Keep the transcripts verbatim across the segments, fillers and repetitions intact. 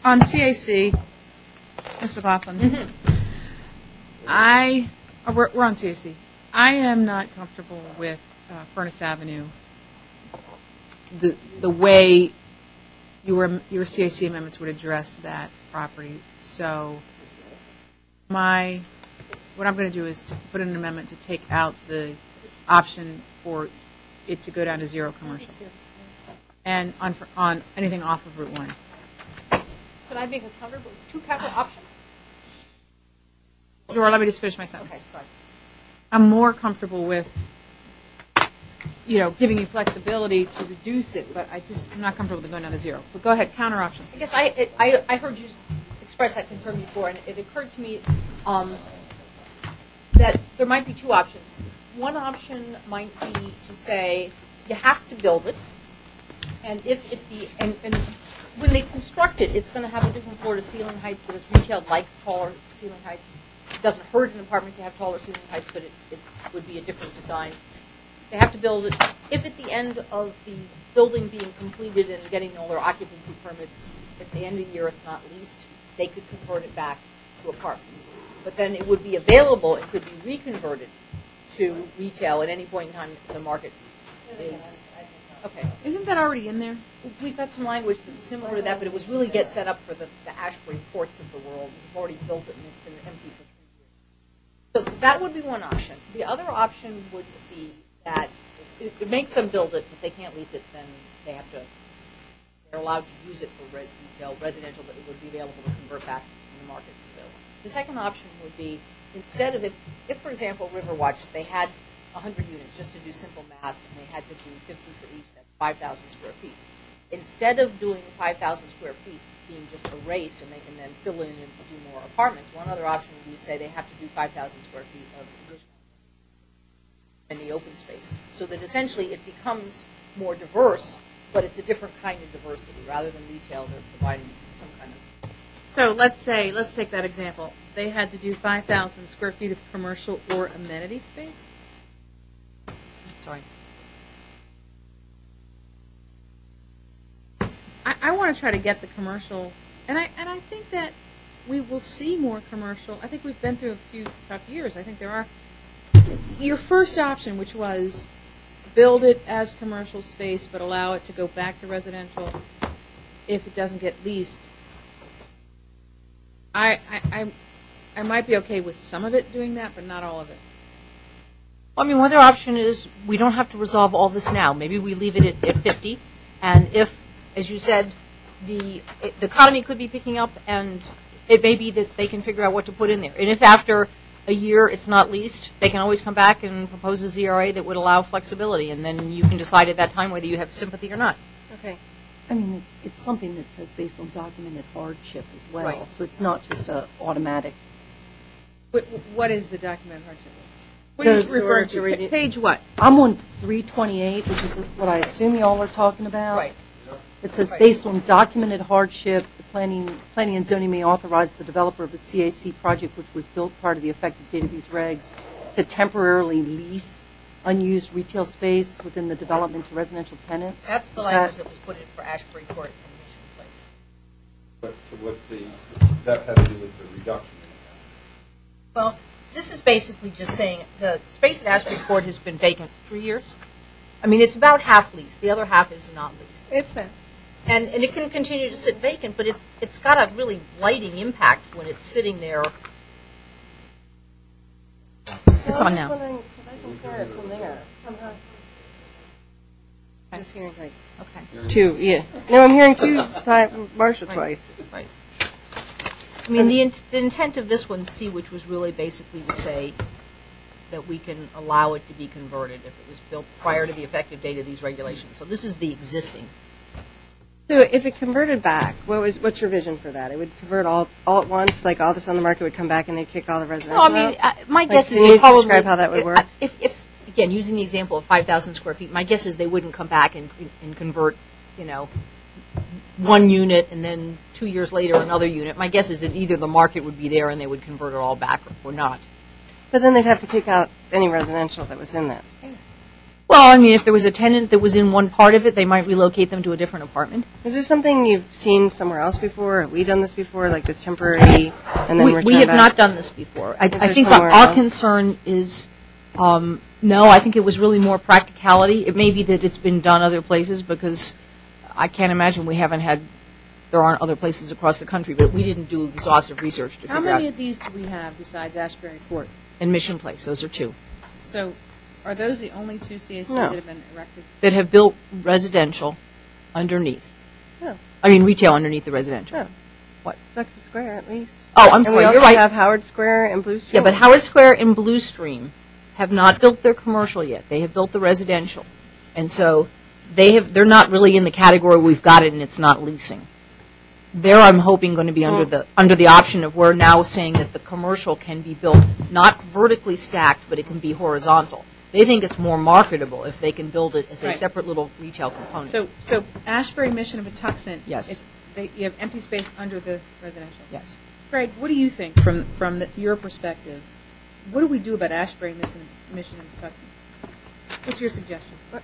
on C A C, Miz McLaughlin, mm-hmm. I, oh, we're, we're on C A C. I am not comfortable with uh, Furnace Avenue, the the way your your C A C amendments would address that property. So my, what I'm going to do is to put in an amendment to take out the option for it to go down to zero commercial, and on on anything off of Route One. Can I make a counter? Two counter options? Sure, let me just finish my sentence. Okay, sorry. I'm more comfortable with, you know, giving you flexibility to reduce it, but I just, I'm not comfortable with going down to zero. But go ahead, counter options. I guess I it, I, I heard you express that concern before, and it occurred to me um, that there might be two options. One option might be to say you have to build it, and if it be, and, and when they construct it, it's going to have a different floor to ceiling height because retail likes taller ceiling heights. It doesn't hurt an apartment to have taller ceiling heights, but it, it would be a different design. They have to build it. If at the end of the building being completed and getting all their occupancy permits, at the end of the year it's not leased, they could convert it back to apartments. But then it would be available and could be reconverted to retail at any point in time the market is. Okay. Isn't that already in there? We've got some language that's similar to that, but it was really get set up for the, the Ashbury ports of the world. We've already built it and it's been empty for three years. So that would be one option. The other option would be that it, it makes them build it, but they can't lease it, then they have to, they're allowed to use it for retail, residential, but it would be available to convert back when the market is available. The second option would be, instead of, if, if for example, Riverwatch, they had one hundred units, just to do simple math, and they had to do fifty for each, that's five thousand square feet. Instead of doing five thousand square feet being just erased and they can then fill in and do more apartments, one other option would be to say they have to do five thousand square feet of additional in the open space, so that essentially it becomes more diverse, but it's a different kind of diversity. Rather than retail, they're providing some kind of... So let's say, let's take that example. They had to do five thousand square feet of commercial or amenity space? Sorry. I, I want to try to get the commercial, and I and I think that we will see more commercial. I think we've been through a few tough years. I think there are. Your first option, which was build it as commercial space, but allow it to go back to residential if it doesn't get leased. I I I, I might be okay with some of it doing that, but not all of it. I mean, one other option is we don't have to resolve all this now. Maybe we leave it at, at fifty, and if, as you said, the the economy could be picking up, and it may be that they can figure out what to put in there. And if after a year it's not leased, they can always come back and propose a Z R A that would allow flexibility, and then you can decide at that time whether you have sympathy or not. Okay. I mean, it's it's something that says based on documented hardship as well, Right. so it's not just a automatic. What, what is the document hardship? What are you referring to? Pa- Page what? I'm on three twenty-eight, which is what I assume y'all are talking about. Right. It says Right. based on documented hardship, the planning planning and zoning may authorize the developer of a C A C project which was built prior to the effective date of these regs to temporarily lease unused retail space within the development to residential tenants. That's the Is language that- that was put in for Ashbury Court and Mission Place. But so what's the, that has to do with the reduction in Well, this is basically just saying the space at Ashbury Court has been vacant for three years. I mean, it's about half leased. The other half is not leased. It's been. And and it can continue to sit vacant, but it's it's got a really blighting impact when it's sitting there. It's on now. I'm just wondering, because I compare it from there somehow. I'm just hearing like Okay. two, yeah. No, I'm hearing two time Marshall twice. Right. I mean, the, in- the intent of this one, C, which was really basically to say that we can allow it to be converted if it was built prior to the effective date of these regulations. So this is the existing. So if it converted back, what was what's your vision for that? It would convert all all at once, like all this on the market would come back and they'd kick all the residential No, I mean, out? uh, my Like, guess is can they you probably describe how that would work? If, if again, using the example of five thousand square feet, my guess is they wouldn't come back and and convert, you know, one unit and then two years later another unit. My guess is that either the market would be there and they would convert it all back or not. But then they'd have to kick out any residential that was in that. Well, Well, I mean, if there was a tenant that was in one part of it, they might relocate them to a different apartment. Is this something you've seen somewhere else before? Have we done this before, like this temporary, and then We, return we have back? not done this before. I, Is I there think somewhere our else? concern is, um, no, I think it was really more practicality. It may be that it's been done other places because I can't imagine we haven't had, there aren't other places across the country, but we didn't do exhaustive research to How figure out. many of these do we have besides Ashbury Court? In Mission Place, those are two. So are those the only two C A Cs No. that have been erected? That have built residential underneath. No. I mean, retail underneath the residential. No. What? Duxton Square, at least. Oh, I'm And sorry, we you're also right. have Howard Square and Blue Street. Yeah, but Howard Square and Blue Stream have not built their commercial yet. They have built the residential. And so they have, they're not really in the category we've got it and it's not leasing. There I'm hoping going to be under the under the option of we're now saying that the commercial can be built not vertically stacked, but it can be horizontal. They think it's more marketable if they can build it as a Right. separate little retail component. So, so Ashbury, Mission, and Patuxent. Yes. It's, they, you have empty space under the residential. yes. Craig, what do you think from from the, your perspective? What do we do about Ashbury, Mission, Mission, and Patuxent? What's your suggestion? I,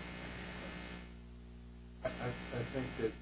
I, I think that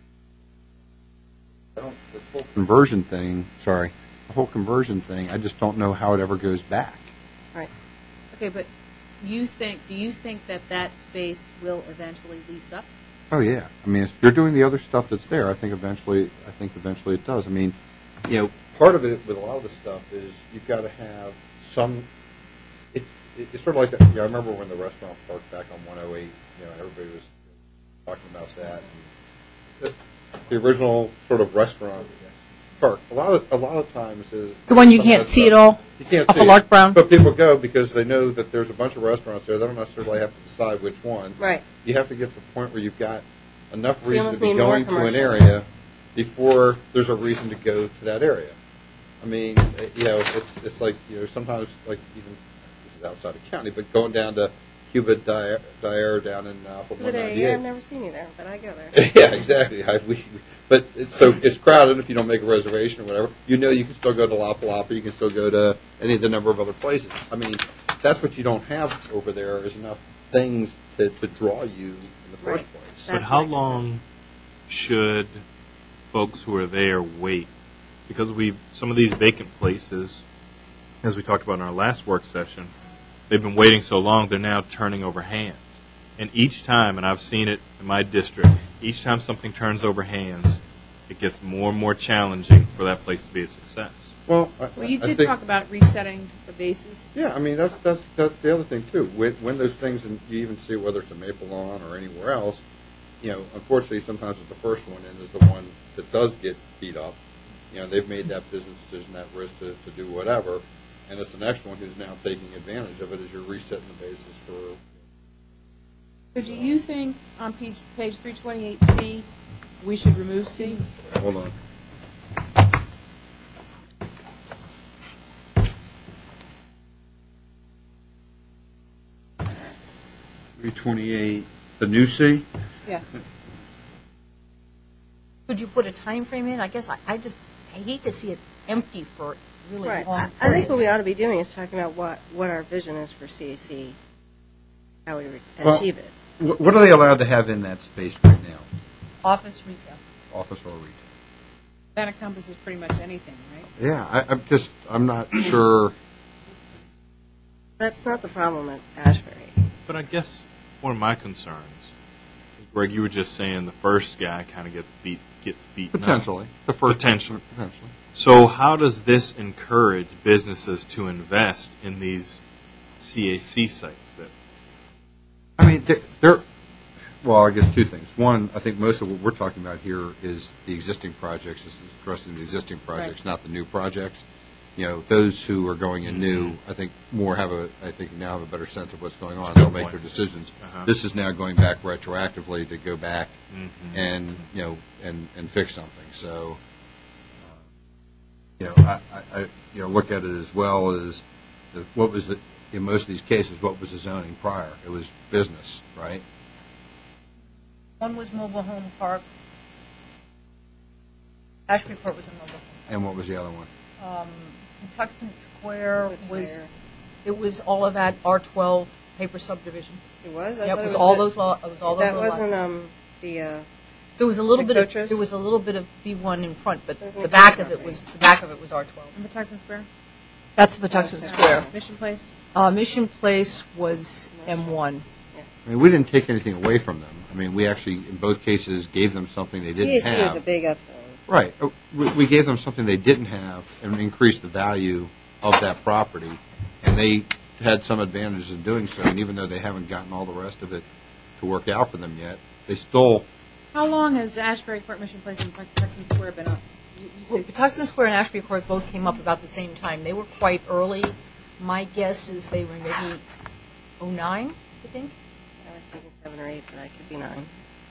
I don't, this whole conversion thing, sorry, the whole conversion thing, I just don't know how it ever goes back. Right. Okay, but you think? Do you think that that space will eventually lease up? Oh yeah, I mean, if you're doing the other stuff that's there, I think eventually, I think eventually it does. I mean, you know, part of it with a lot of the stuff is you've got to have some. It, it, it's sort of like, the, you know, I remember when the restaurant park back on one oh eight. You know, everybody was talking about that. And the, the original sort of restaurant park. A lot of a lot of times is The one you some of can't that see stuff- at all? You can't Off see of it. Lark Brown? But people go because they know that there's a bunch of restaurants there. They don't necessarily have to decide which one. Right. You have to get to the point where you've got enough So you reason to almost be need more going to an commercial. area before there's a reason to go to that area. I mean, uh, you know, it's it's like, you know, sometimes, like, even, this is outside of county, but going down to Cuba Dyer, Dyer down in uh, But one uh, yeah, I've ninety-eight. never seen you there, but I go there. Yeah, exactly. I, we, we- but it's so it's crowded if you don't make a reservation or whatever. You know, you can still go to La Palapa. You can still go to any of the number of other places. I mean, that's what you don't have over there is enough things to, to draw you in the first Right. place. But That's how my concern. long should folks who are there wait? Because we some of these vacant places, as we talked about in our last work session, they've been waiting so long they're now turning over hands. And each time, and I've seen it in my district, each time something turns over hands, it gets more and more challenging for that place to be a success. Well, I, Well, you I did think, talk about resetting the bases. Yeah, I mean that's that's that's the other thing too. When, when those things, and you even see whether it's in Maple Lawn or anywhere else, you know, unfortunately sometimes it's the first one in is the one that does get beat up. You know, they've made that business decision, that risk to, to do whatever, and it's the next one who's now taking advantage of it as you're resetting the basis for. So do you think on page, page three twenty-eight C, we should remove C? Hold on. Three twenty-eight. The new C. Yes. Could you put a time frame in? I guess I, I just I hate to see it empty for a really Right. long I, period. I think what we ought to be doing is talking about what, what our vision is for C A C, how we re- Well- achieve it. What, what are they allowed to have in that space right now? Office retail. Office or retail? That encompasses pretty much anything, right? Yeah, I, I'm just I'm not sure. That's not the problem at Ashbury. But I guess one of my concerns, Greg, you were just saying the first guy kind of gets beat, gets beaten up. Potentially, the first Potentially. potentially. So how does this encourage businesses to invest in these C A C sites? That I mean, they're, they're, well, I guess two things. One, I think most of what we're talking about here is the existing projects. This is addressing the existing projects, not the new projects. You know, those who are going in new, I think more have a, I think now have a better sense of what's going on. That's a They'll good make point. their decisions. Uh-huh. This is now going back retroactively to go back Mhm. and, you know, and, and fix something. So, uh, you know, I, I, I, you know, look at it as well as the, what was the, in most of these cases, what was the zoning prior? It was business, right? One was mobile home park. Ashbury Court was a mobile home And what was the other one? park. Um, Tuxton Square The was, tire. it was all of that R twelve paper subdivision. It was? I Yep, thought it was it all the- those law, it was all those That little wasn't, lots. um, the, uh, There was a little the bit of, coaches? there was a little bit of B one in front, but There's no the back coach of it property. was, the back of it was R twelve. And Patuxent Square? That's Patuxent Okay. Square. Mission Place? Uh, Mission Place was M one. I mean, we didn't take anything away from them. I mean, we actually, in both cases, gave them something they didn't C A C have. was a big upside. Right. Uh, We, we gave them something they didn't have and increased the value of that property, and they had some advantages in doing so. And even though they haven't gotten all the rest of it to work out for them yet, they still. How long has Ashbury Court, Mission Place, and Patuxent Square been up? You, you Well, said Patuxent Square and Ashby Court both came up about the same time. They were quite early. My guess is they were maybe oh nine, I think. I was thinking seven or eight, but I could be nine.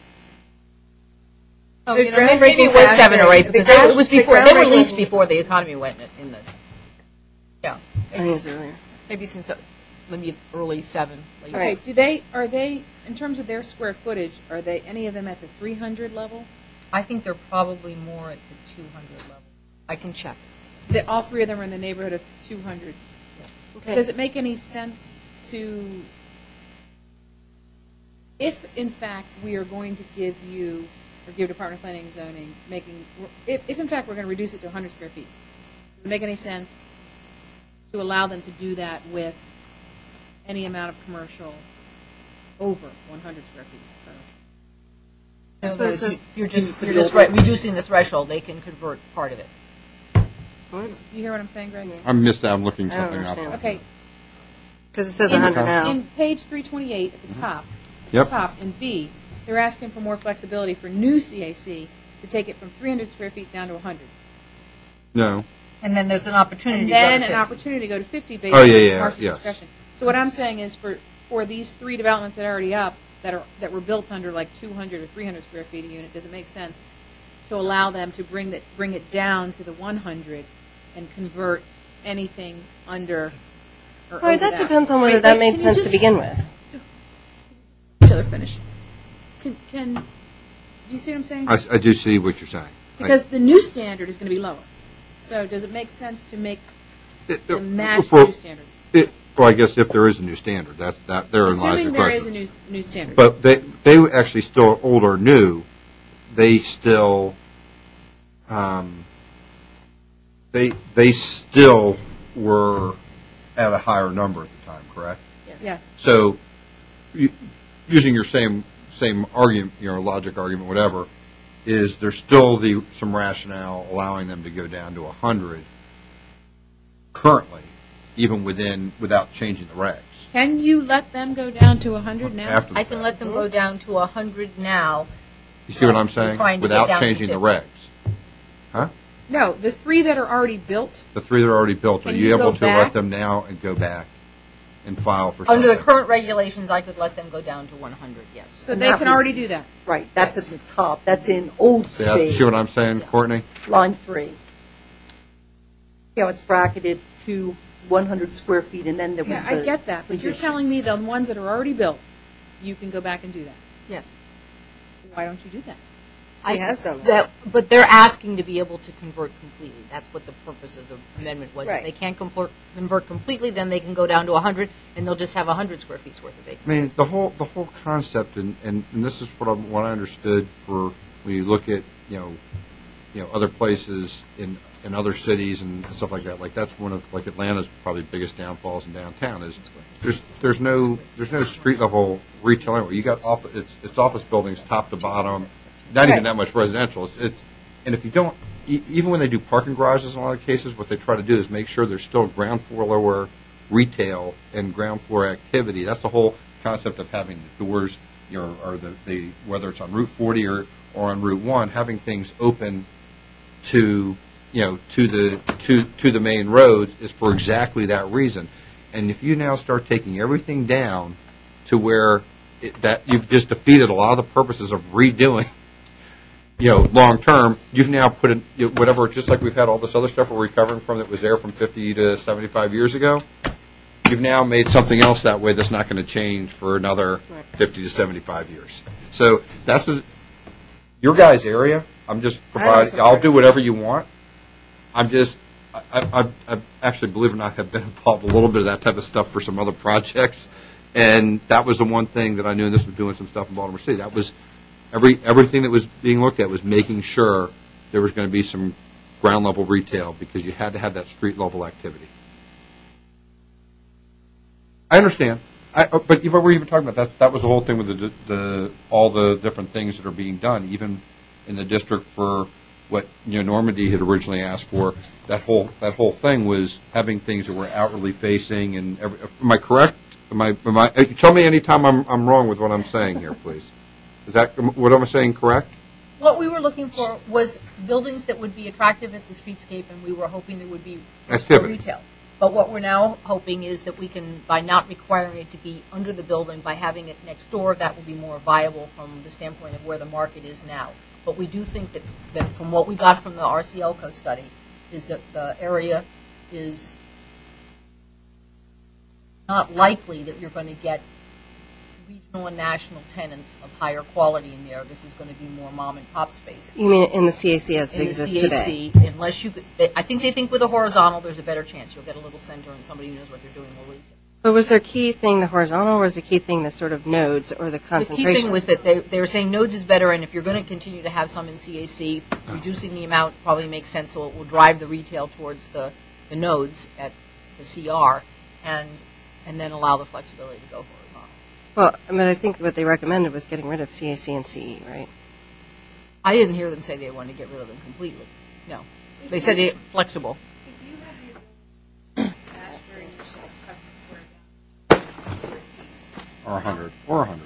Oh, The you know, maybe groundbreaking it was seven or Ashbury- eight the because they, it was ground- the before they were groundbreaking- leased before the economy went in, in the. Yeah, I think it was earlier. maybe since uh, maybe early seven. Late. Okay, do they, are they, in terms of their square footage, are they, any of them at the three hundred level? I think they're probably more at the two hundred level. I can check. The, all three of them are in the neighborhood of two hundred. Okay. Does it make any sense to, if in fact we are going to give you, or give Department of Planning and Zoning, making, if, if in fact we're going to reduce it to one hundred square feet, does it make any sense to allow them to do that with any amount of commercial over one hundred square feet? In That's other what it words, says. you- You're just you're just re- reducing the threshold. They can convert part of it. You hear what I'm saying, Greg? I missed that. I'm looking I don't something up. understand. Okay, Because it says In- one hundred now. in page three twenty-eight at the top, Yep. top in B, they're asking for more flexibility for new C A C to take it from three hundred square feet down to one hundred. No. And then there's an opportunity. And to go then to an fifty. opportunity to go to fifty based Oh, on yeah, yeah, commercial yes. discussion. So what I'm saying is for, for these three developments that are already up, that are, that were built under like two hundred or three hundred square feet a unit, does it make sense to allow them to bring that, bring it down to the one hundred and convert anything under or Well, over that depends on whether Wait, that wait, made can you sense to just- begin with. Each other finish. Can, can, do you see what I'm saying? I, I do see what you're saying. Because the new standard is going to be lower. So does it make sense to make, It- to it- match for- the new standard? it- well, I guess if there is a new standard, that that therein lies the Assuming there question. is a new, new standard. But they they actually still old or new, they still um, they they still were at a higher number at the time, correct? Yes. So, you, using your same same argument, you know, logic argument, whatever, is there still the some rationale allowing them to go down to a hundred currently, even within without changing the regs? Can you let them go down to one hundred now? After the I can fact. let them go down to a hundred now. You see what I'm saying? Trying to get Without down to changing the fifty. regs. Huh? No, the three that are already built, The three that are already built, are Can you you able go to back? let them now and go back and file for Under the something? current regulations, I could let them go down to one hundred. Yes. so And they that can was- already do that. Right, that's at the top. That's in old See, how- C, see what I'm saying, Courtney? line three. You know, it's bracketed to one hundred square feet, and then there was Yeah, the I get that, but you're additions. telling me the ones that are already built, you can go back and do that. Yes. Why don't you do that? He I- has done that. But they're asking to be able to convert completely. That's what the purpose of the amendment was. Right. If they can't compl- convert completely, then they can go down to one hundred, and they'll just have one hundred square feet's worth of I vacancy. mean, the whole the whole concept, and, and, and this is what I, what I understood for when you look at you know, you know other places in in other cities and stuff like that. Like that's one of like Atlanta's probably biggest downfalls in downtown is there's there's no there's no street level retail anywhere. You got off it's it's office buildings top to bottom, not even Right. that much residential. It's, it's and if you don't e- even when they do parking garages in a lot of cases, what they try to do is make sure there's still ground floor lower retail and ground floor activity. That's the whole concept of having the doors, you know, or the, the whether it's on Route forty or, or on Route one, having things open to you know to the to to the main roads is for exactly that reason. And if you now start taking everything down to where it, that you've just defeated a lot of the purposes of redoing, you know, long term, you've now put in you know, whatever, just like we've had all this other stuff we're recovering from that was there from fifty to seventy-five years ago. You've now made something else that way that's not going to change for another fifty to seventy-five years. So that's what, your guys' area. I'm just I don't providing. support I'll do whatever you want. I'm just. I, I, I actually, believe it or not, have been involved a little bit of that type of stuff for some other projects, And that was the one thing that I knew, and this was doing some stuff in Baltimore City. That was every everything that was being looked at was making sure there was going to be some ground level retail because you had to have that street level activity. I understand, I, but but we're even talking about that. That was the whole thing with the, the all the different things that are being done, even in the district for what you know Normandy had originally asked for. That whole that whole thing was having things that were outwardly facing. And every, am I correct? Am I? Am I? Tell me anytime I'm I'm wrong with what I'm saying here, please. Is that what I'm saying correct? What we were looking for was buildings that would be attractive at the streetscape, and we were hoping there would be Activity. retail. But what we're now hoping is that we can, by not requiring it to be under the building, by having it next door, that will be more viable from the standpoint of where the market is now. But we do think that, that from what we got from the R C L C O study, is that the area is not likely that you're going to get regional and national tenants of higher quality in there. This is going to be more mom and pop space. You mean in the C A C as it In the exists C A today? C, unless you, could, I think they think with a horizontal, there's a better chance. You'll get a little center and somebody who knows what they're doing will lease it. But was their key thing the horizontal, or was the key thing the sort of nodes or the The concentration? key thing was that they, they were saying nodes is better, and if you're going to continue to have some in C A C, reducing the amount probably makes sense, so it will drive the retail towards the, the nodes at the C R, and and then allow the flexibility to go horizontal. Well, I mean, I think what they recommended was getting rid of C A C and C E, right? I didn't hear them say they wanted to get rid of them completely. No. They said it flexible. Or a hundred, or a hundred.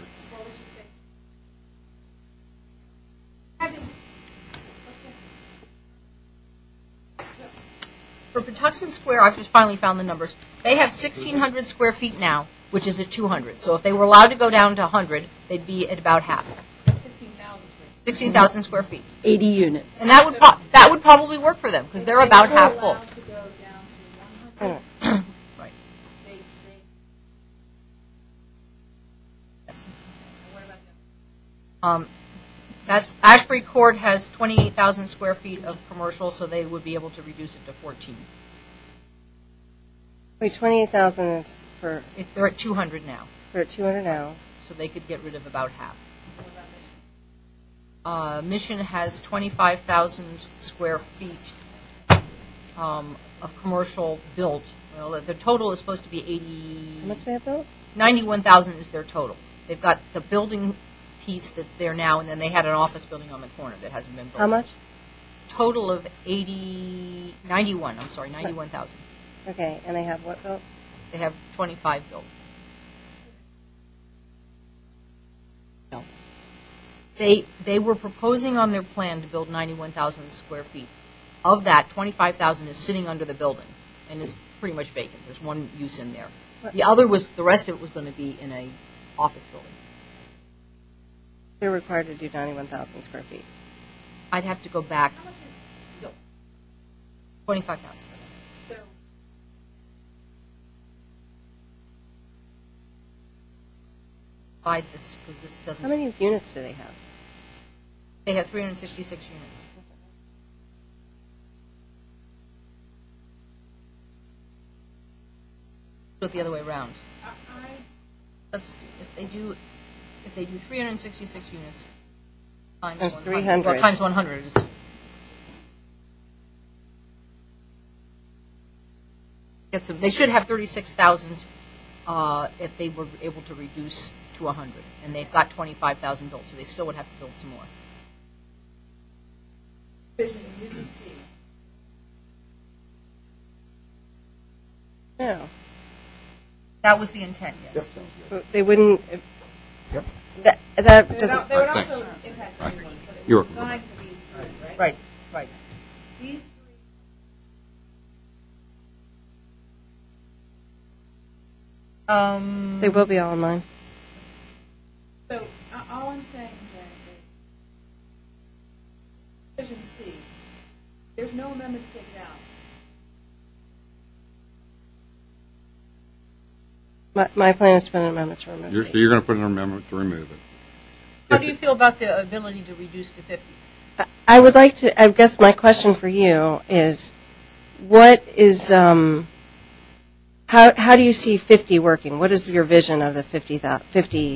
For Patuxent Square, I've just finally found the numbers. They have sixteen hundred square feet now, which is at two hundred. So if they were allowed to go down to one hundred, they'd be at about half. sixteen thousand square feet. eighty units. And that would pro- that would probably work for them because they're about half full. Right. Yes. Um, that's Ashbury Court has twenty-eight thousand square feet of commercial, so they would be able to reduce it to fourteen. Wait, twenty-eight thousand is for It, they're at two hundred now, for two hundred now. so they could get rid of about half. Uh, Mission has twenty-five thousand square feet um, of commercial built. Well, the total is supposed to be eighty. How much they have built? ninety-one thousand is their total. They've got the building piece that's there now, and then they had an office building on the corner that hasn't been built. How much? Total of eighty, ninety-one, I'm sorry, ninety-one thousand. Okay, and they have what built? They have twenty-five built. No. They, they were proposing on their plan to build ninety-one thousand square feet. Of that, twenty-five thousand is sitting under the building and is pretty much vacant. There's one use in there. The other was, the rest of it was going to be in a office building. They're required to do ninety-one thousand square feet. I'd have to go back. How much is built? twenty-five thousand. So Divide this, because this How doesn't, many units do they have? they have three hundred sixty-six units. Do it the other way around. Let's, if they do, if they do three hundred sixty-six units times That's one three hundred, hundred. or times one hundred is, get some, they should have thirty-six thousand uh, if they were able to reduce to one hundred, and they've got twenty-five thousand built, so they still would have to build some more. No. That was the intent, yes. But They wouldn't. If, Yep. That that doesn't. they would Thanks. also impact Right. everyone, but it You're was welcome. designed for these three, right? Right, right. These three. Um, They will be all in line. So uh, all I'm saying then is, Vision C, there's no amendment to take it out. My, my plan is to put an amendment to remove. You're, C. so you're going to put an amendment to remove it. how do you feel about the ability to reduce to fifty? I would like to, I guess my question for you is, what is, um, how how do you see fifty working? What is your vision of the fifty, fifty,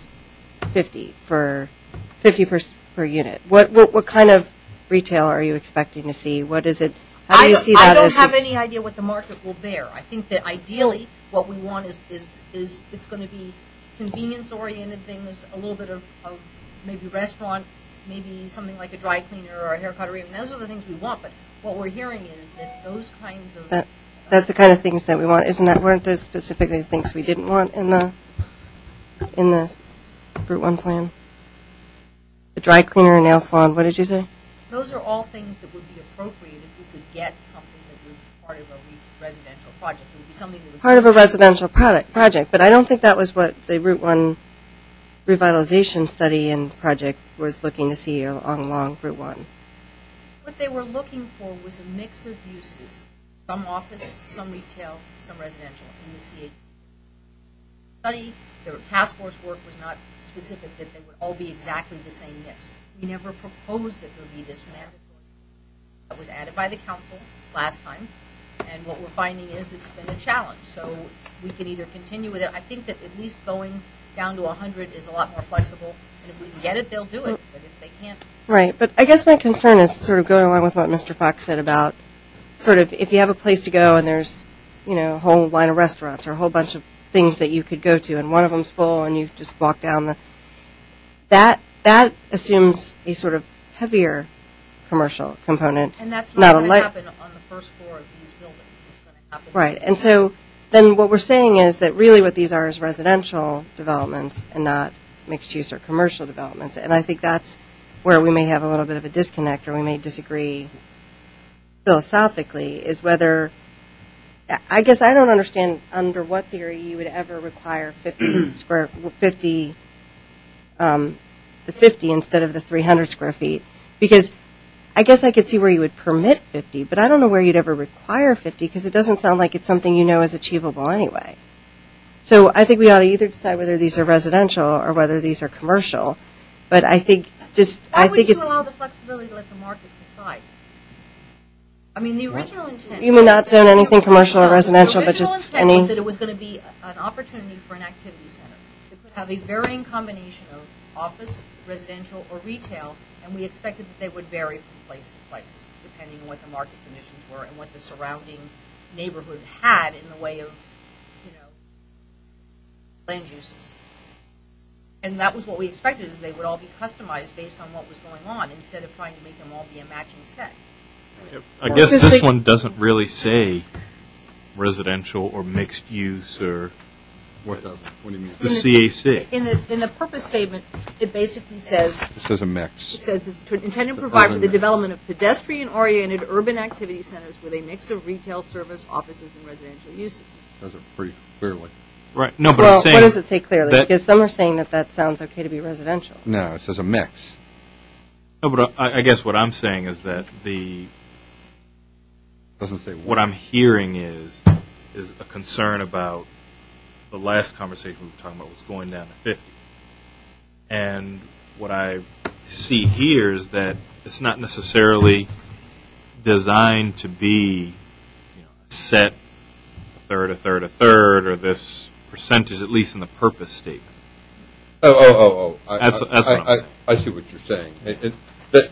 fifty for fifty per, per unit? What, what what kind of retail are you expecting to see? What is it? How do I you don't- see that I don't as have a- any idea what the market will bear. I think that ideally, what we want is, is, is it's going to be convenience-oriented things, a little bit of, of maybe restaurant, maybe something like a dry cleaner or a haircut, or even those are the things we want. But what we're hearing is that those kinds of that that's the kind of things that we want? Isn't that weren't those specifically the things we didn't want in the in the Route One plan? The dry cleaner and nail salon. What did you say? those are all things that would be appropriate if we could get something that was part of a re- residential project. It would be something that would Part of a residential product project, but I don't think that was what the Route One revitalization study and project was looking to see along along Route One. What they were looking for was a mix of uses, some office, some retail, some residential in the C H C. Study, the task force work was not specific that they would all be exactly the same mix. We never proposed that there be this mandatory. That was added by the council last time, and what we're finding is it's been a challenge. So we can either continue with it. I think that at least going down to one hundred is a lot more flexible, and if we can get it, they'll do it. But if they can't, Right, but I guess my concern is sort of going along with what Mister Fox said about sort of if you have a place to go and there's, you know, a whole line of restaurants or a whole bunch of things that you could go to and one of them's full and you just walk down the, that that assumes a sort of heavier commercial component. and that's Not not a going to light- happen on the first floor of these buildings. It's going to happen. Right, and so then what we're saying is that really what these are is residential developments and not mixed use or commercial developments. And I think that's where we may have a little bit of a disconnect or we may disagree philosophically is whether, I guess I don't understand under what theory you would ever require fifty square, fifty, um, the fifty instead of the three hundred square feet. Because I guess I could see where you would permit fifty, but I don't know where you'd ever require fifty because it doesn't sound like it's something you know is achievable anyway. So I think we ought to either decide whether these are residential or whether these are commercial. But I think just, Why I would think you it's, allow the flexibility to let the market decide? I mean, the original intent. you may not zone anything commercial or No, residential, the but just original intent was any, that it was going to be a- an opportunity for an activity center that could have a varying combination of office, residential, or retail, and we expected that they would vary from place to place, depending on what the market conditions were and what the surrounding neighborhood had in the way of, you know, land uses. And that was what we expected, is they would all be customized based on what was going on, instead of trying to make them all be a matching set. I guess Because this they- one doesn't really say residential or mixed use or What doesn't? What do you mean? the C A C. In the, in the purpose statement, it basically says, It says a mix. it says it's to- intended to provide for the Urban. development of pedestrian-oriented urban activity centers with a mix of retail, service, offices, and residential uses. Says it pretty clearly. Right. No, but well, I'm saying what does it say clearly? that- Because some are saying that that sounds okay to be residential. No, it says a mix. No, but I, I guess what I'm saying is that the Doesn't say what I'm hearing is is a concern about the last conversation we were talking about was going down to fifty. And what I see here is that it's not necessarily designed to be, you know, a set a third, a third, a third, or this percentage, at least in the purpose statement. Oh, oh, oh, oh. I, That's- I, that's what I, I'm I, saying. I see what you're saying. It, it, that,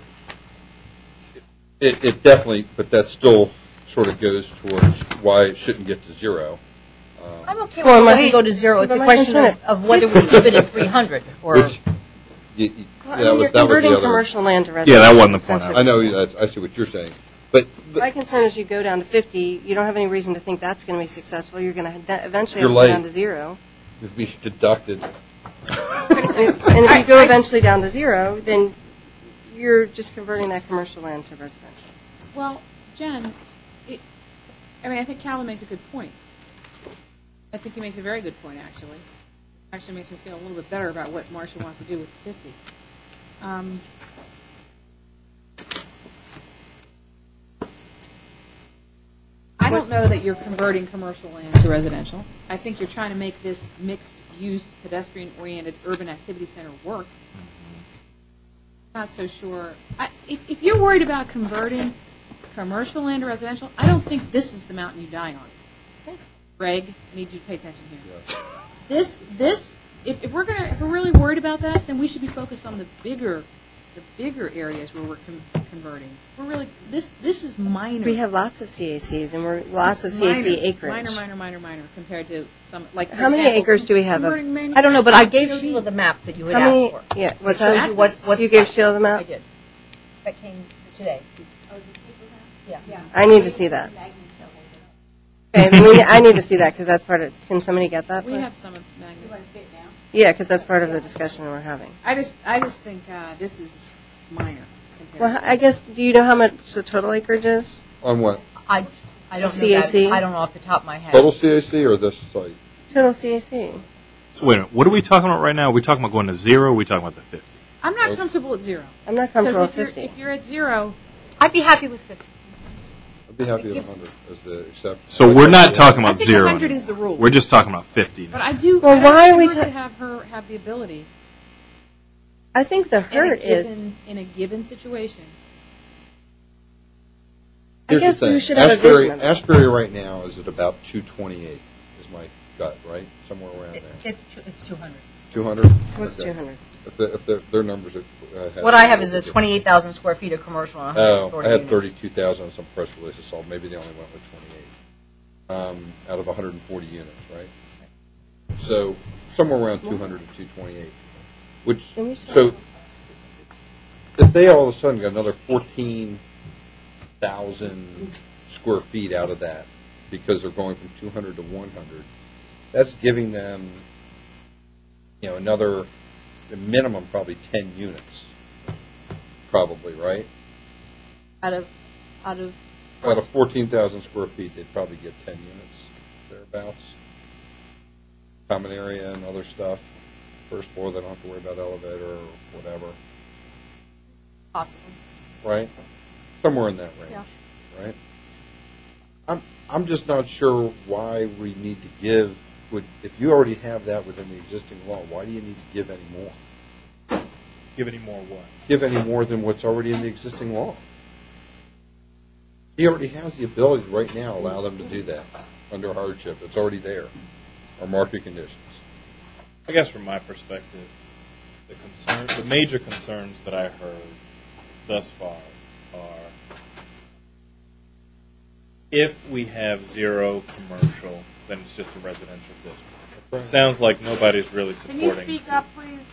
it, it definitely, but that still sort of goes towards why it shouldn't get to zero. I'm okay Well, with my- it doesn't go to zero. It's but a my question concern of, of whether we keep it at three hundred or. Which, y- y- Well, that I mean, was, you're that was converting the other. commercial land to Yeah, residential. that wasn't the point I essentially. I know, that, I see what you're saying. But the, My concern is you go down to fifty, you don't have any reason to think that's going to be successful. You're going to eventually You're have to go late. down to zero. it'd be deducted. And if you go eventually down to zero, then you're just converting that commercial land to residential. Well, Jen, it, I mean, I think Calvin makes a good point. I think he makes a very good point, actually. Actually makes me feel a little bit better about what Marcia wants to do with fifty. Um, I don't know that you're converting commercial land to residential. I think you're trying to make this mixed-use, pedestrian-oriented urban activity center work. Not so sure. I, if, if you're worried about converting commercial land to residential, I don't think this is the mountain you die on. Greg, I need you to pay attention here. Yeah. This, this, if, if we're gonna, if we're really worried about that, then we should be focused on the bigger, the bigger areas where we're con- converting. We're really, this, this is minor. We have lots of C A Cs, and we're lots This of is C A C minor, acreage. Minor, minor, minor, minor, compared to some, like, for How many example, acres do we have of- converting I don't know, but I gave manufacturing- Sheila the map that you had How asked many? for. Yeah, what's It shows that? you what- what's You gave left. Sheila the map? I did. That came today. Yeah. Yeah. I need to see that. Okay, then we, I need to see that because that's part of. Can somebody get that? We for- have some of Magnus. Yeah, because that's part of the discussion we're having. I just, I just think uh, this is minor. compared Well, to- I guess. Do you know how much the total acreage is? On what? I, I don't know C A C? that. I don't know off the top of my head. Total C A C or this site? Total C A C. So wait a minute. What are we talking about right now? Are we talking about going to zero? Or are we talking about the fifty? I'm not comfortable at zero. I'm not Because comfortable if with you're, fifty. if you're at zero, I'd be happy with fifty. I'd be happy It with gives- one hundred as the exception. So we're not talking I about think zero. one hundred anymore. is the rule. We're just talking about fifty. but Now. I do. Well, I why are we want ta- to have her have the ability I think the in a, hurt is. given, in a given situation. I Here's the guess we thing. should have a Ashbury, vision of it. Ashbury right now is at about two twenty-eight, is my gut, right? Somewhere around It, there. it's two, it's two hundred. two hundred? What's two hundred? If, the, if the, their numbers are. Uh, have What I have is this twenty-eight thousand square feet of commercial and Oh, one hundred forty I had units. thirty-two thousand on some press releases, so maybe they only went with twenty-eight um, out of one hundred forty units, right? So somewhere around two hundred to two twenty-eight. Which, Let me show so you. if they all of a sudden got another fourteen thousand square feet out of that because they're going from two hundred to one hundred, that's giving them, you know, another a minimum probably ten units, probably, right? Out of, out of, Out of fourteen thousand square feet, they'd probably get ten units, thereabouts. Common area and other stuff. First floor, they don't have to worry about elevator or whatever, possibly. right? Somewhere in that range, Yeah. right? I'm I'm just not sure why we need to give. Would if you already have that within the existing law, why do you need to give any more? Give any more what? Give any more than what's already in the existing law? He already has the ability right now to allow them to do that under hardship. It's already there, or market conditions. I guess from my perspective, the concern, the major concerns that I heard thus far are if we have zero commercial, then it's just a residential district. It sounds like nobody's really Can supporting. you speak up, please?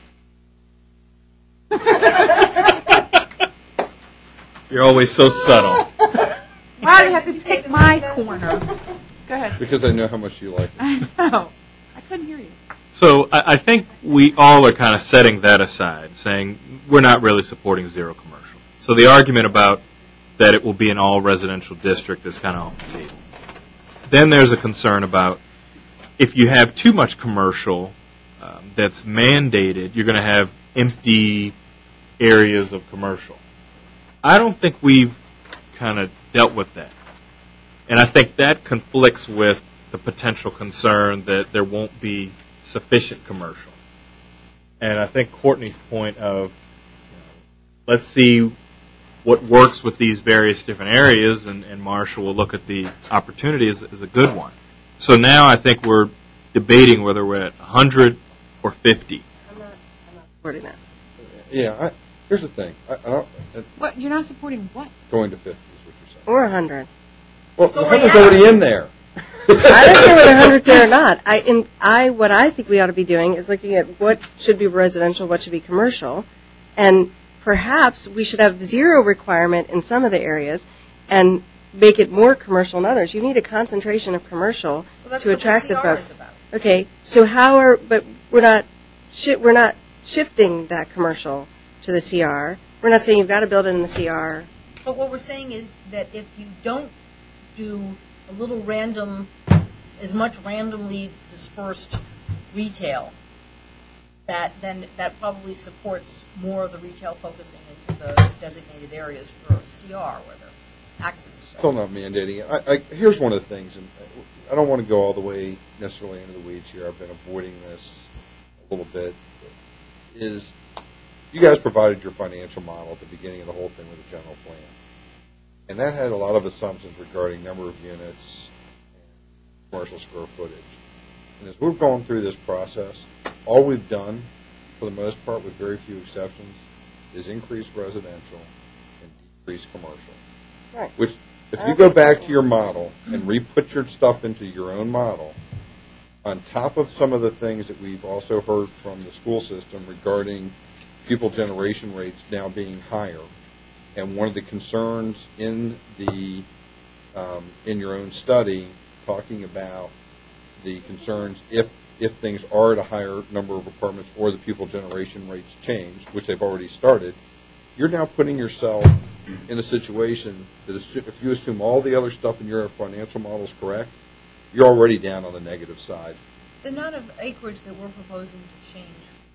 You're always so subtle. Why do you have to pick my corner? Go ahead. Because I know how much you like it. No, I couldn't hear you. So I, I think we all are kind of setting that aside, saying we're not really supporting zero commercial. So the argument about that it will be an all residential district is kind of off the table. Then there's a concern about if you have too much commercial um, that's mandated, you're going to have empty areas of commercial. I don't think we've kind of dealt with that. And I think that conflicts with the potential concern that there won't be sufficient commercial. And I think Courtney's point of, you know, let's see what works with these various different areas, and, and Marshall will look at the opportunity is, is a good one. So now I think we're debating whether we're at one hundred or fifty. I'm not, I'm not supporting that. Yeah, I, here's the thing. I, I don't, uh, What? You're not supporting what? going to fifty is what you're saying. Or one hundred. Well, the already hundred's already in there. I don't care whether one hundred's there or not. I, in, I, what I think we ought to be doing is looking at what should be residential, what should be commercial, and perhaps we should have zero requirement in some of the areas and make it more commercial in others. You need a concentration of commercial Well, that's to what attract the the C R folks. is about. Okay, so how are, but we're not, shi we're not shifting that commercial to the C R. We're not saying you've got to build it in the C R. But what we're saying is that if you don't do a little random, as much randomly dispersed retail, that then that probably supports more of the retail focusing into the designated areas for C R where the access is. Still not mandating it. I, I, here's one of the things, and I don't want to go all the way necessarily into the weeds here. I've been avoiding this a little bit. Is you guys provided your financial model at the beginning of the whole thing with the general plan, and that had a lot of assumptions regarding number of units, commercial square footage. And as we've gone through this process, all we've done, for the most part, with very few exceptions, is increase residential and decrease commercial. Right. Which, if I you don't go think back that to your is- model and re-put your stuff into your own model, on top of some of the things that we've also heard from the school system regarding pupil generation rates now being higher, and one of the concerns in the um, in your own study talking about the concerns if if things are at a higher number of apartments or the pupil generation rates change, which they've already started, you're now putting yourself in a situation that if you assume all the other stuff in your financial model is correct, you're already down on the negative side. The amount of acreage that we're proposing to change.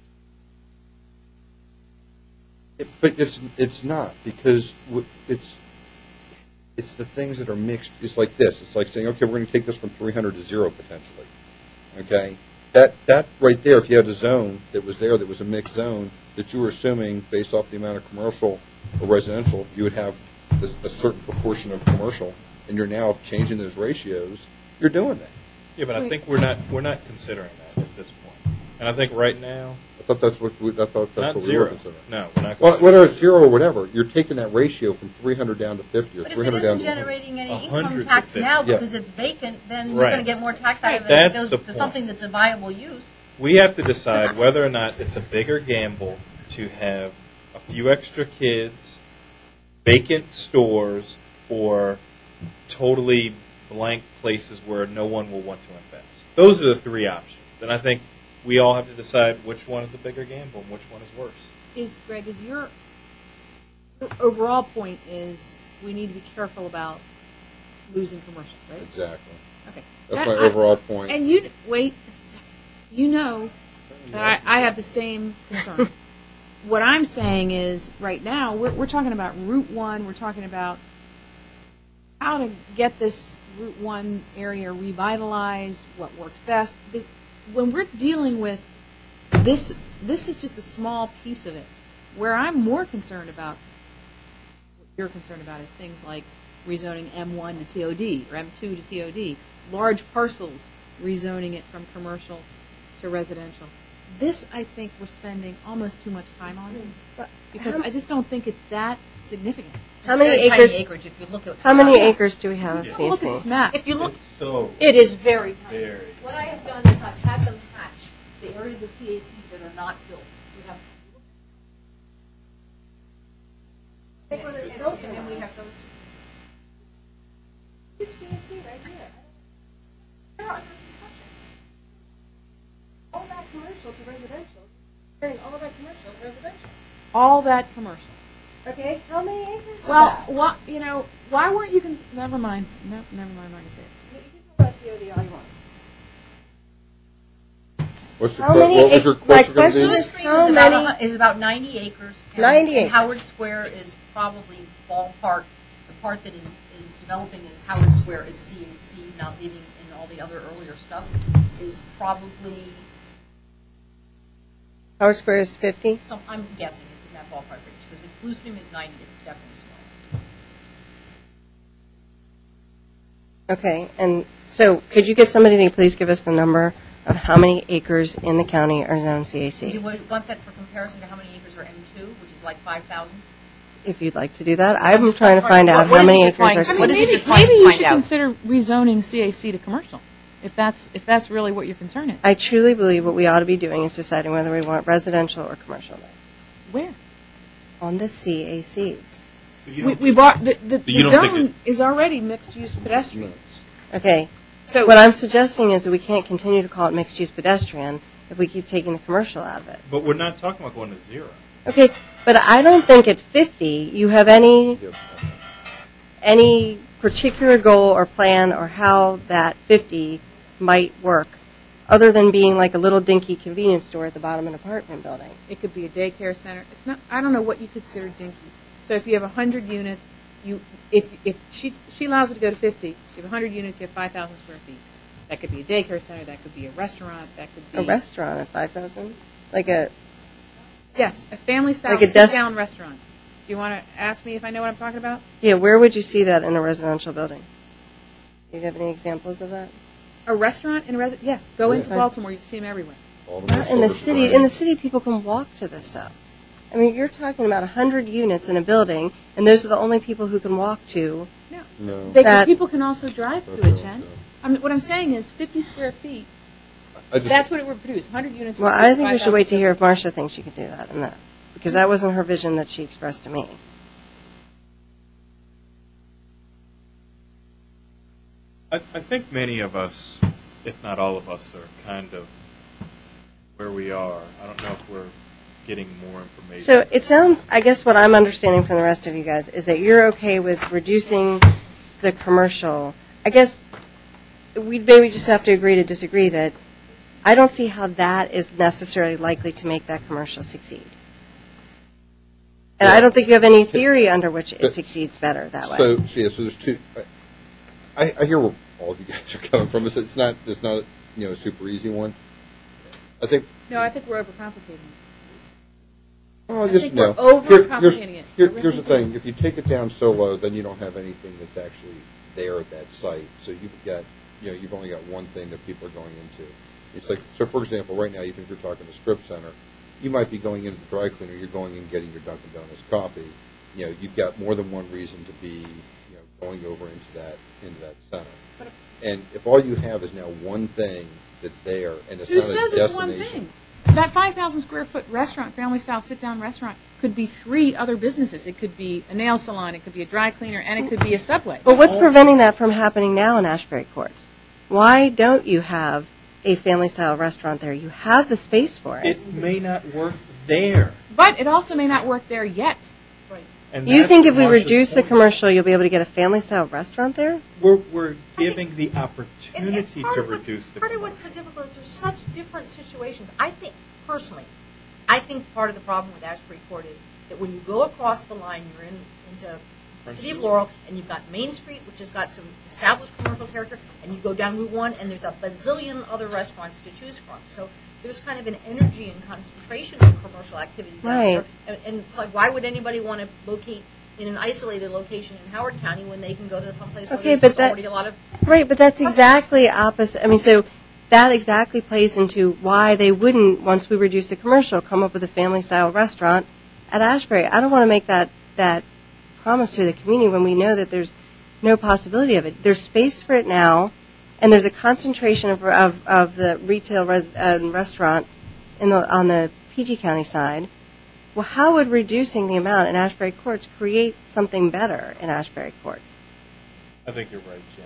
It, but it's it's not, because w- it's it's the things that are mixed. It's like this. It's like saying, okay, we're going to take this from three hundred to zero potentially. Okay, that that right there. If you had a zone that was there that was a mixed zone that you were assuming based off the amount of commercial or residential, you would have a, a certain proportion of commercial, and you're now changing those ratios. You're doing that. Yeah, but I think we're not we're not considering that at this point. And I think right now, I thought that's what we, I thought that's not what we zero. were considering. No, we're not. Well, considering whether it's zero or whatever, you're taking that ratio from three hundred down to fifty or But if three it hundred down isn't to one hundred. generating any A income hundred tax percent. now Yeah. because it's vacant, then we're Right. going to get more tax out of it That's if it goes the to point. something that's a viable use. We have to decide whether or not it's a bigger gamble to have a few extra kids, vacant stores, or totally blank places where no one will want to invest. Those are the three options. And I think we all have to decide which one is a bigger gamble and which one is worse. Is, Greg, is your, your overall point is we need to be careful about losing commercial, right? Exactly. Okay. That's That- my I- overall point. And you, wait a second. You know that I, I have the same concern. What I'm saying is, right now, we're, we're talking about Route one, we're talking about how to get this Route one area revitalized, what works best. The, when we're dealing with this, this is just a small piece of it. Where I'm more concerned about, what you're concerned about, is things like rezoning M one to T O D or M two to T O D, large parcels, rezoning it from commercial to residential. This, I think, we're spending almost too much time on because I just don't think it's that significant. How It's many very acres? Tiny acreage if you look at How many Yeah. acres do we have of Look at this C S C? map. If you look, It's so it is very tiny. very. What I have done is I've had them hatch the areas of C A C that are not built. We have and, and, and then we have those two pieces. Huge C A C right here. They're under construction. All that commercial to residential. Turning all that commercial to residential. All that commercial. Okay, how many acres Well, is that? why, you know, why weren't you? Cons- never mind. No, never mind. I'm not gonna say it. You can talk about T O D all you want. What's your, How que- many what was ac- your my question going to question be? Blue is- Stream how is about, many- a hu- is about ninety acres. And, ninety and acres. Howard Square is probably ballpark. The part that is, is developing is Howard Square is C A C, not leaving in all the other earlier stuff, is probably, Howard Square is fifty? some, I'm guessing it's in that ballpark range. Because if Blue Stream is ninety, it's definitely small. Okay, and so could you get somebody to please give us the number of how many acres in the county are zoned C A Do you C? want want that for comparison to how many acres are M two, which is like five thousand? If you'd like to do that. I'm just trying to not find trying- out what how is it many you're acres trying- are I C mean, A what C. is it maybe you're trying maybe to you find should out? consider rezoning C A C to commercial, if that's if that's really what your concern is. I truly believe what we ought to be doing is deciding whether we want residential or commercial Where? on the C A Cs. We, we bought the, the, the you don't think zone is already mixed use pedestrian. Okay, So what I'm suggesting is that we can't continue to call it mixed-use pedestrian if we keep taking the commercial out of it. But we're not talking about going to zero. Okay, but I don't think at fifty you have any any particular goal or plan or how that fifty might work, other than being like a little dinky convenience store at the bottom of an apartment building. it could be a daycare center. It's not. I don't know what you consider dinky. So if you have a hundred units, you if if she she allows it to go to fifty, you have a hundred units, you have five thousand square feet. That could be a daycare center. That could be a restaurant. That could be A restaurant at five thousand, like a Yes, a family style Like a sit des- down restaurant. Do you want to ask me if I know what I'm talking about? yeah. Where would you see that in a residential building? Do you have any examples of that? A restaurant and a resi- yeah, go Yeah. into Baltimore, you see them everywhere. All the Not in the service city, line. in the city, people can walk to this stuff. I mean, you're talking about a hundred units in a building, and those are the only people who can walk to. No. No. They, That- people can also drive to Okay, it, Jen. okay. I mean, what I'm saying is fifty square feet, I just, that's what it would produce, one hundred units. would Well, I produce think we should five wait to hear thousand if Marcia thinks she could do that, and that, because that wasn't her vision that she expressed to me. I, I think many of us, if not all of us, are kind of where we are. I don't know if we're getting more information. So it sounds, I guess what I'm understanding from the rest of you guys is that you're okay with reducing the commercial. I guess we'd maybe just have to agree to disagree that I don't see how that is necessarily likely to make that commercial succeed. And I don't think you have any theory under which it But- succeeds better that way. So, so yeah, so there's two. I, I hear where all of you guys are coming from. It's, it's not, it's not, you know, a super easy one. I think. No, I think we're overcomplicating it. Oh, I just think no. we're Here- here's, overcomplicating it. here- I here's the really do. thing: if you take it down so low, then you don't have anything that's actually there at that site. So you've got, you know, you've only got one thing that people are going into. It's like, so for example, right now, even if you're talking the strip center, you might be going into the dry cleaner. You're going and getting your Dunkin' Donuts coffee. You know, you've got more than one reason to be, you know, going over into that into that center. And if all you have is now one thing that's there, and it's Who not says a it's one destination. thing? That five thousand square foot restaurant, family style sit down restaurant, could be three other businesses. It could be a nail salon, it could be a dry cleaner, and it could be a Subway. But what's preventing that from happening now in Ashbury Courts? Why don't you have a family-style restaurant there? You have the space for it. It may not work there. But it also may not work there yet. Right. And You that's think if we Marcia's reduce the point. commercial, you'll be able to get a family-style restaurant there? We're, we're giving the And- and opportunity part to of what- reduce the Part of what's so difficult is there's such different situations. I think, personally, I think part of the problem with Ashbury Court is that when you go across the line, you're in into French City of Street. Laurel, and you've got Main Street, which has got some established commercial character, and you go down Route one, and there's a bazillion other restaurants to choose from. So there's kind of an energy and concentration of commercial activity down Right. there. And, and it's like, why would anybody want to locate in an isolated location in Howard County when they can go to someplace where Okay, there's but just that- already a lot of Right, but that's exactly opposite. I mean, so that exactly plays into why they wouldn't, once we reduce the commercial, come up with a family-style restaurant at Ashbury. I don't want to make that, that promise to the community when we know that there's no possibility of it. There's space for it now, and there's a concentration of, of, of the retail res, uh, restaurant in the, on the P G County side. Well, how would reducing the amount in Ashbury Courts create something better in Ashbury Courts? I think you're right, Jen.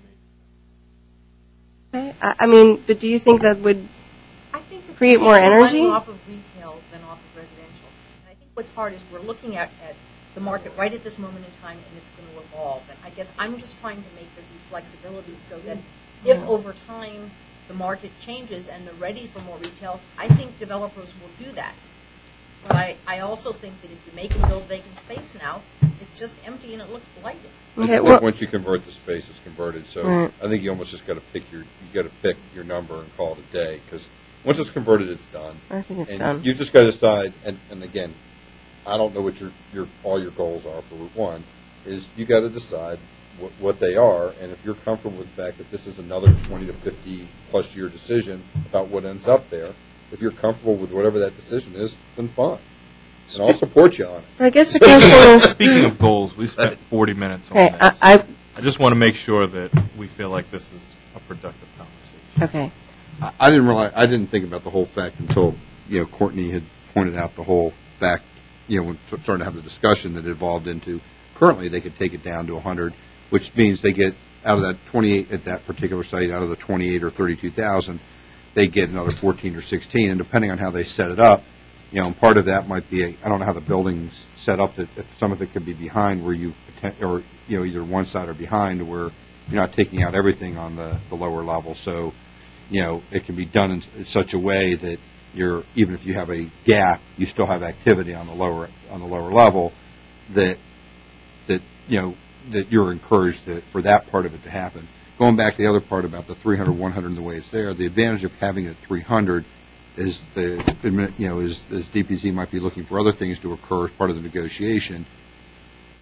Okay. I, I mean, but do you think that would I think that create more we're running energy? off of retail than off of residential. And I think what's hard is we're looking at, at the market right at this moment in time, and it's going to evolve. And I guess I'm just trying to make there be flexibility so that if over time the market changes and they're ready for more retail, I think developers will do that. But I, I also think that if you make and build vacant space now, it's just empty and it looks blighted. I Okay, just well- think once you convert the space, it's converted. So Right. I think you almost just got to pick your you got to pick your number and call it a day because once it's converted, it's done. I think it's and done. you just got to decide. And, and again, I don't know what your your all your goals are for Route One. Is you got to decide what, what they are, and if you're comfortable with the fact that this is another twenty to fifty plus year decision about what ends up there, if you're comfortable with whatever that decision is, then fine. And I'll support you on it. But I guess the question is, Speaking of goals, we spent forty minutes on okay, this. I, I I just want to make sure that we feel like this is a productive conversation. okay. I, I didn't realize I didn't think about the whole fact until you know Courtney had pointed out the whole fact. You know, when t- starting to have the discussion that it evolved into. Currently, they could take it down to one hundred, which means they get out of that twenty-eight at that particular site, out of the twenty-eight or thirty-two thousand, they get another fourteen or sixteen, and depending on how they set it up, you know, and part of that might be a, I don't know how the building's set up that if some of it could be behind where you poten- or you know either one side or behind where you're not taking out everything on the, the lower level, so you know it can be done in, in such a way that you're even if you have a gap, you still have activity on the lower on the lower level that that you know that you're encouraged to, for that part of it to happen. Going back to the other part about the three hundred, one hundred, and the way it's there, the advantage of having it at three hundred is the you know is, is D P Z might be looking for other things to occur as part of the negotiation.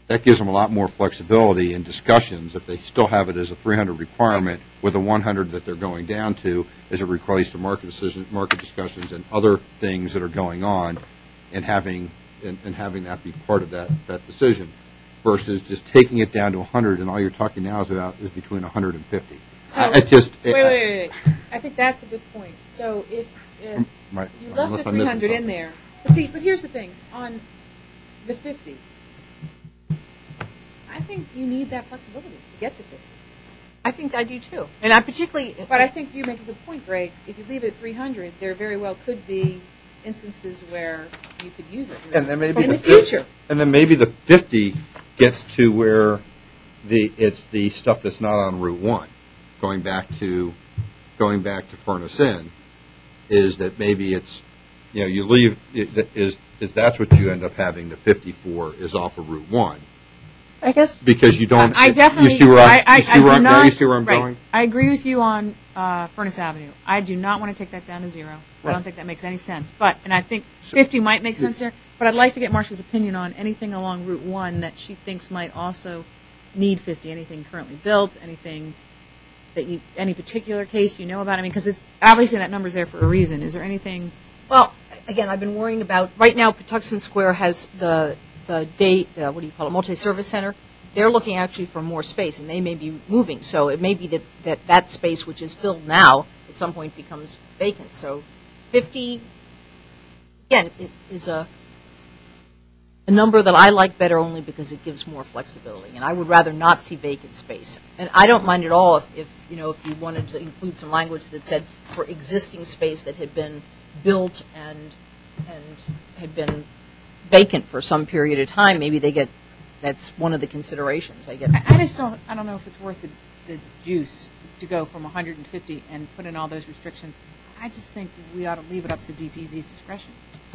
that gives them a lot more flexibility in discussions if they still have it as a three hundred requirement with a one hundred that they're going down to as it relates to market decision, market discussions and other things that are going on, and having and, and having that be part of that, that decision, versus just taking it down to one hundred and all you're talking now is about is between one hundred and fifty. So, I, I just wait, wait, wait, wait. I think that's a good point. So if, if right, you unless left the I'm three missing hundred in something. there, but see, but here's the thing on the fifty. I think you need that flexibility to get to fifty. I think I do too. And I particularly, But I think you make a good point, Greg. If you leave it at three hundred, there very well could be instances where you could use it And then maybe in the the future. And then maybe the fifty gets to where the it's the stuff that's not on Route One, going back to going back to Furnace Inn, is that maybe it's you know you leave it, is is that's what you end up having the fifty for is off of Route One I guess because you don't. I definitely. You see where I, I'm, I, you see I where do I'm, not, now you see where I'm right. going. I agree with you on uh, Furnace Avenue. I do not want to take that down to zero. I Right. don't think that makes any sense. But and I think fifty might make sense there. But I'd like to get Marcia's opinion on anything along Route One that she thinks might also need fifty. Anything currently built, anything that you, any particular case you know about. I mean, because it's obviously that number's there for a reason. Is there anything? well, again, I've been worrying about, right now Patuxent Square has the, the day, uh, what do you call it, multi-service center. They're looking actually for more space, and they may be moving. So it may be that that, that space, which is filled now, at some point becomes vacant. So fifty, again, is, is a, a number that I like better only because it gives more flexibility. And I would rather not see vacant space. And I don't mind at all if, if you know, if you wanted to include some language that said for existing space that had been built and and had been vacant for some period of time, maybe they get, that's one of the considerations. I get. I, I just don't. I don't know if it's worth the, the juice to go from one hundred fifty and put in all those restrictions. I just think we ought to leave it up to D P Z's discretion.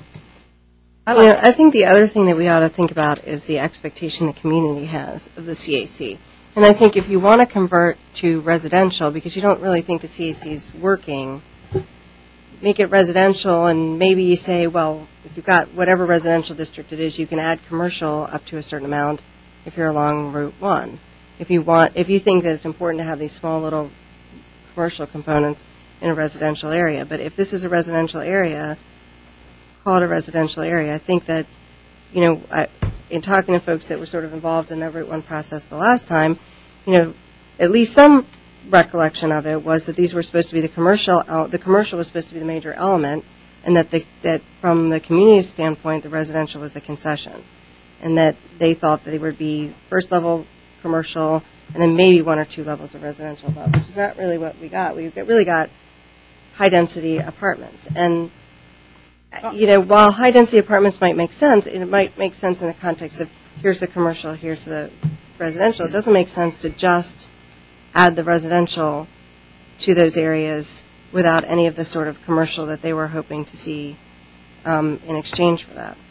I You like know, that. I think the other thing that we ought to think about is the expectation the community has of the C A C. And I think if you want to convert to residential, because you don't really think the C A C is working, make it residential, and maybe you say, well, if you've got whatever residential district it is, you can add commercial up to a certain amount if you're along Route One. If you want, if you think that it's important to have these small little commercial components in a residential area, but if this is a residential area, call it a residential area. I think that, you know, I, in talking to folks that were sort of involved in the Route One process the last time, you know, at least some recollection of it was that these were supposed to be the commercial, uh, the commercial was supposed to be the major element, and that the, that from the community's standpoint, the residential was the concession, and that they thought that they would be first level commercial, and then maybe one or two levels of residential above, which is not really what we got. We really got high density apartments, and you know, while high-density apartments might make sense, it might make sense in the context of here's the commercial, here's the residential. It doesn't make sense to just add the residential to those areas without any of the sort of commercial that they were hoping to see um, in exchange for that.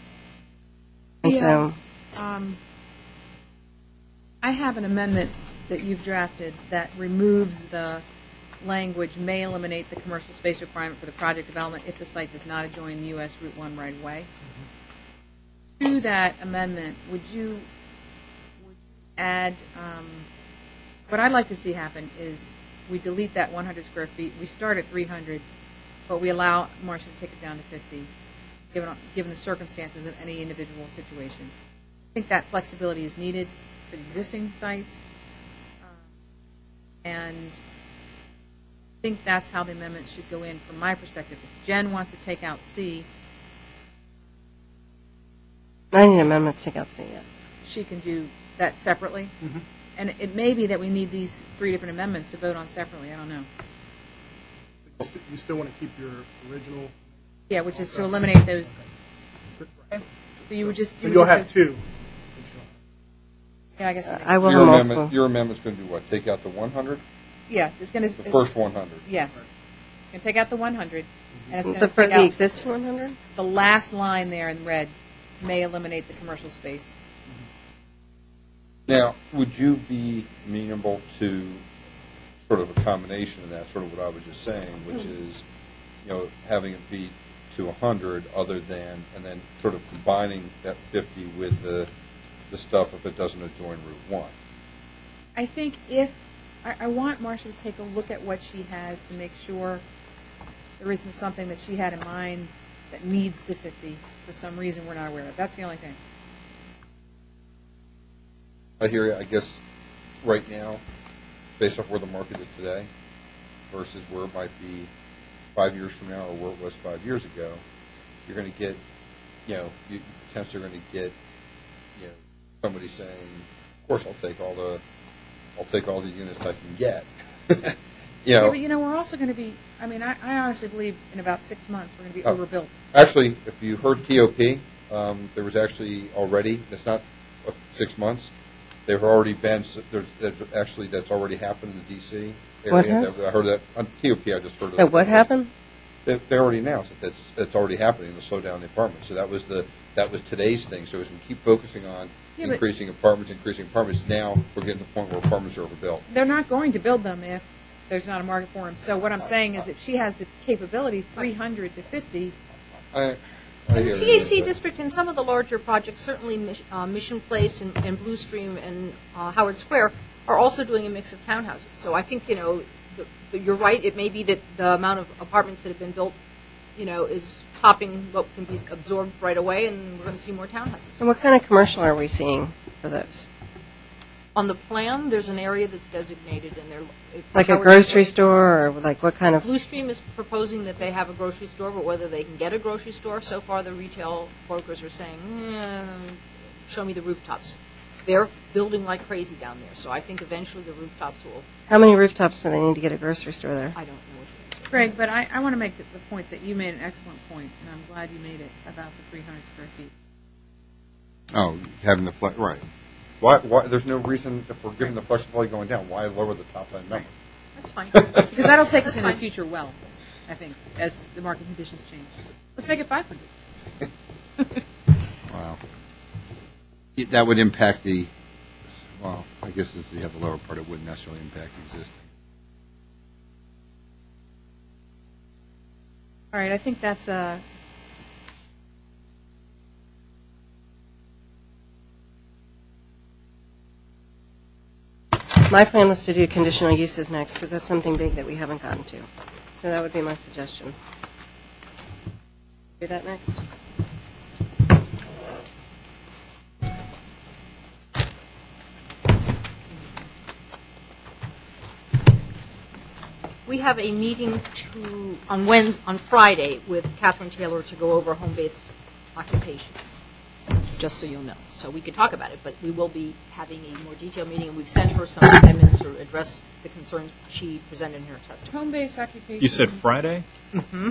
And Yeah. so, Um, I have an amendment that you've drafted that removes the language may eliminate the commercial space requirement for the project development if the site does not adjoin the U S Route one right of way. To that amendment, would you, would you add, um, what I'd like to see happen is we delete that one hundred square feet. We start at three hundred, but we allow Marcia to take it down to fifty, given, given the circumstances of any individual situation. I think that flexibility is needed for the existing sites. Um, and I think that's how the amendment should go in from my perspective. If Jen wants to take out C, I need an amendment to take out C, yes. she can do that separately. Mm-hmm. And it may be that we need these three different amendments to vote on separately. I don't know. You st- You still want to keep your original? Yeah, which is to eliminate those. So you would just. So you would you'll just have two. Yeah, I guess. Uh, I will Your have amendment, multiple. your amendment's going to do what? Take out the one hundred? Yeah, it's going to. The first one hundred? Yes. It's going to take out the one hundred, and it's going The, to for take the out existing one hundred? the last line there in red. May eliminate the commercial space. Now, would you be amenable to sort of a combination of that, sort of what I was just saying, which is, you know, having it be to one hundred other than, and then sort of combining that fifty with the the stuff if it doesn't adjoin Route one. I think if, I, I want Marcia to take a look at what she has to make sure there isn't something that she had in mind that needs the fifty for some reason we're not aware of. That's the only thing. I hear you. I guess right now, based off where the market is today versus where it might be five years from now or where it was five years ago, you're going to get, you know, you potentially are going to get, you know, somebody saying, "Of course, I'll take all the, I'll take all the units I can get." you know, Yeah, but you know, we're also going to be. I mean, I, I honestly believe in about six months we're going to be Oh. overbuilt. Actually, if you heard T O P, um, there was actually already. It's not uh, six months. There have already been. There's, there's actually that's already happened in the D C area. What has? I heard that on T O P. I just heard of That what happened? They, they already announced that that's that's already happening to slow down the apartments. So that was the that was today's thing. So as we keep focusing on Yeah, but- increasing apartments, increasing apartments, now we're getting to the point where apartments are overbuilt. They're not going to build them if there's not a market for them. So what I'm saying is, if she has the capability, three hundred to fifty. I, I And hear the you. C A C district and some of the larger projects, certainly Mis- uh, Mission Place and, and Blue Stream and uh, Howard Square, are also doing a mix of townhouses. So I think, you know, the, the, you're right. It may be that the amount of apartments that have been built, you know, is topping what can be absorbed right away, and we're going to see more townhouses. So what kind of commercial are we seeing for those? On the plan, there's an area that's designated, and they're Like a Howard grocery Square- store, or like what kind of? Blue Stream is proposing that they have a grocery store, but whether they can get a grocery store, so far the retail brokers are saying, eh, show me the rooftops. They're building like crazy down there, so I think eventually the rooftops will, How many rooftops do they need to get a grocery store there? I don't know what it is. Greg, but I, I want to make the, the point that you made an excellent point, and I'm glad you made it about the three hundred square feet. Oh, having the flex, right. Why, why, there's no reason, if we're giving the flexibility going down, why lower the top end number? That's fine. Because that'll take us That's into the fine. future well, I think, as the market conditions change. Let's make it five hundred. Wow. It- That would impact the, well, I guess since you have the lower part, it wouldn't necessarily impact existing. All right, I think that's uh My plan was to do conditional uses next, because that's something big that we haven't gotten to. So that would be my suggestion. Do that next. We have a meeting to, on Wednesday, on Friday with Catherine Taylor to go over home-based occupations, just so you'll know. So we could talk about it, but we will be having a more detailed meeting, and we've sent her some amendments to address the concerns she presented in her testimony. home-based occupation. You said Friday? Mm-hmm.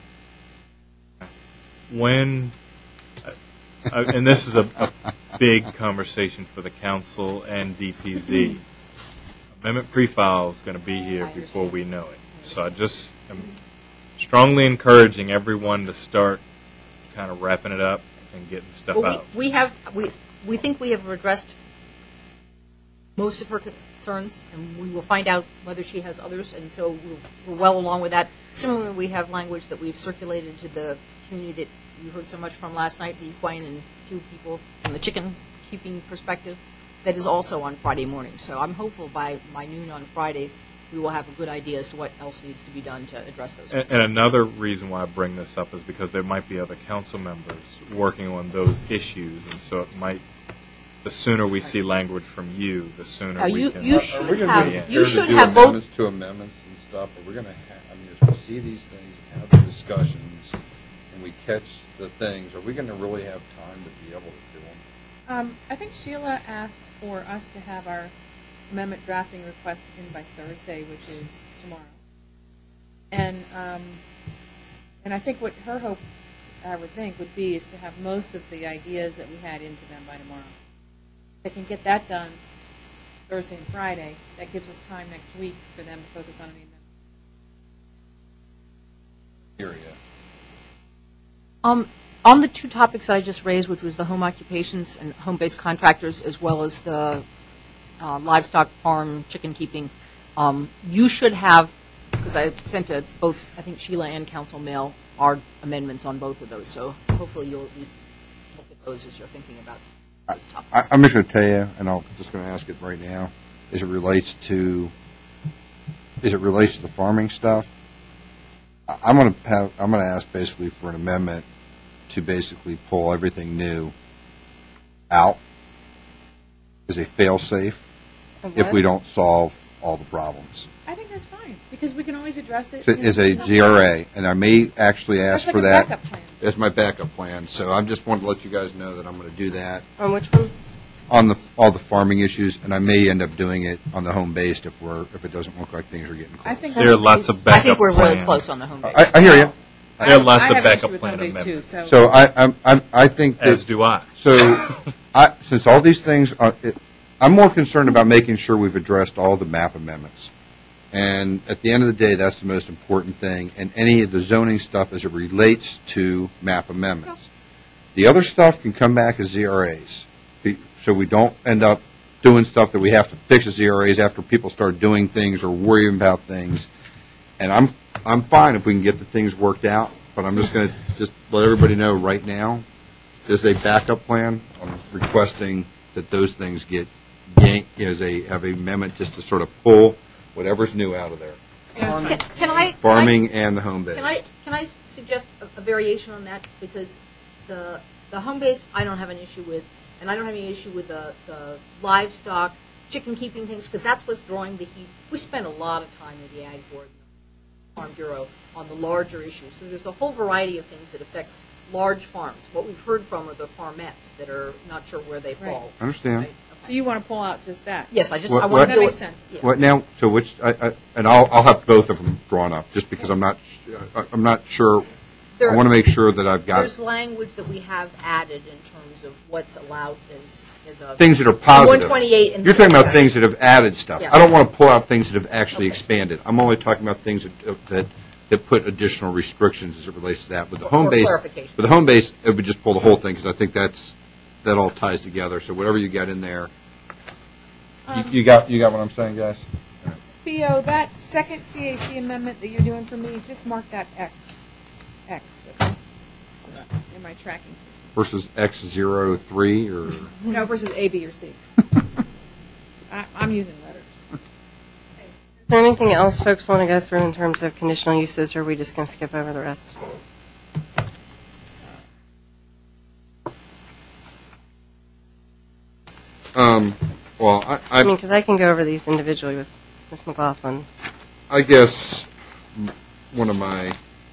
When, uh, uh, and this is a, a big conversation for the council and D P Z. Amendment pre-file is going to be here I before understand. we know it. So I just am strongly encouraging everyone to start kind of wrapping it up and getting stuff Well, out. we, we have, we, we think we have addressed most of her concerns, and we will find out whether she has others, and so we'll, we're well along with that. Similarly, we have language that we've circulated to the community that you heard so much from last night, the equine and two people from the chicken keeping perspective, that is also on Friday morning. So I'm hopeful by, by noon on Friday, we will have a good idea as to what else needs to be done to address those. And, and another reason why I bring this up is because there might be other council members working on those issues, and so it might, the sooner we see language from you, the sooner Now, we you- can. you Are- should Are we going have- to be you prepared should to do have both- amendments to amendments and stuff? Are we going to have, I mean, as we see these things and have the discussions and we catch the things, are we going to really have time to be able to do them? Um, I think Sheila asked for us to have our amendment drafting requests in by Thursday, which is tomorrow. And um, and I think what her hope, I would think, would be is to have most of the ideas that we had into them by tomorrow. If they can get that done Thursday and Friday, that gives us time next week for them to focus on any amendments. Area. Um, on the two topics I just raised, which was the home occupations and home-based contractors, as well as the uh, livestock farm chicken keeping, um, you should have, because I sent to both, I think Sheila and Council Mail, our amendments on both of those. So hopefully you'll at least look at those as you're thinking about those topics. I, I'm just going to tell you, and I'm just going to ask it right now, as it relates to, as it relates to the farming stuff. I- I'm going to have, I'm going to ask basically for an amendment to basically pull everything new out as a fail-safe Of if what? we don't solve all the problems. I think that's fine, because we can always address it. So you know, as a no Z R problem. A, and I may actually ask That's like for a that backup plan. as my backup plan. So I just wanted to let you guys know that I'm going to do that On which one? on the all the farming issues, and I may end up doing it on the home based if we're if it doesn't look like things are getting close. I think There are lots of I backup think we're really plans. close on the home base. I, I hear you. There are lots I of have an backup issue with plan home base too, amendments. so. So I I'm, I'm, I think that As do I. so I since all these things are, it, I'm more concerned about making sure we've addressed all the map amendments. And at the end of the day, that's the most important thing. And any of the zoning stuff as it relates to map amendments. The other stuff can come back as Z R As. Be- So we don't end up doing stuff that we have to fix as Z R As after people start doing things or worrying about things. And I'm I'm fine if we can get the things worked out. But I'm just going to just let everybody know right now, as a backup plan, I'm requesting that those things get yanked, as a have a amendment just to sort of pull whatever's new out of there. Can, can I Farming and the home base. Can I can I suggest a, a variation on that, because the the home base I don't have an issue with, and I don't have any issue with the, the livestock chicken keeping things, because that's what's drawing the heat. We spend a lot of time with the Ag Board and the Farm Bureau on the larger issues. So there's a whole variety of things that affect large farms. What we've heard from are the farmettes that are not sure where they fall. I understand. Right? So you want to pull out just that? Yes, I just What- I what- want to That do makes it. sense. Yeah. What now? So which? I, I, and I'll I'll have both of them drawn up, just because I'm not sh- I- I'm not sure. There- I want to make sure that I've got There's language that we have added in terms of what's allowed as, as a. things that are positive. one twenty-eight and. You're talking about things that have added stuff. Yes. I don't want to pull out things that have actually Okay. expanded. I'm only talking about things that that that put additional restrictions as it relates to that. With the Or- home or base, clarification. with the home base, it would just pull the whole thing, because I think that's that all ties together. So whatever you got in there, you, you got you got what I'm saying, guys. Theo, that second C A C amendment that you're doing for me, just mark that X. X, okay? So, in my tracking system. Versus X zero three or No, versus A, B, or C. I, I'm using letters. Is there anything else folks want to go through in terms of conditional uses, or are we just going to skip over the rest? um. Well, I I mean, I, because I can go over these individually with Miz McLaughlin. I guess one of my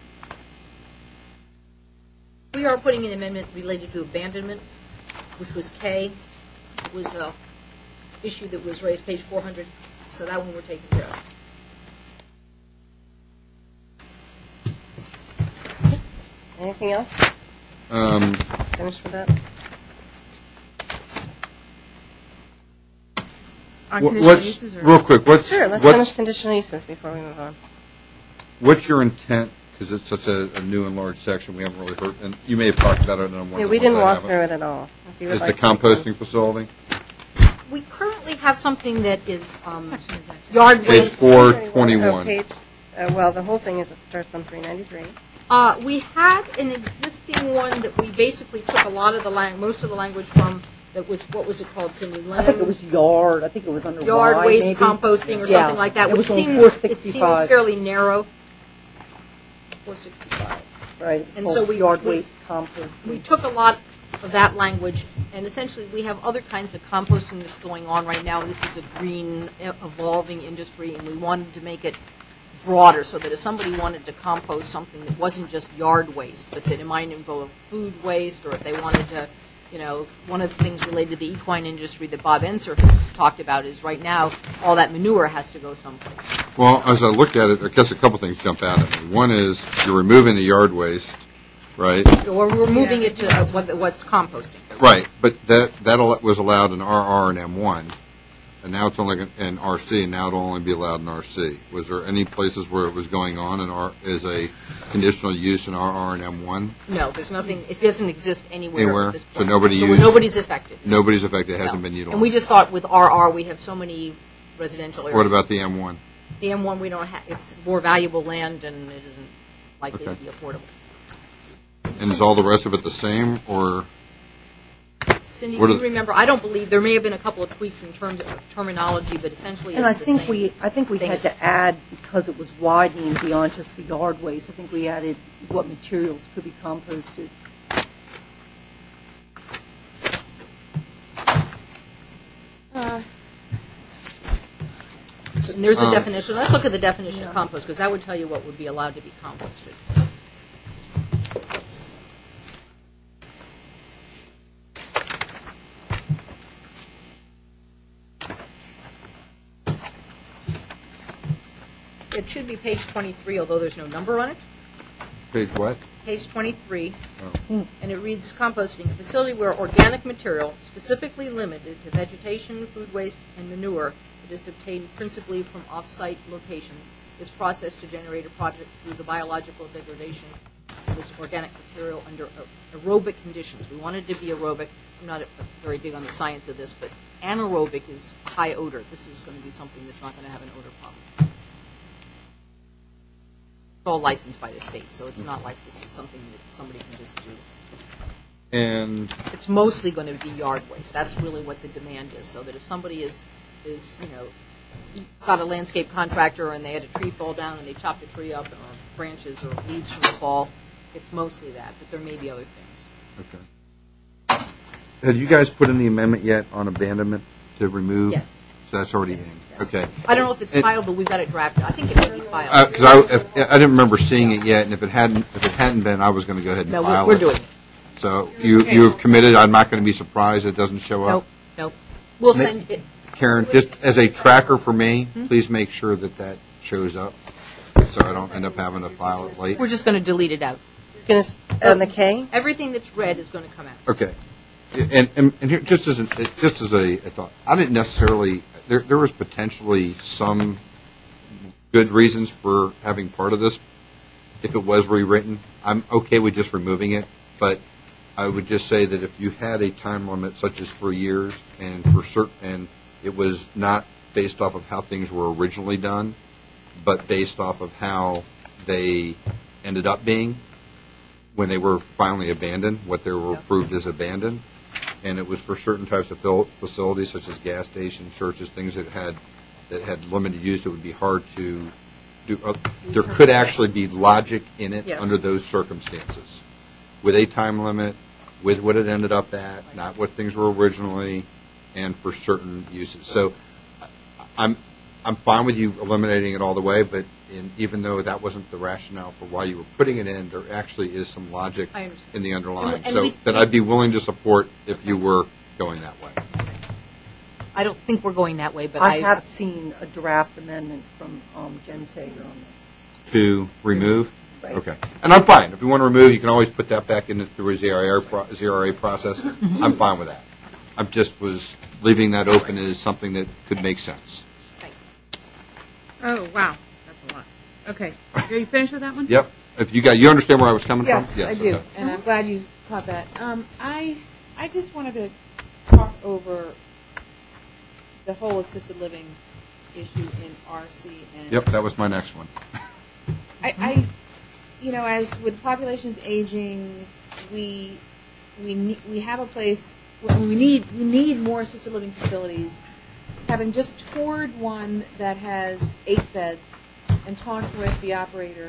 We are putting an amendment related to abandonment, which was K. It was a issue that was raised, page four hundred, so that one we're taking care of. Anything else? um. Finished with that? On Wha- conditional What's uses or? real quick? What's Sure, let's finish what's conditional uses before we move on. what's your intent? Because it's such a, a new and large section, we haven't really heard. And you may have talked about it. And I'm Yeah, wondering we didn't if I walk haven't. through it at all. If you would Is the like to- composting facility We currently have something that is um, What section is that? yard page waste. four Oh, twenty-one? page, uh, well, the whole thing is, it starts on three ninety-three. Uh, we had an existing one that we basically took a lot of the lang, most of the language from, that was, what was it called, Cindy? I think it was yard, I think it was under Yard Y, waste maybe. composting or Yeah. something like that, It which was on seemed, four it seemed sixty-five. fairly narrow. four sixty-five. Right, it was And called so we- yard we- waste composting. We took a lot of that language, and essentially we have other kinds of composting that's going on right now. This is a green, e- evolving industry, and we wanted to make it broader so that if somebody wanted to compost something that wasn't just yard waste, but that it might involve food waste, or if they wanted to, you know, one of the things related to the equine industry that Bob Enser has talked about is right now all that manure has to go someplace. Well, as I looked at it, I guess a couple things jump out at me. One is you're removing the yard waste, right? Or we're moving it to uh, what, what's composting. Right, but that that al- was allowed in R R and M one, and now it's only in R C, and now it'll only be allowed in R C. Was there any places where it was going on in R as a conditional use in R R and M one? No, there's nothing, it doesn't exist anywhere Anywhere? at this So point. nobody So used- nobody's affected. Nobody's affected. It hasn't No. been utilized. And we just thought with R R, we have so many residential areas. What about the M one? The M one, we don't have, it's more valuable land and it isn't likely to Okay. be affordable. And is all the rest of it the same, or Let's Cindy, What you are the- remember, I don't believe, there may have been a couple of tweaks in terms of terminology, but essentially And it's I the think same. we, I think we thing. had to add, because it was widening beyond just the yard waste, I think we added what materials could be composted. And there's a Um, definition. Let's look at the definition of compost, because that would tell you what would be allowed to be composted. It should be page twenty-three, although there's no number on it. Page what? Page twenty-three, Oh. and it reads composting, a facility where organic material specifically limited to vegetation, food waste, and manure that is obtained principally from off-site locations is processed to generate a product through the biological degradation of this organic material under a- aerobic conditions. We wanted to be aerobic. I'm not a- very big on the science of this, but anaerobic is high odor. This is going to be something that's not going to have an odor problem. It's all licensed by the state, so it's not like this is something that somebody can just do. And It's mostly going to be yard waste. That's really what the demand is, so that if somebody is, is, you know, got a landscape contractor and they had a tree fall down and they chopped a tree up, or branches or leaves from the fall, it's mostly that, but there may be other things. okay. Have you guys put in the amendment yet on abandonment to remove? Yes. So that's already Yes, in. yes. Okay. I don't know if it's And- filed, but we've got it drafted. I think it should be filed. Because I, if, I didn't remember seeing it yet, and if it hadn't, if it hadn't been, I was going to go ahead and No, file we're, we're it. doing it. So you you have committed. I'm not going to be surprised it doesn't show up. Nope, nope. We'll Ma- send it. Karen, just as a tracker for me, please make sure that that shows up, so I don't end up having to file it late. We're just going to delete it out. Gonna s- On the K? Everything that's red is going to come out. Okay. And, and, and here, just as a, just as a, a thought, I didn't necessarily, there, there was potentially some good reasons for having part of this. If it was rewritten, I'm okay with just removing it, but I would just say that if you had a time limit such as three years and for certain, and it was not based off of how things were originally done, but based off of how they ended up being when they were finally abandoned, what they were approved as abandoned, and it was for certain types of fil- facilities such as gas stations, churches, things that had that had limited use. It would be hard to do. Uh, there could actually be logic in it Yes. under those circumstances, with a time limit, with what it ended up at, not what things were originally, and for certain uses. So, I- I'm I'm fine with you eliminating it all the way, but in, even though that wasn't the rationale for why you were putting it in, there actually is some logic I understand. in the underlying. And- and so we- that I'd be willing to support if you were going that way. I don't think we're going that way, but I I, have seen a draft amendment from um, Jen Sager on this. To remove? Right. Okay. And I'm fine. If you want to remove, you can always put that back into through a Z R A, pro, Z R A process. I'm fine with that. I just was leaving that open as something that could make sense. Thank you. Oh, wow. That's a lot. Okay. Are you finished with that one? Yep. If you got, you understand where I was coming Yes, from? I do. okay. And I'm glad you caught that. Um, I, I just wanted to talk over the whole assisted living issue in R C. And Yep, that was my next one. I, I, you know, as with populations aging, we we ne- we have a place. We need we need more assisted living facilities. Having just toured one that has eight beds and talked with the operator,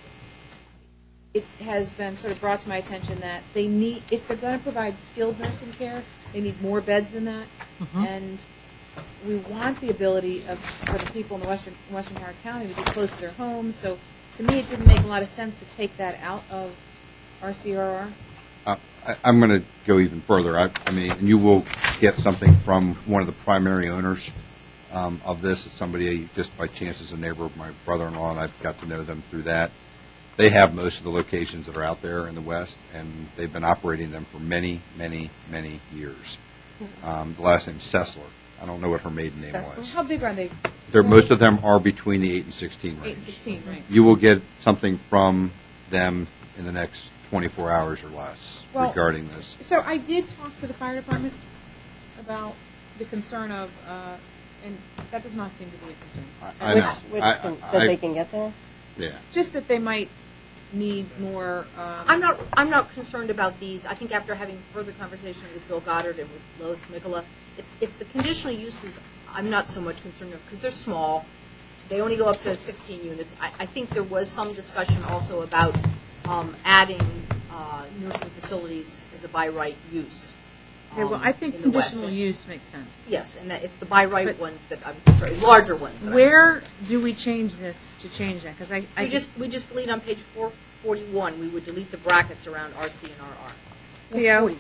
it has been sort of brought to my attention that they need, if they're going to provide skilled nursing care, they need more beds than that, and we want the ability of for the people in the western Western Howard County to be close to their homes. So to me, it didn't make a lot of sense to take that out of R C R R. Uh, I, I'm going to go even further. I, I mean, and you will get something from one of the primary owners um, of this. It's somebody just by chance is a neighbor of my brother-in-law, and I've got to know them through that. They have most of the locations that are out there in the West, and they've been operating them for many, many, many years. Um, the last name's Sessler. I don't know what her maiden name Sessler? was. How big are they? They're, most of them are between the eight and sixteen range. Eight and sixteen, right? You will get something from them in the next twenty-four hours or less Well- regarding this. So I did talk to the fire department about the concern of, uh, and that does not seem to be a concern. I, I Which, know. which I, can, I, that I- they can get there? yeah. Just that they might need more. Um, I'm not, I'm not concerned about these. I think after having further conversation with Bill Goddard and with Lois Mikola, it's, it's the conditional uses I'm not so much concerned with, because they're small. They only go up to sixteen units. I, I think there was some discussion also about um, adding uh, nursing facilities as a by right use. okay, well, um, I think in the West conditional End. use makes sense. Yes, and that it's the by right But- ones that I'm sorry, larger ones. That I'm Where do we change this to change that? Because I, I We just, we just delete on page four forty-one, we would delete the brackets around R C and R R. Theo,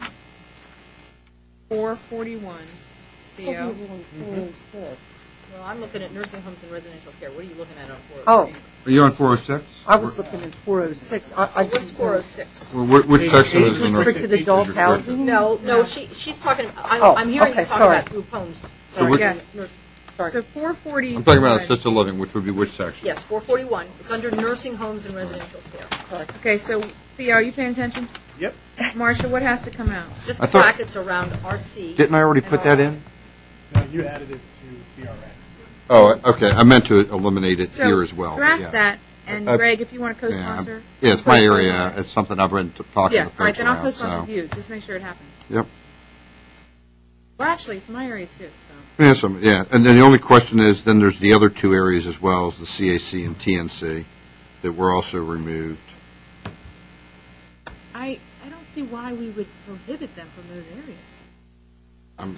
four forty-one. Theo, Well, I'm looking at nursing homes and residential care. What are you looking at on four Oh, oh six? Are you on four oh six? I was looking at four oh six. I, I What's four oh six? Which, which section is the nursing? Restricted adult housing? No, no, she, she's talking, I'm, Oh, I'm hearing okay, you talk sorry. about group homes. So what- Yes. Nurse- Sorry. so four forty. I'm talking about assisted living, which would be which section? Yes, four forty-one. It's under nursing homes and residential care. Okay, so Theo, are you paying attention? Yep. Marcia, what has to come out? Just I the thought- brackets around R C. Didn't I already and put that R R. in? No, you added it to B R S. Oh, okay. I meant to eliminate it So here as well. but draft yes. that, and Uh, Greg, if you want to Yeah, co-sponsor. yeah, it's my co-sponsor area. it. It's something I've been t- talking Yeah, to all right, folks then I'll around. co-sponsor So, with you. Just make sure it happens. yep. Well, actually, it's my area too. So Yeah, some, yeah, and then the only question is, then there's the other two areas as well as the C A C and T N C that were also removed. I I don't see why we would prohibit them from those areas. I'm,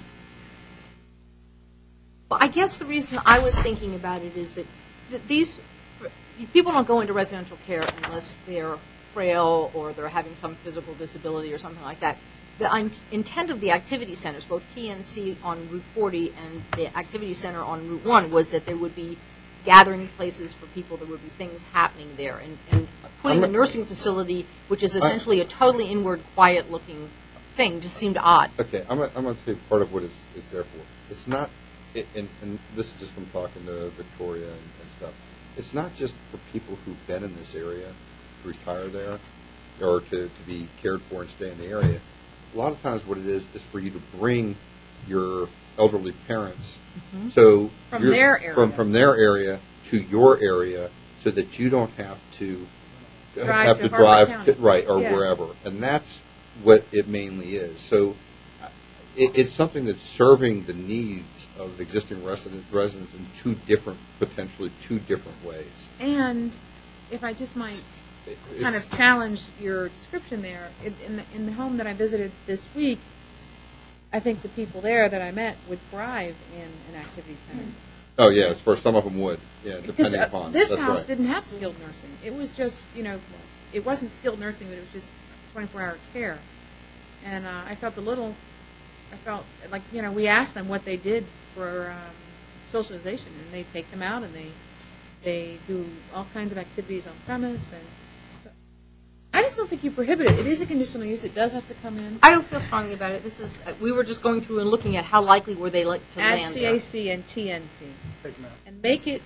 Well, I guess the reason I was thinking about it is that, that these people don't go into residential care unless they're frail or they're having some physical disability or something like that. The un- intent of the activity centers, both T N C on Route forty and the activity center on Route one, was that there would be gathering places for people. There would be things happening there, and, and putting a I'm- nursing facility, which is essentially a totally inward, quiet-looking thing, just seemed odd. okay, I'm, gonna- I'm going to tell you part of what it's, it's there for. It's not, it, and, and this is just from talking to Victoria and, and stuff. It's not just for people who've been in this area to retire there or to, to be cared for and stay in the area. A lot of times what it is is for you to bring your elderly parents so From you're- their area. from, from their area to your area so that you don't have to Drive have to to Harford drive County. to, right or Yeah. wherever, and that's what it mainly is. So uh, it, it's something that's serving the needs of existing resident, residents in two different, potentially two different ways. And if I just might It- kind it's- of challenge your description there, in, in, the, in the home that I visited this week, I think the people there that I met would thrive in an activity center. Oh yeah, it's for some of them would, yeah, Because depending uh, upon. this That's house right. didn't have skilled nursing. It was just, you know, it wasn't skilled nursing, but it was just twenty-four hour care. And uh, I felt a little, I felt like, you know, we asked them what they did for um, socialization, and they take them out and they they do all kinds of activities on premise. And so I just don't think you prohibit it. It is a conditional use. It does have to come in. I don't feel strongly about it. This is, uh, we were just going through and looking at how likely were they like to Add land C there. A C and T N C Take them out. and make it.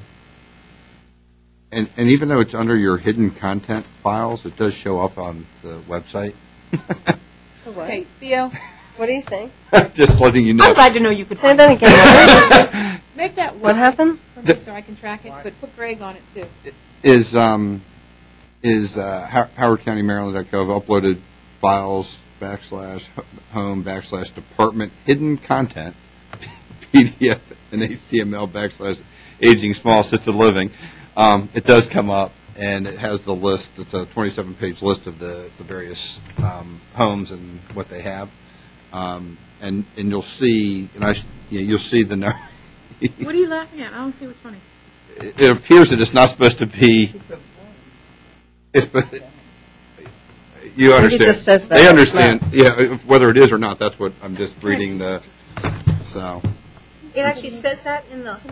And, and even though it's under your hidden content files, it does show up on the website. Okay, Theo, What are you saying? Just letting you know. I'm glad to know you could Say find that again. make that What happened? for me so I can track it. But put Greg on it too. Is um, is uh, How- Howard County Maryland dot gov uploaded files backslash home backslash department hidden content P D F and H T M L backslash aging small assisted living. Um, it does come up and it has the list. It's a twenty-seven page list of the the various um, homes and what they have. Um, and and you'll see and I sh- yeah, you'll see the number. What are you laughing at? I don't see what's funny. It it appears that it's not supposed to be. It's, you understand? just says that. They understand. Yeah, if- whether it is or not, that's what I'm just reading the. So It actually says that in the.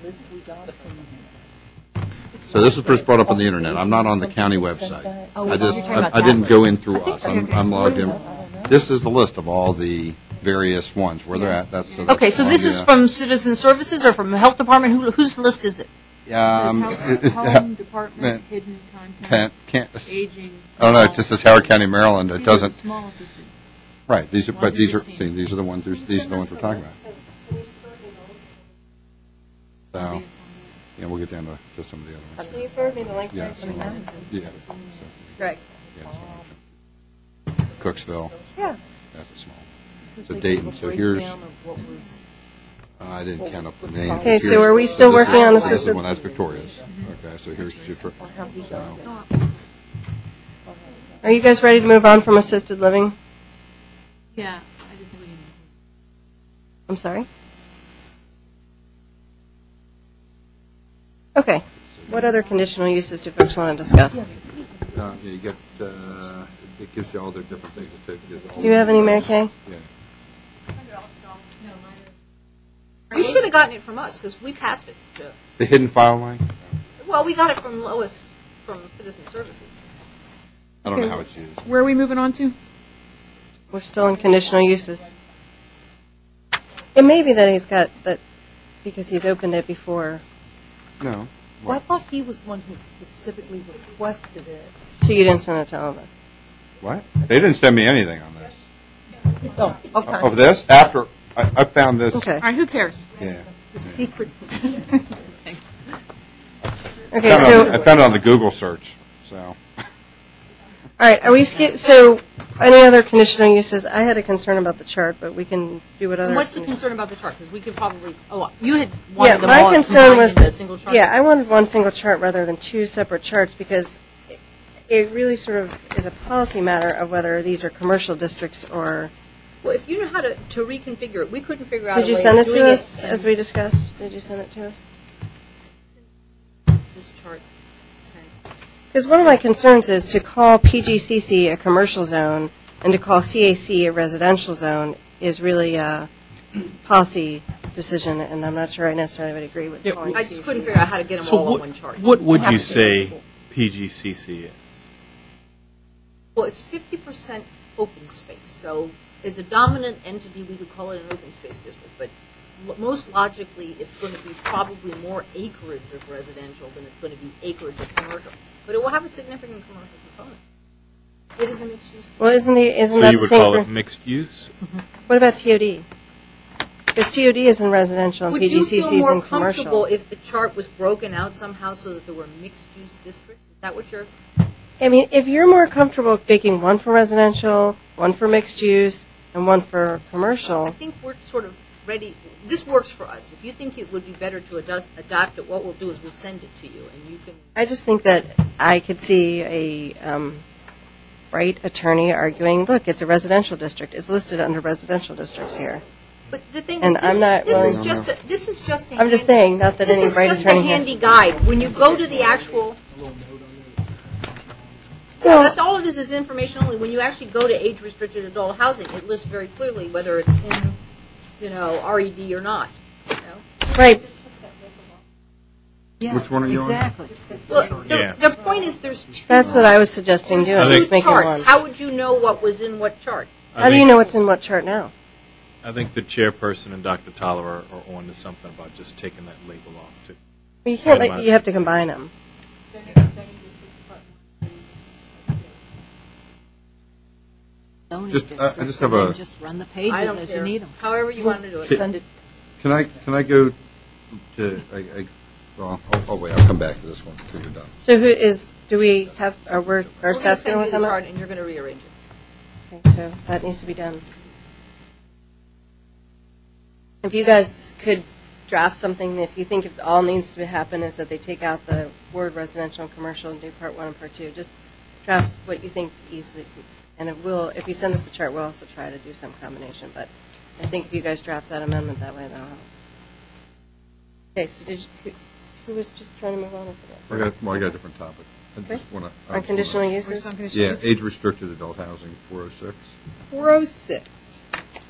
so this was first brought up on the internet. I'm not on the county website. Oh, I just you're talking I, about I that didn't list. go in through us. I'm, I'm logged in. This is the list of all the various ones where they're at. That's so that's Okay, so this is Columbia. from Citizen Services or from the Health Department? Who, whose list is it? um, It says it- it- home, home department, uh, hidden content, Can't, can't, aging. oh no, small- it just says Howard County, Maryland. It These are the doesn't. Small assisted. Right. These are, One but to these are, sixteen. see, these are the ones, these are the ones we're talking about. So, Yeah, we'll get down to, to some of the other ones. Can you forward me the link? Yeah, Greg? some of them. Yeah. So, Greg. yeah, some of them. Cooksville, Yeah. that's a small. Just So like Dayton, a so here's, breakdown of what was- uh, I didn't count up the names. Okay, so Here's- are we still this is- working on this is assisted- the one, that's Victoria's. Okay, so here's your, tr- so, Are you guys ready to move on from assisted living? Yeah, I just think we need. I'm sorry? Okay. What other conditional uses do folks want to discuss? uh, yeah, you get, uh, it gives you all their different things. It gives all Do you have any, Mary Kay? Yeah. You should have gotten it from us, because we passed it. To, The hidden file line? well, we got it from Lois, from Citizen Services. I don't know how it's used. Where are we moving on to? We're still in conditional uses. It may be that he's got, that, because he's opened it before, No. Well, I thought he was the one who specifically requested it. so you didn't send it to all of us. What? They didn't send me anything on this. Oh, okay. Of this? After, I, I found this. Okay. All right, who cares? Yeah. The secret. Okay, I found, it on, I so, found it on the Google search, so. all right, are we skip, so, any other conditional uses? I had a concern about the chart, but we can do what other. And what's the condi- concern about the chart? Because we could probably, oh, you had wanted Yeah, them my all concern combined was, into a that- single chart? yeah, I wanted one single chart rather than two separate charts, because it- it really sort of is a policy matter of whether these are commercial districts or, Well, if you know how to, to reconfigure it, we couldn't figure out a did way you of send it doing to us, and as we discussed? Did you send it to us? This chart sent. Because one of my concerns is to call P G C C a commercial zone and to call C A C a residential zone is really a policy decision, and I'm not sure I necessarily would agree with Yeah, calling I C A C. just couldn't figure out how to get them So all what, on one chart. what would Have you to be say simple. P G C C is? Well, it's fifty percent open space, so as a dominant entity, we could call it an open space district, but lo- most logically, it's going to be probably more acreage of residential than it's going to be acreage of commercial. But it will have a significant commercial component. It is a mixed use. Well, isn't the, isn't So that you the would same call for, it mixed use? what about T O D? Because T O D is in residential and Would P G you C feel C is more in comfortable commercial. if the chart was broken out somehow so that there were mixed use districts? Is that what you're? I mean, if you're more comfortable making one for residential, one for mixed use, and one for I commercial, think we're sort of ready. This works for us. If you think it would be better to adjust, adopt it, what we'll do is we'll send it to you, and you can. I just think that I could see a um, right attorney arguing, look, it's a residential district. It's listed under residential districts here. But the thing And is, this, I'm not this is willing- just a, this is just a I'm just handy- saying, not that this any is right just attorney a here. handy guide. When you go to the actual, Well- that's all it is. Is information only. When you actually go to age-restricted adult housing, it lists very clearly whether it's in, you know, R E D or not. You know? Right. Yeah, Which one are you on? exactly. Well, the, Yeah. the point is, there's two. That's what I was suggesting doing, I two think- just making charts. one. How would you know what was in what chart? I How do you think- know what's in what chart now? I think the chairperson and Doctor Tyler are, are on to something about just taking that label off too. Well, you can't, Right, like, Mike. you have to combine them. zoning Just, uh, I districts, just have and then a- just run the I pages don't as care. you need them. However you want to do it. Can- Send it. Can I, can I go to, I, I, well, oh, oh, wait, I'll come back to this one until you're done. So who is, do we have, our word, our We're going to staff send going you to the come chart, up? and you're going to rearrange it. Okay, so that needs to be done. If you guys could draft something, if you think if all needs to happen is that they take out the word residential and commercial and do part one and part two, just draft what you think easily, and it will, if you send us the chart, we'll also try to do some combination, but I think if you guys draft that amendment that way, that'll help. Okay, so did you, who, who was just trying to move on? I forgot. I got, well, I got a different topic. I Okay. just wanna. I On just conditional wanna- uses? Some conditional Yeah, use? age-restricted adult housing, four oh six. four oh six.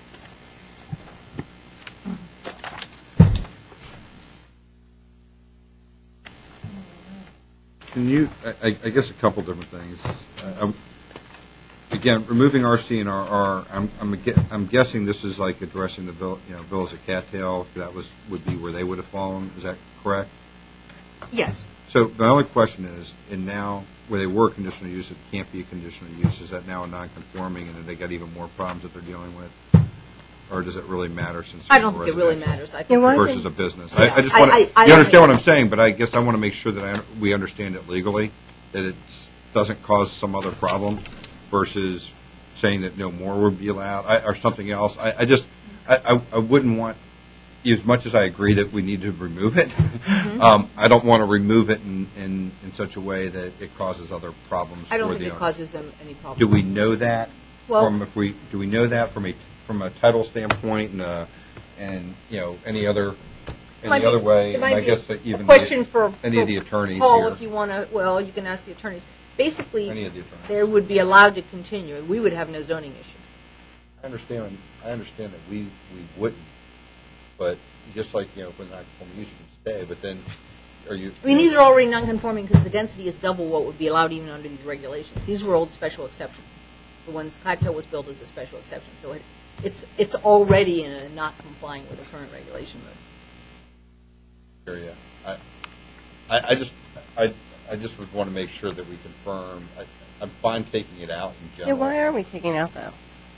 Can you, I, I guess a couple different things. Uh, um, Again, removing R C and R R, I'm, I'm, gue- I'm guessing this is like addressing the, vill- you know, villas at Cattail, that was, would be where they would have fallen, is that correct? Yes. So my only question is, and now, where they were conditional use, it can't be a conditional use, is that now a non-conforming, and then they got even more problems that they're dealing with? or does it really matter since I it's don't think it really residential matters. I Yeah, think why- versus a business? Yeah, I, I just I- want I- I to. You don't understand think- what I'm saying, but I guess I want to make sure that I, we understand it legally, that it doesn't cause some other problem versus saying that no more would be allowed I, or something else. I, I just I, I, I wouldn't want. As much as I agree that we need to remove it, Mm-hmm. um, I don't want to remove it in, in, in such a way that it causes other problems. I don't for think the it owner. causes them any problem. Do we know that? Well- from if we do we know that from a from a title standpoint and uh, and you know any other It might any be- other way? it And might I be guess a- that even a question the, for any for of the attorneys Paul, here. if you want to, well, you can ask the attorneys. Basically, Any of the attorneys. they would be allowed to continue. We would have no zoning issue. I understand. I understand that we, we wouldn't, but just like you know, when non-conforming use, you can stay. But then, are you? I mean, these are already non-conforming because the density is double what would be allowed even under these regulations. These were old special exceptions. The ones Cocktail was built as a special exception, so it, it's it's already in a not complying with the current regulation mode. area. I, I, I just, I, I just would want to make sure that we confirm. I, I'm fine taking it out in Yeah, general. why are we taking it out, though?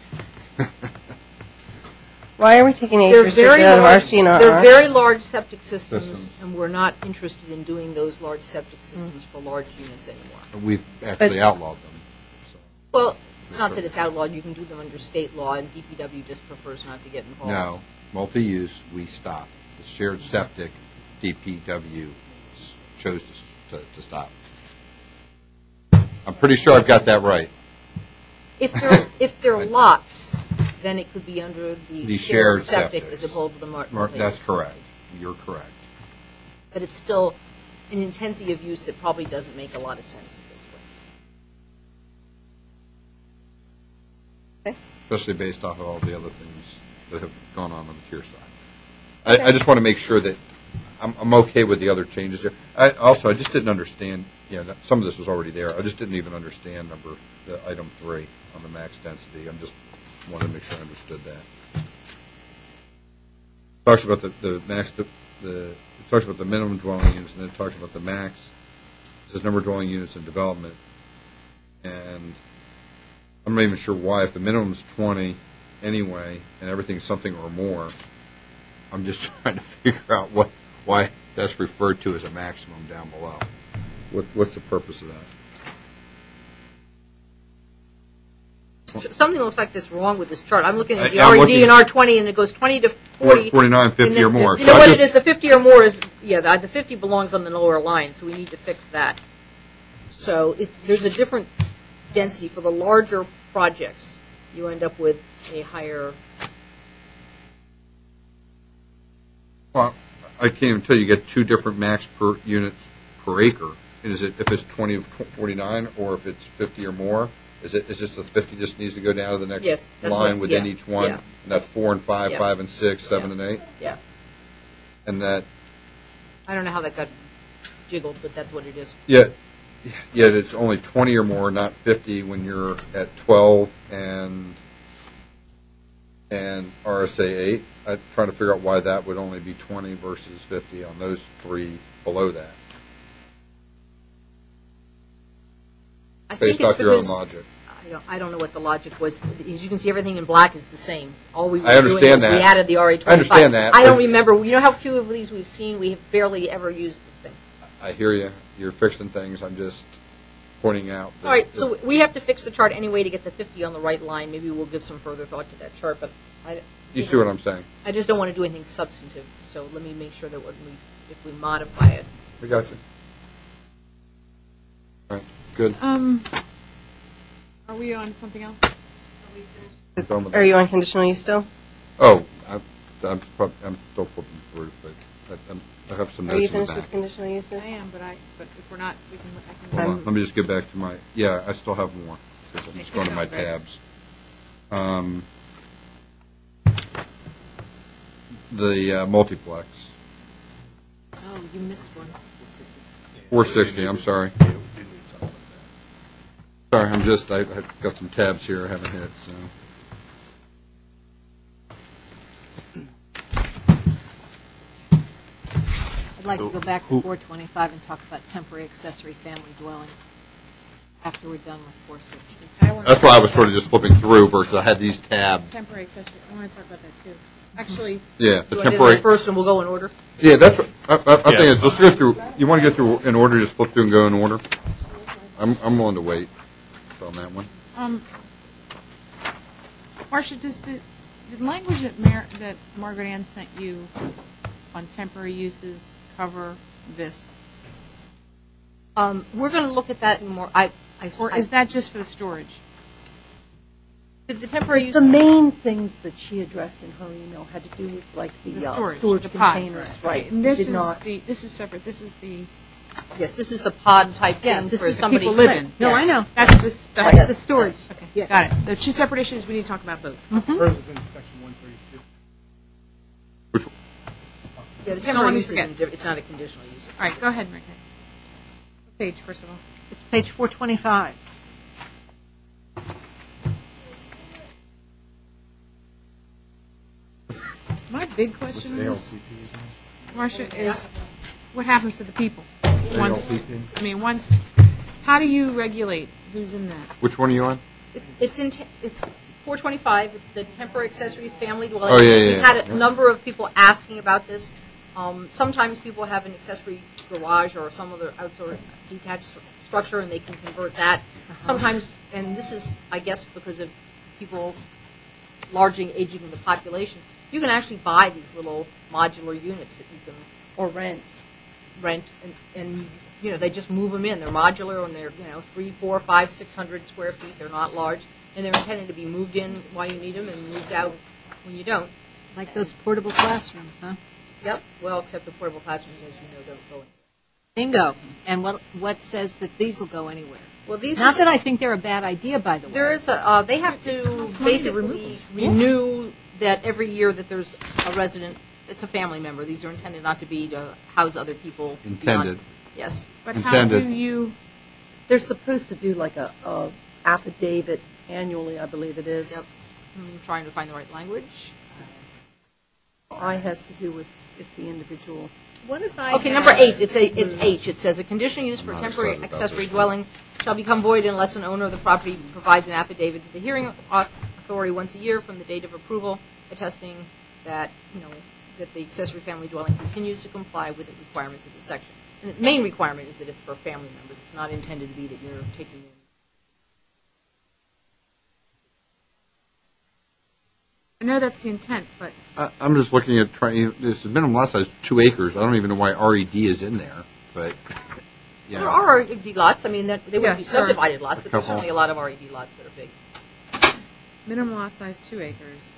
Why are we taking They're acres very out of R large. C and R? They're very large septic systems, Systems. and we're not interested in doing those large septic systems for large units anymore. We've actually outlawed them. So. Well, it's not that it's outlawed. You can do them under state law, and D P W just prefers not to get involved. No, multi-use, we stopped. The shared septic, D P W s- chose to, s- to, to stop. I'm pretty sure I've got that right. If they're if they're lots, then it could be under the, The shared, shared septic septics. as opposed to the mar- Mar- multi-use. That's correct. You're correct. But it's still an intensity of use that probably doesn't make a lot of sense at this point. Especially based off of all the other things that have gone on on the tier side. I, I just want to make sure that I'm, I'm okay with the other changes here. I, also, I just didn't understand, you know, that- some of this was already there. I just didn't even understand number, the item three on the max density. I'm just wanted to make sure I understood that. Talks about the, the max, the, the, it talks about the minimum dwelling units, and then it talks about the max. It says number of dwelling units in development. And I'm not even sure why, if the minimum's twenty anyway, and everything's something or more, I'm just trying to figure out what, why that's referred to as a maximum down below. What, what's the purpose of that? Something looks like that's wrong with this chart. I'm looking at the I- I'm R E D looking- and R twenty, and it goes twenty to forty. forty-nine, fifty And the- or more. You So know I what just- it is? The fifty or more is, yeah, the, the fifty belongs on the lower line, so we need to fix that. So it, there's a different density. For the larger projects, you end up with a higher. Well, I can't even tell you, you get two different max per units per acre. And is it, if it's twenty to forty-nine, or if it's fifty or more? Is it, is this the fifty just needs to go down to the next Yes, that's line what- within yeah, each one? yeah. And that's four and five, Yeah. five and six, seven Yeah. and eight? Yeah. And that, I don't know how that got jiggled, but that's what it is. yet, yet it's only twenty or more, not fifty when you're at twelve and, and R S A eight. I'm trying to figure out why that would only be twenty versus fifty on those three below that, I think based it's off your own because- logic. I don't, I don't know what the logic was. As you can see, everything in black is the same. All we were I understand doing was that. we added the R E twenty-five. I understand that, I don't but- remember. You know how few of these we've seen? We have barely ever used this thing. I hear you. You're fixing things. I'm just pointing out. that- All right, that- so we have to fix the chart anyway to get the fifty on the right line. Maybe we'll give some further thought to that chart, but I, You see what I'm saying? I just don't want to do anything substantive. So let me make sure that when we, if we modify it, We got you. All right, good. Um, are we on something else? I'm done with Are that. you on conditional use still? Oh, I'm, I'm, prob- I'm still flipping through, but I, I'm, I have some Are you notes in the finished back. with conditional uses? I am, but I, but if we're not, we can, I can. Hold I'm- on, let me just get back to my, yeah, I still have more, because I'm just Okay, going to my sounds great. tabs. Um, the uh, multiplex, Oh, you missed one. four sixty, I'm sorry. Sorry, I'm just, I, I've got some tabs here I haven't hit, so. I'd like to go back to four twenty-five and talk about temporary accessory family dwellings. after we're done with four sixty. I wanna That's talk why I was about sort of just flipping through versus I had these tabbed. Temporary accessory, I want to talk about that too. Actually, Yeah, the You want to do that temporary. first, and we'll go in order? Yeah, that's what, I, I, I Yeah. think it's, let's go through, you want to go through in order, just flip through and go in order? I'm, I'm willing to wait on that one. um, Marcia, does the, the language that Mar- that Margaret Ann sent you on temporary uses cover this? Um, we're going to look at that in more, I, I. Or I- is that just for the storage? Did the temporary use? The main things that she addressed in her email had to do with like the, The uh, storage, storage the pods. containers, right? And this Did is not- the, this is separate, this is the, Yes, this is the pod type Yeah, thing this for is somebody. people live in. No, Yes. I know. that's the, that's Yes. the storage. Yes. Okay, Yes. got it. They're two separate issues, we need to talk about both. Hers is in section one thirty-two. Which, one? Yeah, the Don't let temporary me use forget. isn't, diff- it's not a conditional use. All right, go ahead, Mary Kay. What page, first of all? It's page four twenty-five. My big question is, Marcia, is what happens to the people? Once, I mean, once, how do you regulate who's in that? which one are you on? It's, it's in, te- it's four twenty-five, it's the temporary accessory family dwelling. Oh, yeah, yeah, We've yeah. had a Yeah. number of people asking about this. Um, sometimes people have an accessory garage or some other outside detached stru- structure and they can convert that. Sometimes, and this is, I guess, because of people larging, aging in the population, you can actually buy these little modular units that you can or rent. rent, and, and you know they just move them in. They're modular, and they're you know three, four, five, six hundred square feet. They're not large, and they're intended to be moved in while you need them and moved out when you don't. Like those portable classrooms, huh? Yep. Well, except the portable classrooms, as you know, don't go anywhere. Bingo. And what what says that these will go anywhere? Well, these Not are- that I think they're a bad idea, by the way. there is a uh, they have to basically renew that every year that there's a resident. It's a family member. These are intended not to be to house other people. beyond- Intended. Yes. But how Intended. do you, They're supposed to do like a, a affidavit annually, I believe it is. Yep. I'm trying to find the right language. I has to do with if the individual. What if I Okay, number eight, it's a, it's H. It says, "A conditional use for I'm not temporary excited about accessory this one. dwelling shall become void unless an owner of the property provides an affidavit to the hearing au- authority once a year from the date of approval, attesting that, you know, that the accessory family dwelling continues to comply with the requirements of the section." And the main requirement is that it's for family members. It's not intended to be that you're taking in. I know that's the intent, but I, I'm just looking at trying, this is minimum lot size, two acres. I don't even know why R E D is in there, but, yeah. There are R E D lots. I mean, that, they wouldn't be Yes, there are. subdivided lots, but there's Couple. certainly a lot of R E D lots that are big. minimum lot size, two acres.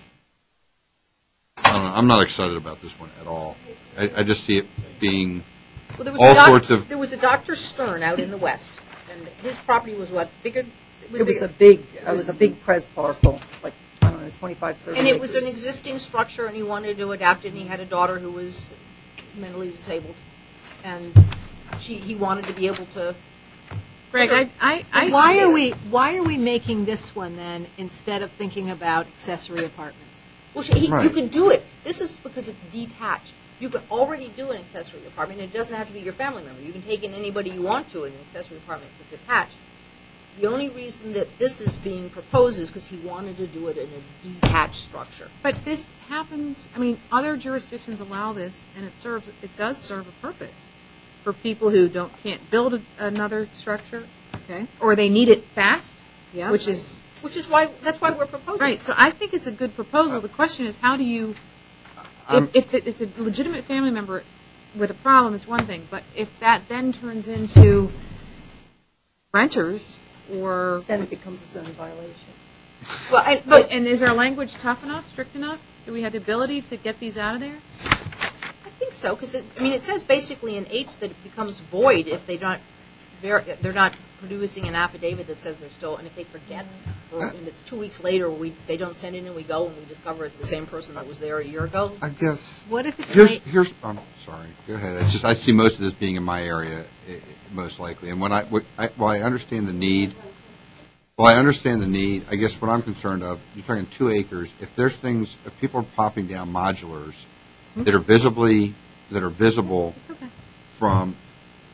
I don't know, I'm not excited about this one at all. I, I just see it being, Well, there was All a doc- sorts of- There was a Doctor Stern out in the west, and his property was what, bigger? It was a big, it was a big press parcel, like, I don't know, twenty-five, thirty And it was an acres. existing structure, and he wanted to adapt it, and he had a daughter who was mentally disabled. And she, he wanted to be able to, Greg, I, I, I why see are it. we why are we making this one then instead of thinking about accessory apartments? well, she, he, you Right. can do it. This is because it's detached. You can already do an accessory apartment, and it doesn't have to be your family member. You can take in anybody you want to in an accessory apartment that's attached. The only reason that this is being proposed is because he wanted to do it in a detached structure. But this happens, I mean, other jurisdictions allow this, and it serves, it does serve a purpose for people who don't, can't build a, another structure, Okay. or they need it fast, Yeah. which is, Which is why, that's why we're proposing right, it. so I think it's a good proposal. The question is, how do you, I'm- if, if it- it's a legitimate family member with a problem, it's one thing, but if that then turns into renters, or, Then it becomes a zoning violation. Well, and, but, but and is our language tough enough, strict enough? Do we have the ability to get these out of there? I think so, because I mean, it says basically in H that it becomes void if they don't, ver- they're not producing an affidavit that says they're still, and if they forget, or, and it's two weeks later, we they don't send in and we go and we discover it's the same person that was there a year ago. I guess, What if it's here's, night- here's, I'm sorry, go ahead. It's just, I see most of this being in my area, i- i- most likely. And when I, what I, while I understand the need, while I understand the need, I guess what I'm concerned of, you're talking two acres, if there's things, if people are popping down modulars that are visibly, that are visible It's okay. from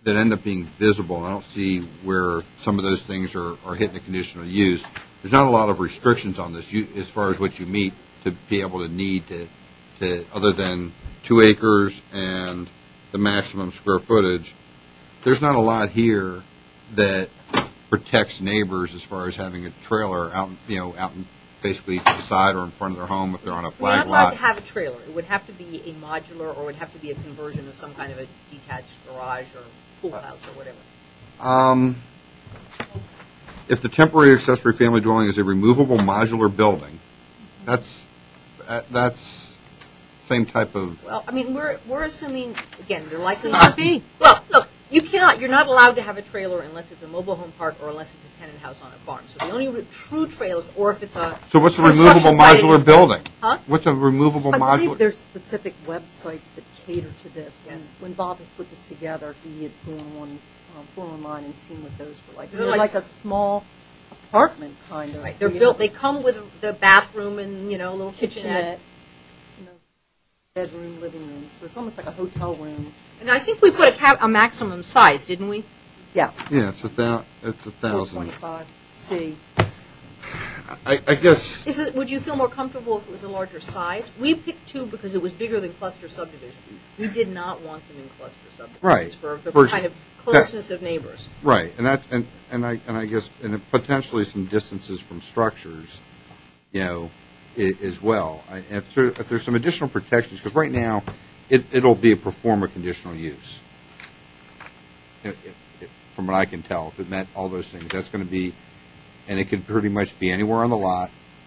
that end up being visible, and I don't see where some of those things are, are hitting the conditional use. There's not a lot of restrictions on this you, as far as what you meet to be able to need to, to other than two acres and the maximum square footage. There's not a lot here that protects neighbors as far as having a trailer out, you know, out in basically to the side or in front of their home if they're on a We're flag not allowed lot. to have a trailer. It would have to be a modular, or it would have to be a conversion of some kind of a detached garage or pool house or whatever. Um, if the temporary accessory family dwelling is a removable modular building, that's that- that's same type of. Well, I mean, we're we're assuming again they're likely It not could be. Well, look, you cannot. You're not allowed to have a trailer unless it's a mobile home park or unless it's a tenant house on a farm. So the only re- true trailers, or if it's a So what's a construction removable site modular inside- building? Huh? What's a removable I believe modular? there's specific websites that cater to this. When- Yes. When Bob had put this together, he had gone on, um, gone online and seen what those were like. They're They're like- like a small apartment, kind of. Right. They're where you built. have They come with the bathroom and you know a little a kitchenette. kitchenette, you know, bedroom, living room. So it's almost like a hotel room. And I think we put a cap, a maximum size, didn't we? Yes. Yeah, it's a thou- it's a four thousand. twenty-five C. I, I guess. Is it, would you feel more comfortable if it was a larger size? We picked two because it was bigger than cluster subdivisions. We did not want them in cluster subdivisions Right. for the For- kind of that- closeness of neighbors. Right, and that's and, and I and I guess and potentially some distances from structures, you know, i- as well. I, and if, there, if there's some additional protections, because right now, it, it'll be a pro forma conditional use. It, it, it, from what I can tell, if it met all those things, that's going to be, and it could pretty much be anywhere on the lot.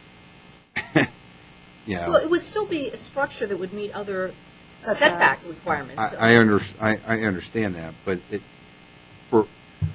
you know, Well, it would still be a structure that would meet other Setbacks. setback requirements. I, so- I, under, I, I understand that, but it, for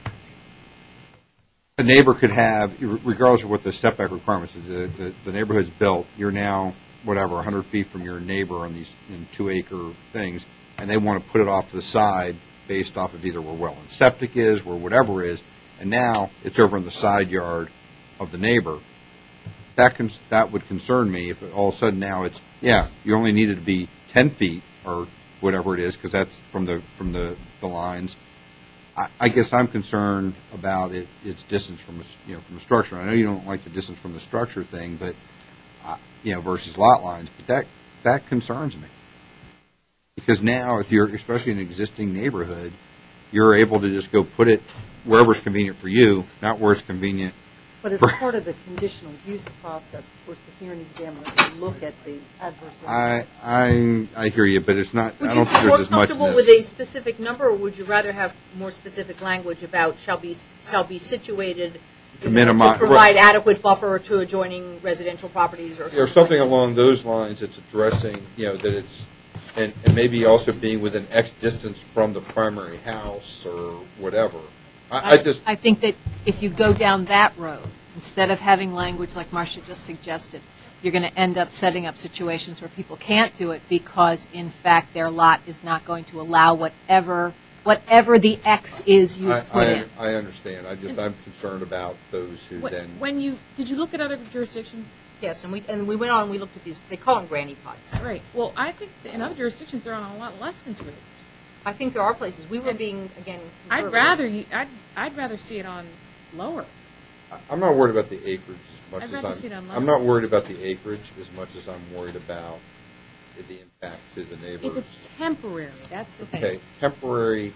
a neighbor could have, regardless of what the setback requirements, is, the, the, the neighborhood's built, you're now, whatever, one hundred feet from your neighbor on these in two-acre things, and they want to put it off to the side based off of either where well and septic is, where whatever is, and now it's over in the side yard of the neighbor. That cons- that would concern me if all of a sudden now it's, yeah, you only needed to be ten feet or whatever it is, because that's from the from the, the lines. I, I guess I'm concerned about it, its distance from a, s- you know from the structure. I know you don't like the distance from the structure thing, but uh, you know versus lot lines, but that that concerns me because now if you're especially in an existing neighborhood, you're able to just go put it wherever's convenient for you, not where it's convenient. But as For- part of the conditional use process, of course, the hearing examiner will look at the adverse I impacts. I I hear you, but it's not. Would I you don't feel think more there's as much in comfortable this. with a specific number, or would you rather have more specific language about shall be shall be situated you know, Minimi- to provide adequate buffer to adjoining residential properties, or something, or something like that? along those lines that's addressing, you know, that it's, and, and maybe also being within X distance from the primary house or whatever. I, I just, I think that if you go down that road, instead of having language like Marcia just suggested, you're going to end up setting up situations where people can't do it because, in fact, their lot is not going to allow whatever whatever the X is you I, put I, in. I understand. I just, I'm concerned about those who When, then. when you did you look at other jurisdictions? Yes, and we and we went on. and We looked at these. They call them granny pots. Right. Well, I think that in other jurisdictions they're on a lot less than two acres. I think there are places we were being again. I'd conservative. rather you. I'd I'd rather see it on lower. I- I'm not worried about the acreage as much I'd as rather I'm. see it on less. I'm not worried about the acreage as much as I'm worried about the impact to the neighbors. If it's temporary, that's the thing. Okay, temporary.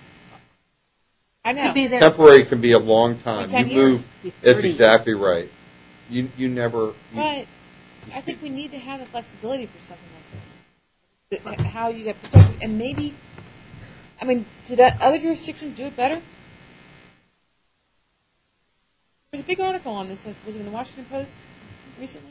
I know. Could be there. Temporary can be a long time. Be ten you move. Be That's thirty. exactly right. You you never. You, But I think we need to have the flexibility for something like this. The- How you get protected, and maybe, I mean, did that- other jurisdictions do it better? There's a big article on this. Was it in the Washington Post recently?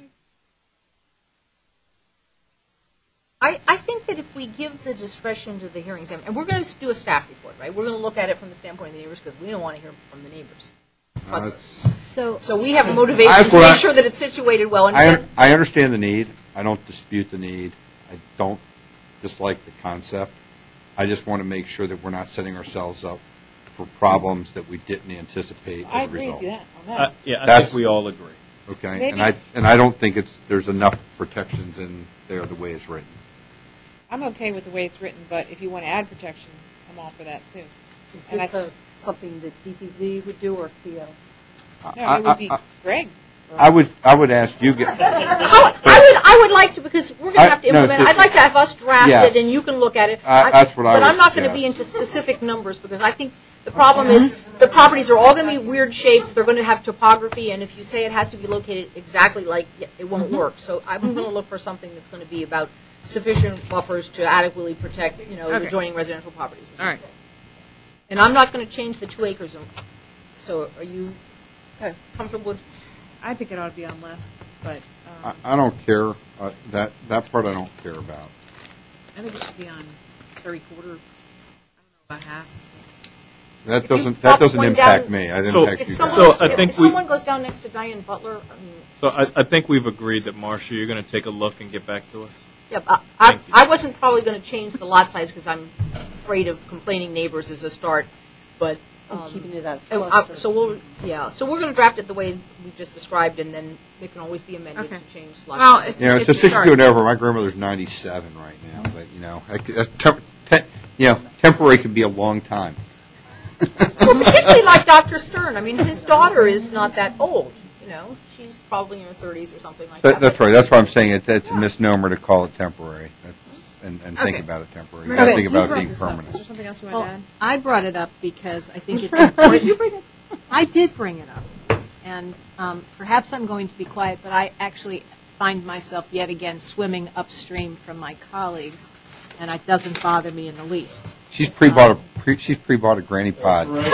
I, I think that if we give the discretion to the hearing examiner, and we're going to do a staff report, right? We're going to look at it from the standpoint of the neighbors because we don't want to hear from the neighbors. Trust Uh, us. So So we have a motivation That's to what make I- sure that it's situated well. And I, again, I understand the need. I don't dispute the need. I don't dislike the concept. I just want to make sure that we're not setting ourselves up for problems that we didn't anticipate as I a agree result. with you that, on that. Uh, yeah, I That's- think we all agree. Okay, Maybe- and I and I don't think it's there's enough protections in there the way it's written. I'm okay with the way it's written, but if you want to add protections, I'm all for that too. Is And this I- a, something that D P Z would do or Theo? No, it would be I- I- Greg. I would, I would ask you, g- I would, I would like to, because we're going I- to have to no, implement, so- I'd like to have us draft Yes. it, and you can look at it. I- that's what I But would I'm not going to be suggest. into specific numbers, because I think the problem is, the properties are all going to be weird shapes, they're going to have topography, and if you say it has to be located exactly like, it won't work. So I'm going to look for something that's going to be about sufficient buffers to adequately protect, you know, Okay. adjoining residential properties. All right. And I'm not going to change the two acres. So are you Okay. comfortable with? I think it ought to be on less, but um, I, I don't care, uh, that, that part I don't care about. I think it should be on three quarter. I don't know about half. That you doesn't, plop that doesn't one impact down- me, it So- impacts If you someone, guys. So I if, think if we- someone goes down next to Diane Butler, I mean, So I, I think we've agreed that, Marcia, you're going to take a look and get back to us. yeah, I, I, Thank you. I wasn't probably going to change the lot size because I'm afraid of complaining neighbors as a start, but. And um, keeping it at a uh, uh, cluster. So we'll, yeah, so we're going to draft it the way we just described, and then it can always be amended Okay. to change lot Well, size. it's- You know, it's a It's a start. sixty and over, my grandmother's ninety-seven right now, but, you know, I c- that's temp- te- you know, temporary can be a long time. Well, particularly like Doctor Stern. I mean, his daughter is not that old. You know, she's probably in her thirties or something like That, that. that's but- right, that's why I'm saying it, that's a misnomer to call it temporary, that's, and, and think Okay. about it temporary. You Okay, gotta think you about it brought being this up. Is permanent. there something else you want Well, to add? I brought it up because I think it's important. Did you bring it? I did bring it up. And um, perhaps I'm going to be quiet, but I actually find myself yet again swimming upstream from my colleagues, and it doesn't bother me in the least. She's pre-bought a, pre, she's pre-bought a granny pod. There you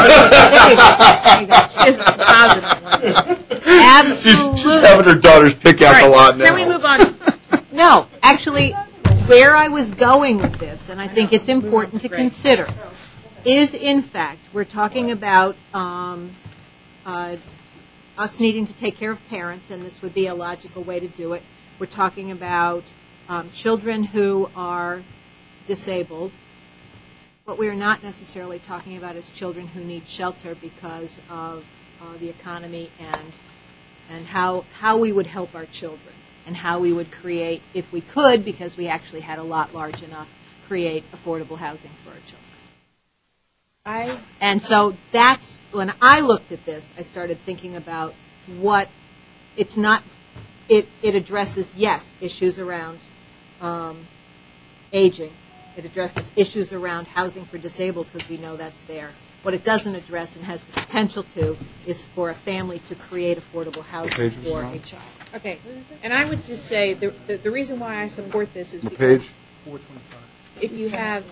go. There you go. She has a positive one. Absolutely. having her daughters pick out All right, Can we move on? No, actually, where I was going with this, and I think it's important to consider, is in fact, we're talking about um, uh, us needing to take care of parents, and this would be a logical way to do it. We're talking about um, children who are disabled. What we are not necessarily talking about is children who need shelter because of uh, the economy and and how how we would help our children and how we would create, if we could, because we actually had a lot large enough, create affordable housing for our children. I And so that's, when I looked at this, I started thinking about what, it's not, it, it addresses, yes, issues around um, aging. It addresses issues around housing for disabled, because we know that's there. What it doesn't address and has the potential to is for a family to create affordable housing page was it for on? a child. okay, and I would just say the the, the reason why I support this is What because page? four twenty-five. if you have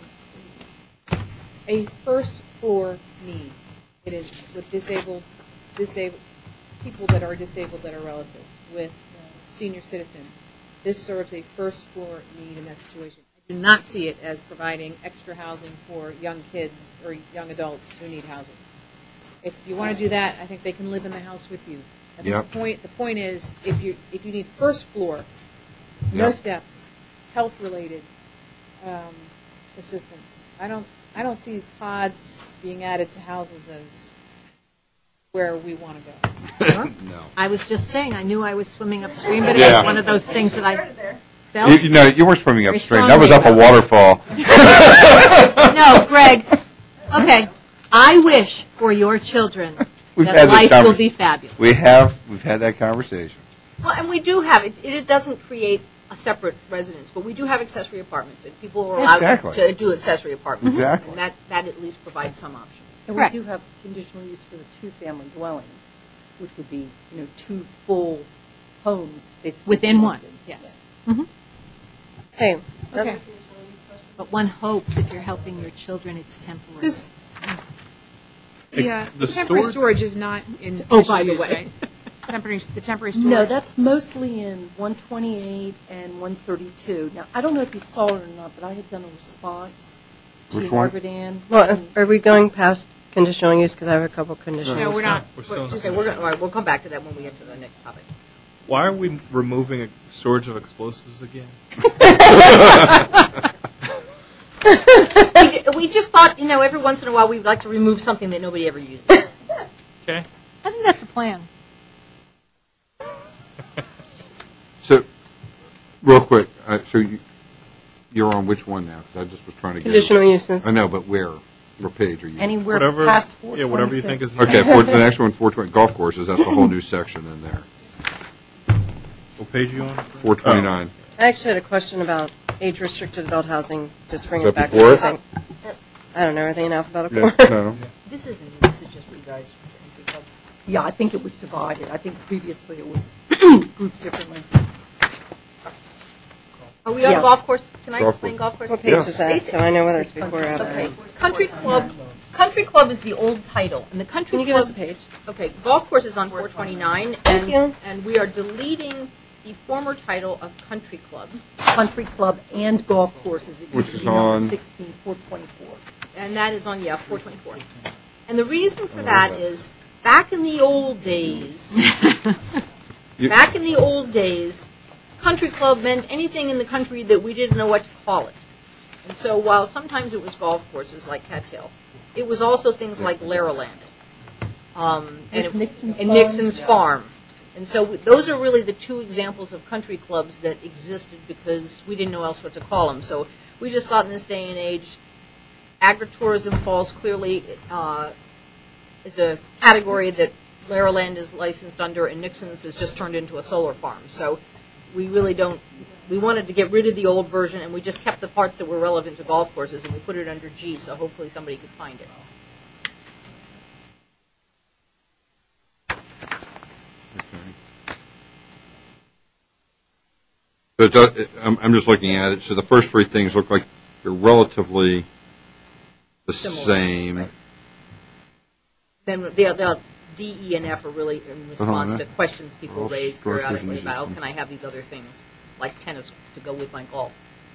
a first floor need, it is with disabled, disabled people that are disabled that are relatives, with senior citizens. This serves a first floor need in that situation. I do not see it as providing extra housing for young kids or young adults who need housing. If you want to do that, I think they can live in the house with you. That's Yep. the point. The point is, if you if you need first floor, no Yep. steps, health related um, assistance. I don't I don't see pods being added to houses as where we want to go. No. I was just saying, I knew I was swimming upstream, but it Yeah. was one of those things that I You, felt. you know, you weren't swimming Very upstream, that was strongly up a about waterfall. No, Greg, okay, I wish for your children We've had that this life will conver- be fabulous. We have, we've had that conversation. Well, and we do have it. It doesn't create a separate residence, but we do have accessory apartments, and people are allowed Exactly. to do accessory apartments. Exactly. And that, that at least provides some option. And Correct. we do have conditional use for the two-family dwelling, which would be, you know, two full homes, basically. Within one, connected. yes. Okay. Okay. But one hopes if you're helping your children, it's temporary. This, yeah, the the temporary storage- storage is not in Oh, conditional by the use, way. right? Temporary, the temporary storage. No, that's mostly in one twenty-eight and one thirty-two. Now, I don't know if you saw it or not, but I had done a response to Which one? Margaret Ann. Well, and- are we going past conditional use? Because I have a couple conditional No, use. we're not. We're still in the Okay, we're going. All right, we'll come back to that when we get to the next topic. Why are we removing a storage of explosives again? we, we just thought, you know, every once in a while we would like to remove something that nobody ever uses. Okay. I think that's a plan. So, real quick, uh, so you, you're on which one now? Because I just was trying to get. Conditional uses. I know, but where? What page are you? Anywhere Whatever, past four yeah, whatever you think twenty-six. is. Okay, for, the next one, four twenty, golf courses, that's the whole new section in there. What page are you on? four twenty-nine. I actually had a question about age-restricted adult housing, just to bring Is it that back. before? to everything. I don't know, are they in alphabetical Yeah, order? no. This isn't, this is just what you guys, entry club. Yeah, I think it was divided. I think previously it was grouped differently. Are we on Yeah. golf course? Can I Golf explain course. golf course? What page is that, so I know whether it's before or after? Okay, country club, country club is the old title, and the country Can you club. give us a page? Okay, golf course is on four twenty-nine, Thank and, you. and we are deleting the former title of country club. Country club and golf courses. It Which used to is be number on- sixteen, four twenty-four. And that is on, yeah, four twenty-four. And the reason for that is, back in the old days, You- back in the old days, country club meant anything in the country that we didn't know what to call it. And so while sometimes it was golf courses like Cattail, it was also things like Laraland. Um, and Is it- Nixon's and Farm? Nixon's Farm. And so w- those are really the two examples of country clubs that existed because we didn't know else what to call them. So we just thought in this day and age, agritourism falls clearly uh, is a category that Laraland is licensed under, and Nixon's has just turned into a solar farm. So we really don't. We wanted to get rid of the old version, and we just kept the parts that were relevant to golf courses, and we put it under G. So hopefully somebody could find it. So it does, I'm, I'm just looking at it, so the first three things look like they're relatively the Similar, same. right. Then the, the D, E, and F are really in response Uh-huh. to questions people All raise structures and periodically about, oh, systems. can I have these other things, like tennis, to go with my golf?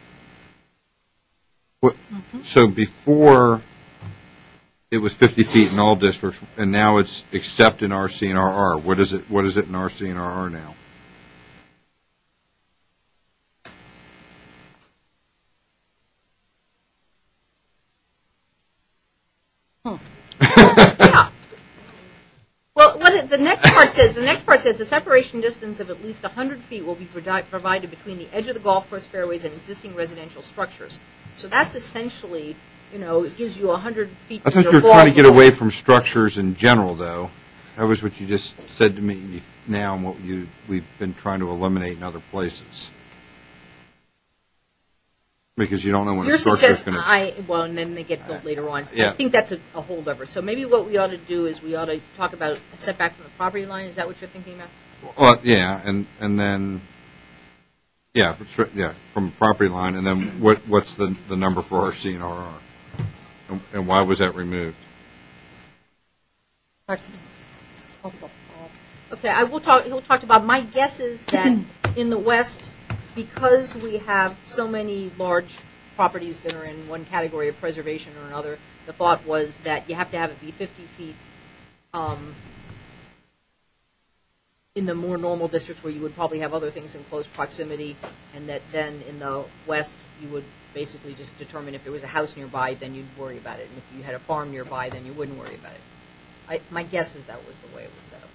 What, so before, it was fifty feet in all districts, and now it's except in R C and R R. What is it, what is it in R C and R R now? Yeah. Well, what it, the next part says, the next part says the separation distance of at least one hundred feet will be provi- provided between the edge of the golf course fairways and existing residential structures. So that's essentially, you know, it gives you one hundred feet. I from thought your you were trying to ball get the away ball. from structures in general, though. That was what you just said to me now, and what you, we've been trying to eliminate in other places. Because you don't know when You're a structure is suggesting, going to... I, well, and then they get built later on. I Yeah. think that's a, a holdover. So maybe what we ought to do is we ought to talk about a setback from the property line. Is that what you're thinking about? Well, yeah, and, and then, yeah, it's right- yeah, from property line, and then what, what's the, the number for R C and R R? And, and why was that removed? I can talk about that. Okay, I will talk, he'll talk about, my guess is that in the West, because we have so many large properties that are in one category of preservation or another, the thought was that you have to have it be fifty feet um, in the more normal districts where you would probably have other things in close proximity, and that then in the West, you would basically just determine if there was a house nearby, then you'd worry about it, and if you had a farm nearby, then you wouldn't worry about it. I, my guess is that was the way it was set up.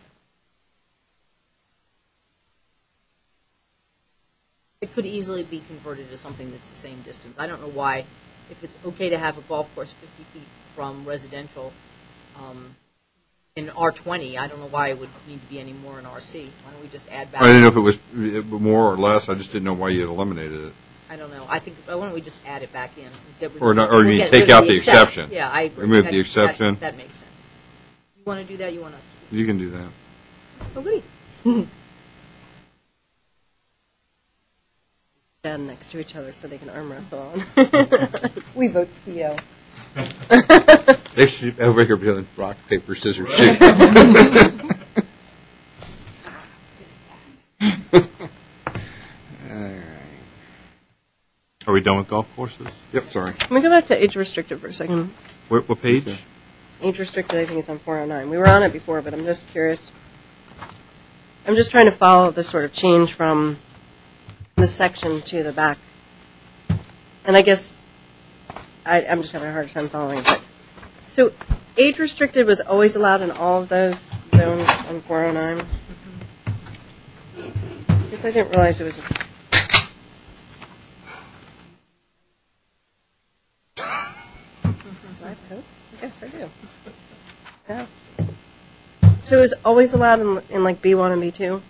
It could easily be converted to something that's the same distance. I don't know why, if it's okay to have a golf course fifty feet from residential um, in R twenty, I don't know why it would need to be any more in R C. Why don't we just add back? I didn't know if it was uh, more or less, I just didn't know why you had eliminated it. I don't know. I think, why don't we just add it back in? and get rid Or of- not- or you we'll mean get take rid of out the except. exception. Yeah, I agree. Remove That- the exception. That, that makes sense. You want to do that? You want us to do You can do that. that? Oh, goody. Stand next to each other so they can arm wrestle on. We vote Theo. They should over here doing rock, paper, scissors, shoot. Are we done with golf courses? Yep, sorry. Can we go back to age restricted for a second? Where, what page? Okay. Age restricted, I think, is on four oh nine. We were on it before, but I'm just curious. I'm just trying to follow the sort of change from the section to the back. And I guess I, I'm just having a hard time following it. But, so age restricted was always allowed in all of those zones on four oh nine? I guess I didn't realize it was a I have code? I guess I do. Yeah. So it was always allowed in, in like B one and B two?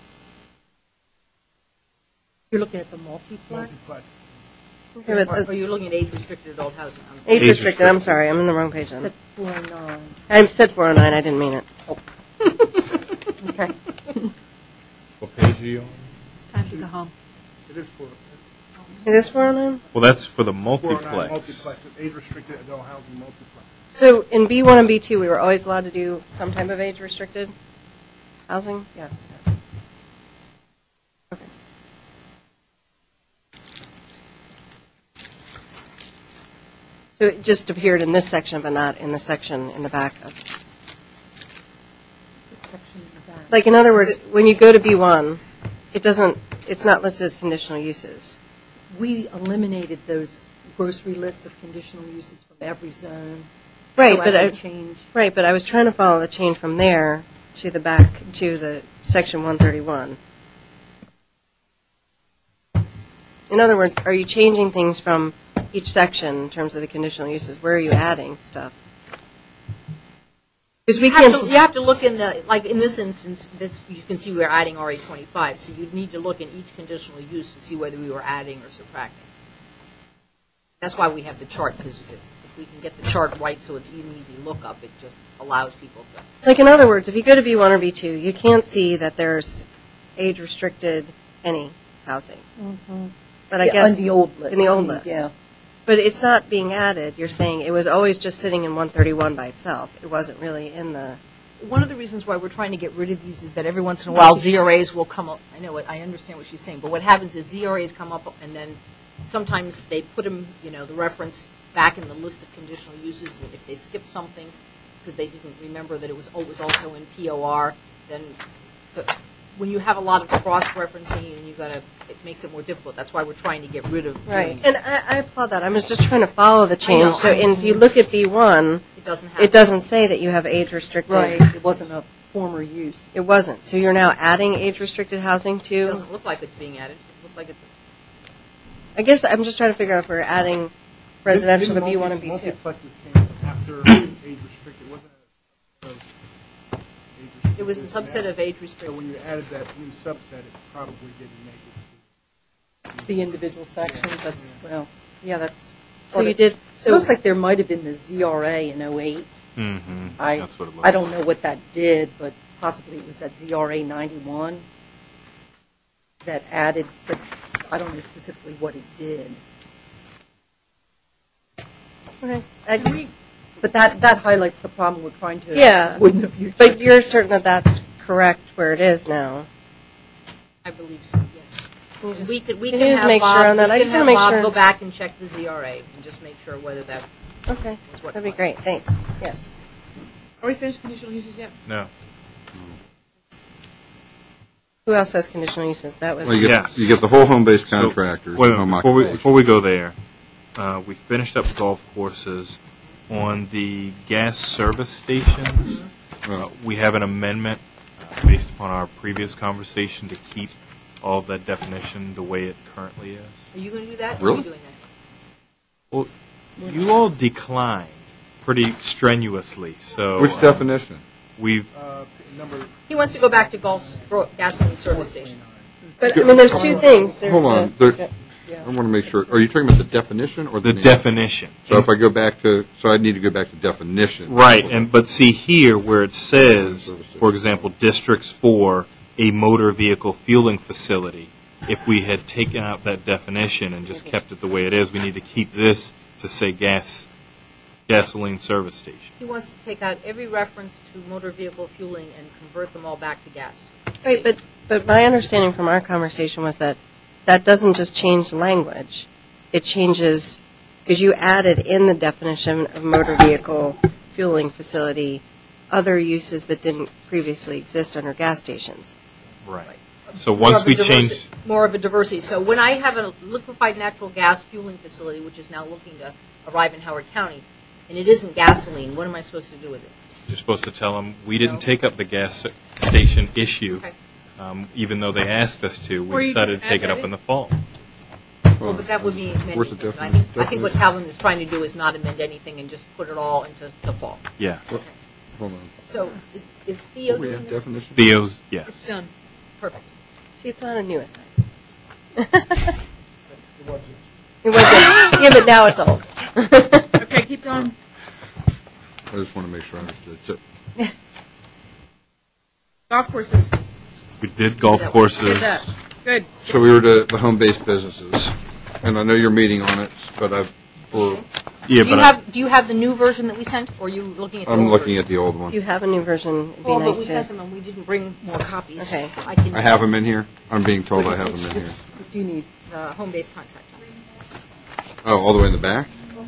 You're looking at the multiplex? Multiplex. Okay, but Or the or you're looking at age-restricted adult housing. I'm- age Age restricted, I'm restricted. sorry, I'm in the wrong page Set then. four oh nine. I said four oh nine, I didn't mean it. Okay. What page are you on? It's time to go home. It is for It is four oh nine? Well, that's for the four oh nine multiplex. multiplex, age-restricted adult housing multiplex. So in B one and B two, we were always allowed to do some type of age restricted housing? Yes. Okay. So it just appeared in this section, but not in the section in the back of. This section in the back. Like, in other words, when you go to B one, it doesn't, it's not listed as conditional uses. We eliminated those grocery lists of conditional uses from every zone. Right, So but as I, they change. right, but I was trying to follow the change from there to the back, to the section one thirty-one. In other words, are you changing things from each section in terms of the conditional uses? Where are you adding stuff? Because we You have, can't. to, you have to look in the, like in this instance, this, you can see we're adding R A twenty-five, so you'd need to look in each conditional use to see whether we were adding or subtracting. That's why we have the chart, because if if we can get the chart right so it's an easy lookup, it just allows people to. Like, in other words, if you go to B one or B two, you can't see that there's age-restricted any housing. But I Yeah, guess on the old list. in the old list. Yeah. But it's not being added. You're saying it was always just sitting in one thirty-one by itself. It wasn't really in the. One of the reasons why we're trying to get rid of these is that every once in a while Z R As will come up. I know what, I understand what she's saying, but what happens is Z R As come up and then sometimes they put them, you know, the reference back in the list of conditional uses, and if they skip something because they didn't remember that it was always also in P O R, then the, when you have a lot of cross-referencing and you got to, it makes it more difficult. That's why we're trying to get rid of Right. doing And I, I applaud that. I was just trying to follow the know, change. So I- in, if you look at B one, it doesn't have it doesn't say that you have age-restricted. Right. It wasn't a former use. It wasn't. So you're now adding age-restricted housing It to. doesn't look like it's being added. It looks like it's. I guess I'm just trying to figure out if we're adding residential to Didn't B one and B multi- two. Multiplexes came after age-restricted, wasn't it? Of age-restricted. It was a subset of age So restricted. when you added that new subset, it probably didn't make it. The individual sections, that's, well, yeah, that's. So you did. So it looks like there might have been the Z R A in oh eight. Mm-hmm. I, That's what it looks I don't like. know what that did, but possibly it was that Z R A ninety-one that added, but I don't know specifically what it did. Okay. I just, But that, that highlights the problem we're trying to Yeah. avoid in the future. but you're certain that that's correct where it is now. I believe so, yes. We could, we Can can you just have make sure Bob, on that? we I can just have wanna make Bob sure. go back and check the Z R A and just make sure whether that Okay. was what. That'd be it was. great. Thanks. Yes. Are we finished conditional uses yet? No. Who else has conditional uses? That was. Well, you, get, Yes. you get the whole home-based So, contractors, wait a and home minute, before we occupation. before we go there, uh, we finished up golf courses. On the gas service stations, uh, we have an amendment uh, based upon our previous conversation to keep all of that definition the way it currently is. Are you going to do that? Or are Really? you doing that? Well, you all declined pretty strenuously, so Which uh, definition? we've Uh, number He wants to go back to Gulf's gro- gasoline service station. But I mean, there's two things. There's Hold on. the- There- I want to make sure. Are you talking about the definition or the, the name? definition. So if I go back to, so I need to go back to definition. Right, and but see here where it says, for example, districts for a motor vehicle fueling facility. If we had taken out that definition and just kept it the way it is, we need to keep this to say gas, gasoline service station. He wants to take out every reference to motor vehicle fueling and convert them all back to gas. Right, but but my understanding from our conversation was that that doesn't just change the language. It changes because you added in the definition of motor vehicle fueling facility other uses that didn't previously exist under gas stations. Right. So More once of a we diversi- change, more of a diversity. So when I have a liquefied natural gas fueling facility, which is now looking to arrive in Howard County, and it isn't gasoline, what am I supposed to do with it? you're supposed to tell them, we No. didn't take up the gas station issue, Okay. um, even though they asked us to. Or We you decided just to take add it that up in. in the fall. Well, but that would be amending. Where's the things. I definition? think, I think what Calvin is trying to do is not amend anything and just put it all into the fall. Yeah. Hold on. So is, is Theo We doing have this? definition? Theo's, yes. It's done. Perfect. See, it's not a new assignment. It wasn't. Yeah, but now it's old. Okay, keep going. I just want to make sure I understood. So, Golf courses. We did golf Did that. courses. Did that. Good. so we were to the home-based businesses, and I know you're meeting on it, but I've, or Yeah, do you but I- have do you have the new version that we sent, or are you looking at the I'm old looking version? at the old one. If you have a new version, it'd be Well, but nice we to. sent them and we didn't bring more copies. Okay. I can. I have them in here. I'm being told I have them in here. What do you need? The home-based contract. Oh, all the way in the back?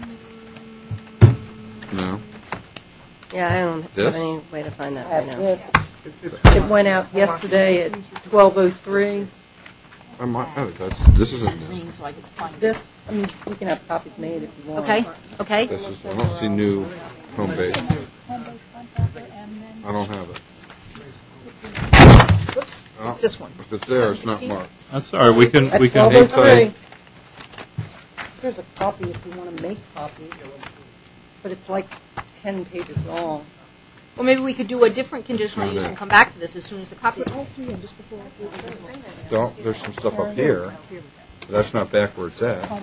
No. Yeah, I don't This? have any way to find that I right have now. this. It went out yesterday at twelve oh three. I might, oh, that's, this isn't new. Green, so I could find it. This, I mean, we can have copies made if you want. Okay. Okay. This is, I don't see new home-based. I don't have it. Whoops. Oh, It's this one. If it's there, it's not marked. That's all right. We can, At we can. twelve oh hang three. Here's a copy if you want to make copies, but it's like ten pages long. Well, maybe we could do a different conditional Not use there. and come back to this as soon as the copies. Don't, there's some stuff up here. But that's not back where it's at.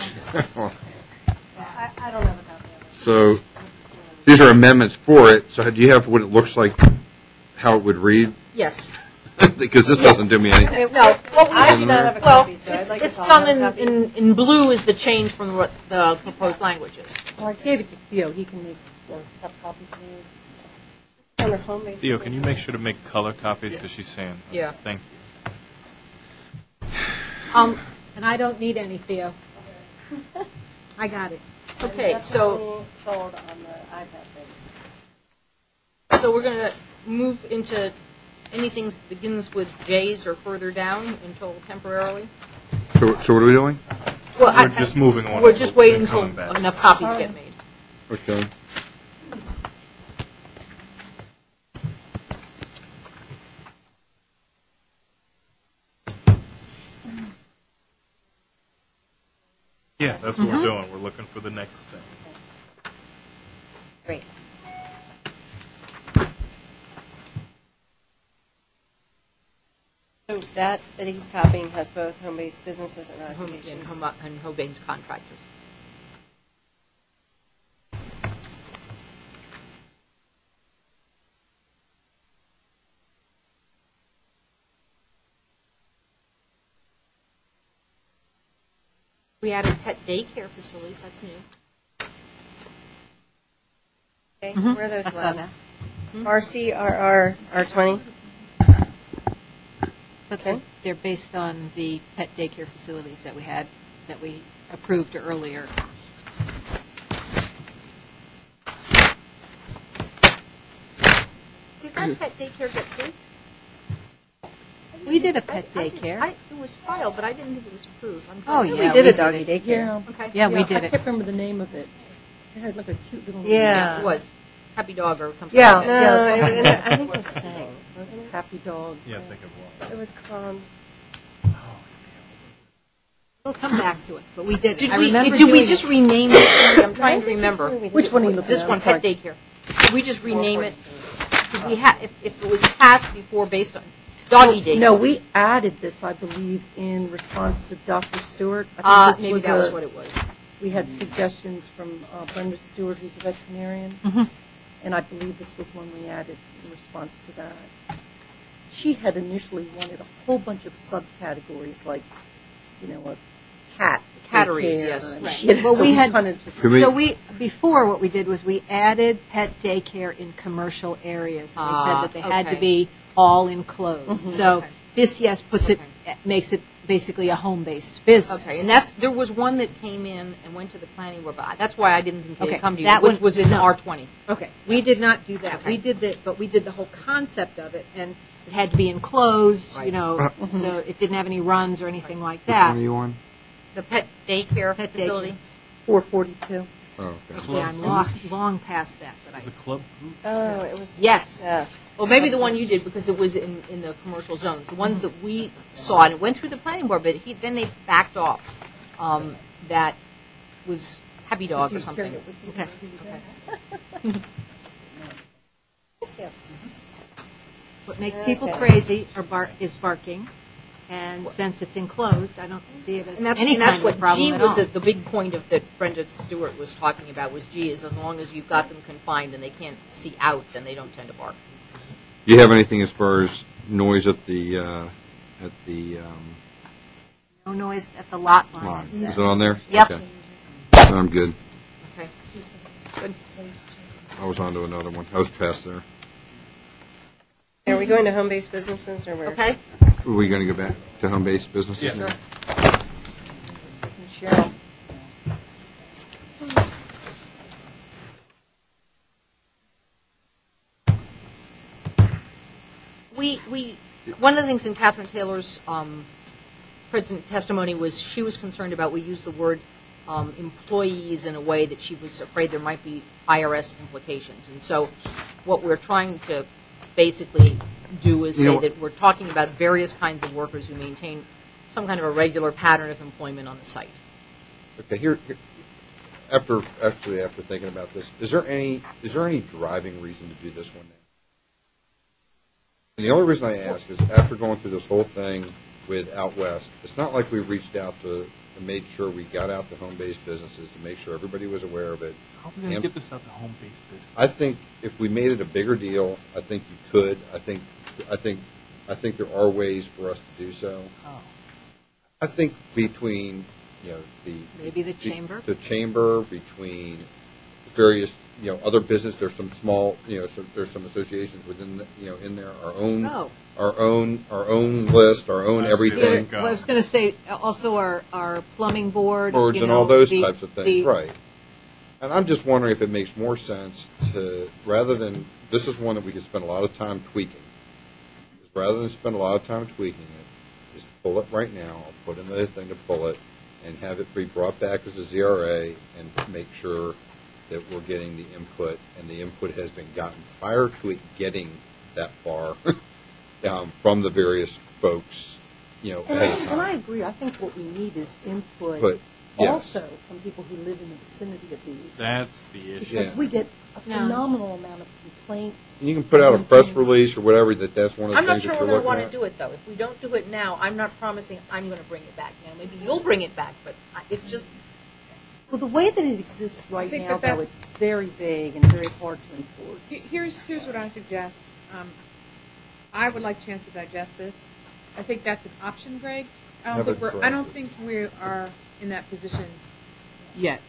So, these are amendments for it, so do you have what it looks like, how it would read? Yes. Because this doesn't do me any, No. What we I do not have a well, copy, so it's, I'd like it's us all done to in, have a copy. in, in blue is the change from what the proposed language is. Well, I gave it to Theo, he can make, or have copies made. Under home-based Theo, can you businesses. make sure to make color copies? Because she's saying. Yeah. Thank you. Um, And I don't need any, Theo. I got it. okay, so Sold on the iPad thing. so we're going to move into anything that begins with J's or further down until temporarily. so, so what are we doing? Well, We're just moving on. We're just waiting and until coming back. enough copies get made. Okay. Yeah, that's what we're doing. We're looking for the next thing. Great. So that, that he's copying has both home-based businesses and Home- And occupations. home, and Hobain's contractors. We added pet daycare facilities, that's new. Okay, where are those I saw allowed? that. R C, R R, R twenty? But Okay. they're- they're based on the pet daycare facilities that we had, that we approved earlier. Did that pet daycare get approved? We did a pet I- I didn't- daycare. I- It was filed, but I didn't think it was approved. I'm Oh, sorry. yeah. We did a we doggy did daycare. Yeah. Okay. Yeah, we did I it. can't remember the name of it. It had like a cute little. Yeah. It was. Happy Dog or something Yeah. like No, that. it, it, I think it was Sangs, wasn't it? Happy dog. Yeah, I think it was. It was called, It'll come back to us, but we did it. Did I we, remember did we doing just it. rename it? I'm trying to remember. Which one are you looking This at? one, I'm sorry. pet daycare. Did we just rename it? Because we had, if, if it was passed before based on doggy daycare. No, we added this, I believe, in response to Doctor Stewart. I think Uh, this maybe was that was a- what it was. We had suggestions from uh, Brenda Stewart, who's a veterinarian, Mm-hmm. and I believe this was one we added in response to that. She had initially wanted a whole bunch of subcategories, like, you know, a cat. Catteries, daycare, yes. and, Right. you know, Well, so we had- kinda just- Could we- So we, before what we did was we added pet daycare in commercial areas. And we said Ah, that they had to okay. be all enclosed. So Okay. this, yes, puts it, makes it basically a home-based business. Okay, and that's, there was one that came in and went to the planning board, but I- that's why I didn't think it Okay, would come to you, that which one- was in no. R twenty. Okay, we did not do that. We Okay. did the, but we did the whole concept of it, and it had to be enclosed, you Right. know, so it didn't have any runs or anything like Which that. one are you on? The pet daycare Pet facility. four forty-two. Oh, okay. Yeah, I'm long, long past that, but It's I, a club group. oh, it was. Yes. Yes. Well, maybe the one you did because it was in, in the commercial zones. The ones that we saw, and it went through the planning board, but he, then they backed off um, that was Happy Dog or something. Okay. What makes people Okay. crazy are bar- is barking, and since it's enclosed, I don't see it as And that's, any and that's kind what of problem G at was all. the, the big point of that Brenda Stewart was talking about was G is as long as you've got them confined and they can't see out, then they don't tend to bark. Do you have anything as far as noise at the uh, at the um, No noise at the lot line. line? it Is says. it on there? Yep. Okay. I'm good. Okay. Good. I was on to another one. I was past there. Are we going to home-based businesses or where? Okay. Are we going to go back to home-based businesses? Sure. Cheryl. We, we, one of the things in Catherine Taylor's um, present testimony was she was concerned about, we use the word um, employees in a way that she was afraid there might be I R S implications. And so what we're trying to basically do is You say know what- that we're talking about various kinds of workers who maintain some kind of a regular pattern of employment on the site. Okay. Here, here, after actually after thinking about this, is there any is there any driving reason to do this one now? And the only reason I ask is after going through this whole thing with Out West, it's not like we reached out to and made sure we got out to home-based businesses to make sure everybody was aware of it. How are we going to And- get this out to home-based business? I think if we made it a bigger deal, I think you could. I think, I think, I think there are ways for us to do so. Oh. I think between, you know, the Maybe the chamber? the chamber, between various, you know, other business. There's some small, you know, some, there's some associations within, the, you know, in there. Our own, Oh. our own, our own list, our own I see. everything, Go. Well, I was going to say, also our, our plumbing board. boards you and know, all those the- types of things, the- right? And I'm just wondering if it makes more sense to, rather than, this is one that we could spend a lot of time tweaking. Is rather than spend a lot of time tweaking it, just pull it right now, I'll put in the thing to pull it, and have it be brought back as a Z R A, and make sure that we're getting the input, and the input has been gotten prior to it getting that far um, from the various folks, you know, And, ahead of and time. I agree. I think what we need is input But, yes. also from people who live in the vicinity of these. That's the issue. Because Yeah. we get a No. phenomenal amount of complaints. And you can put out a press release or whatever that that's one of the I'm not things sure that we're you're going to looking want to at. do it, though. If we don't do it now, I'm not promising I'm going to bring it back now. Maybe you'll bring it back, but I- it's just, Well, the way that it exists right think now, that that- though, it's very vague and very hard to enforce. He- Here's, here's what I suggest. Um, I would like a chance to digest this. I think that's an option, Greg. I don't Have think it we're, I drafted. don't think we are in that position yet.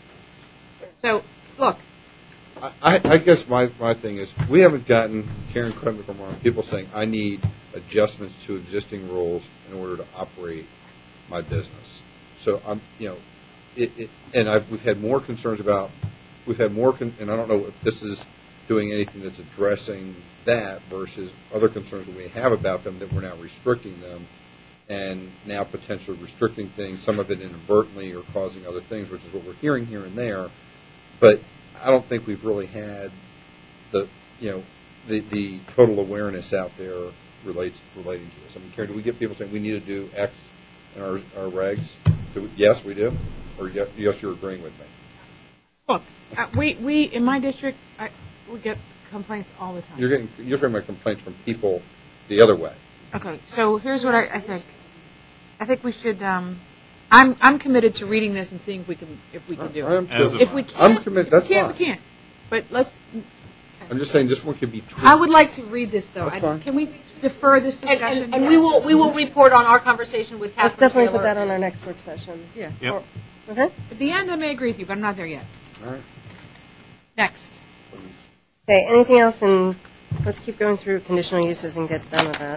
So, look, I, I I guess my, my thing is, we haven't gotten, Karen, correct me if I'm wrong, people saying, I need adjustments to existing rules in order to operate my business. So I'm, you know, it, it and I've, we've had more concerns about, we've had more, con, and I don't know if this is doing anything that's addressing that versus other concerns that we have about them that we're now restricting them and now potentially restricting things, some of it inadvertently or causing other things, which is what we're hearing here and there. But I don't think we've really had the, you know, the, the total awareness out there relates relating to this. I mean, Karen, do we get people saying we need to do X in our, our regs? Do we, yes, we do? Or yes, yes, you're agreeing with me? look, uh, we, we, in my district, I, we get complaints all the time. You're getting, you're getting my complaints from people the other way. Okay, so here's what I, I think. I think we should, um, I'm, I'm committed to reading this and seeing if we can, if we can do I am it. too. As a- If we I'm can't, committed, if that's we can't, fine. we can't. But let's, I'm just saying this one could be tweaked. I would like to read this, though. That's I- fine. Can we defer this and, discussion? and, and we will we will report on our conversation with Catherine Let's definitely Taylor. put that on our next work session. Yeah. Yep. Okay? At the end, I may agree with you, but I'm not there yet. All right. Next. Okay, anything else? And let's keep going through conditional uses and get done with that.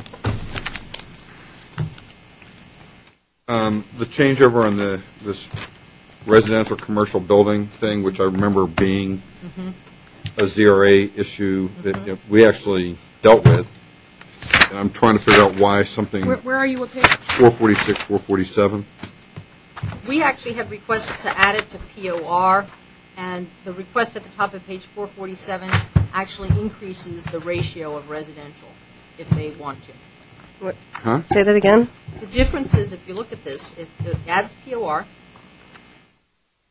Um, the changeover on the this residential commercial building thing, which I remember being a Z R A issue that you know, we actually dealt with, and I'm trying to figure out why something Where, where are you? What page? four forty-six, four forty-seven. We actually had requests to add it to P O R, and the request at the top of page four forty-seven actually increases the ratio of residential if they want to. What, Huh? say that again? The difference is, if you look at this, if it adds P O R,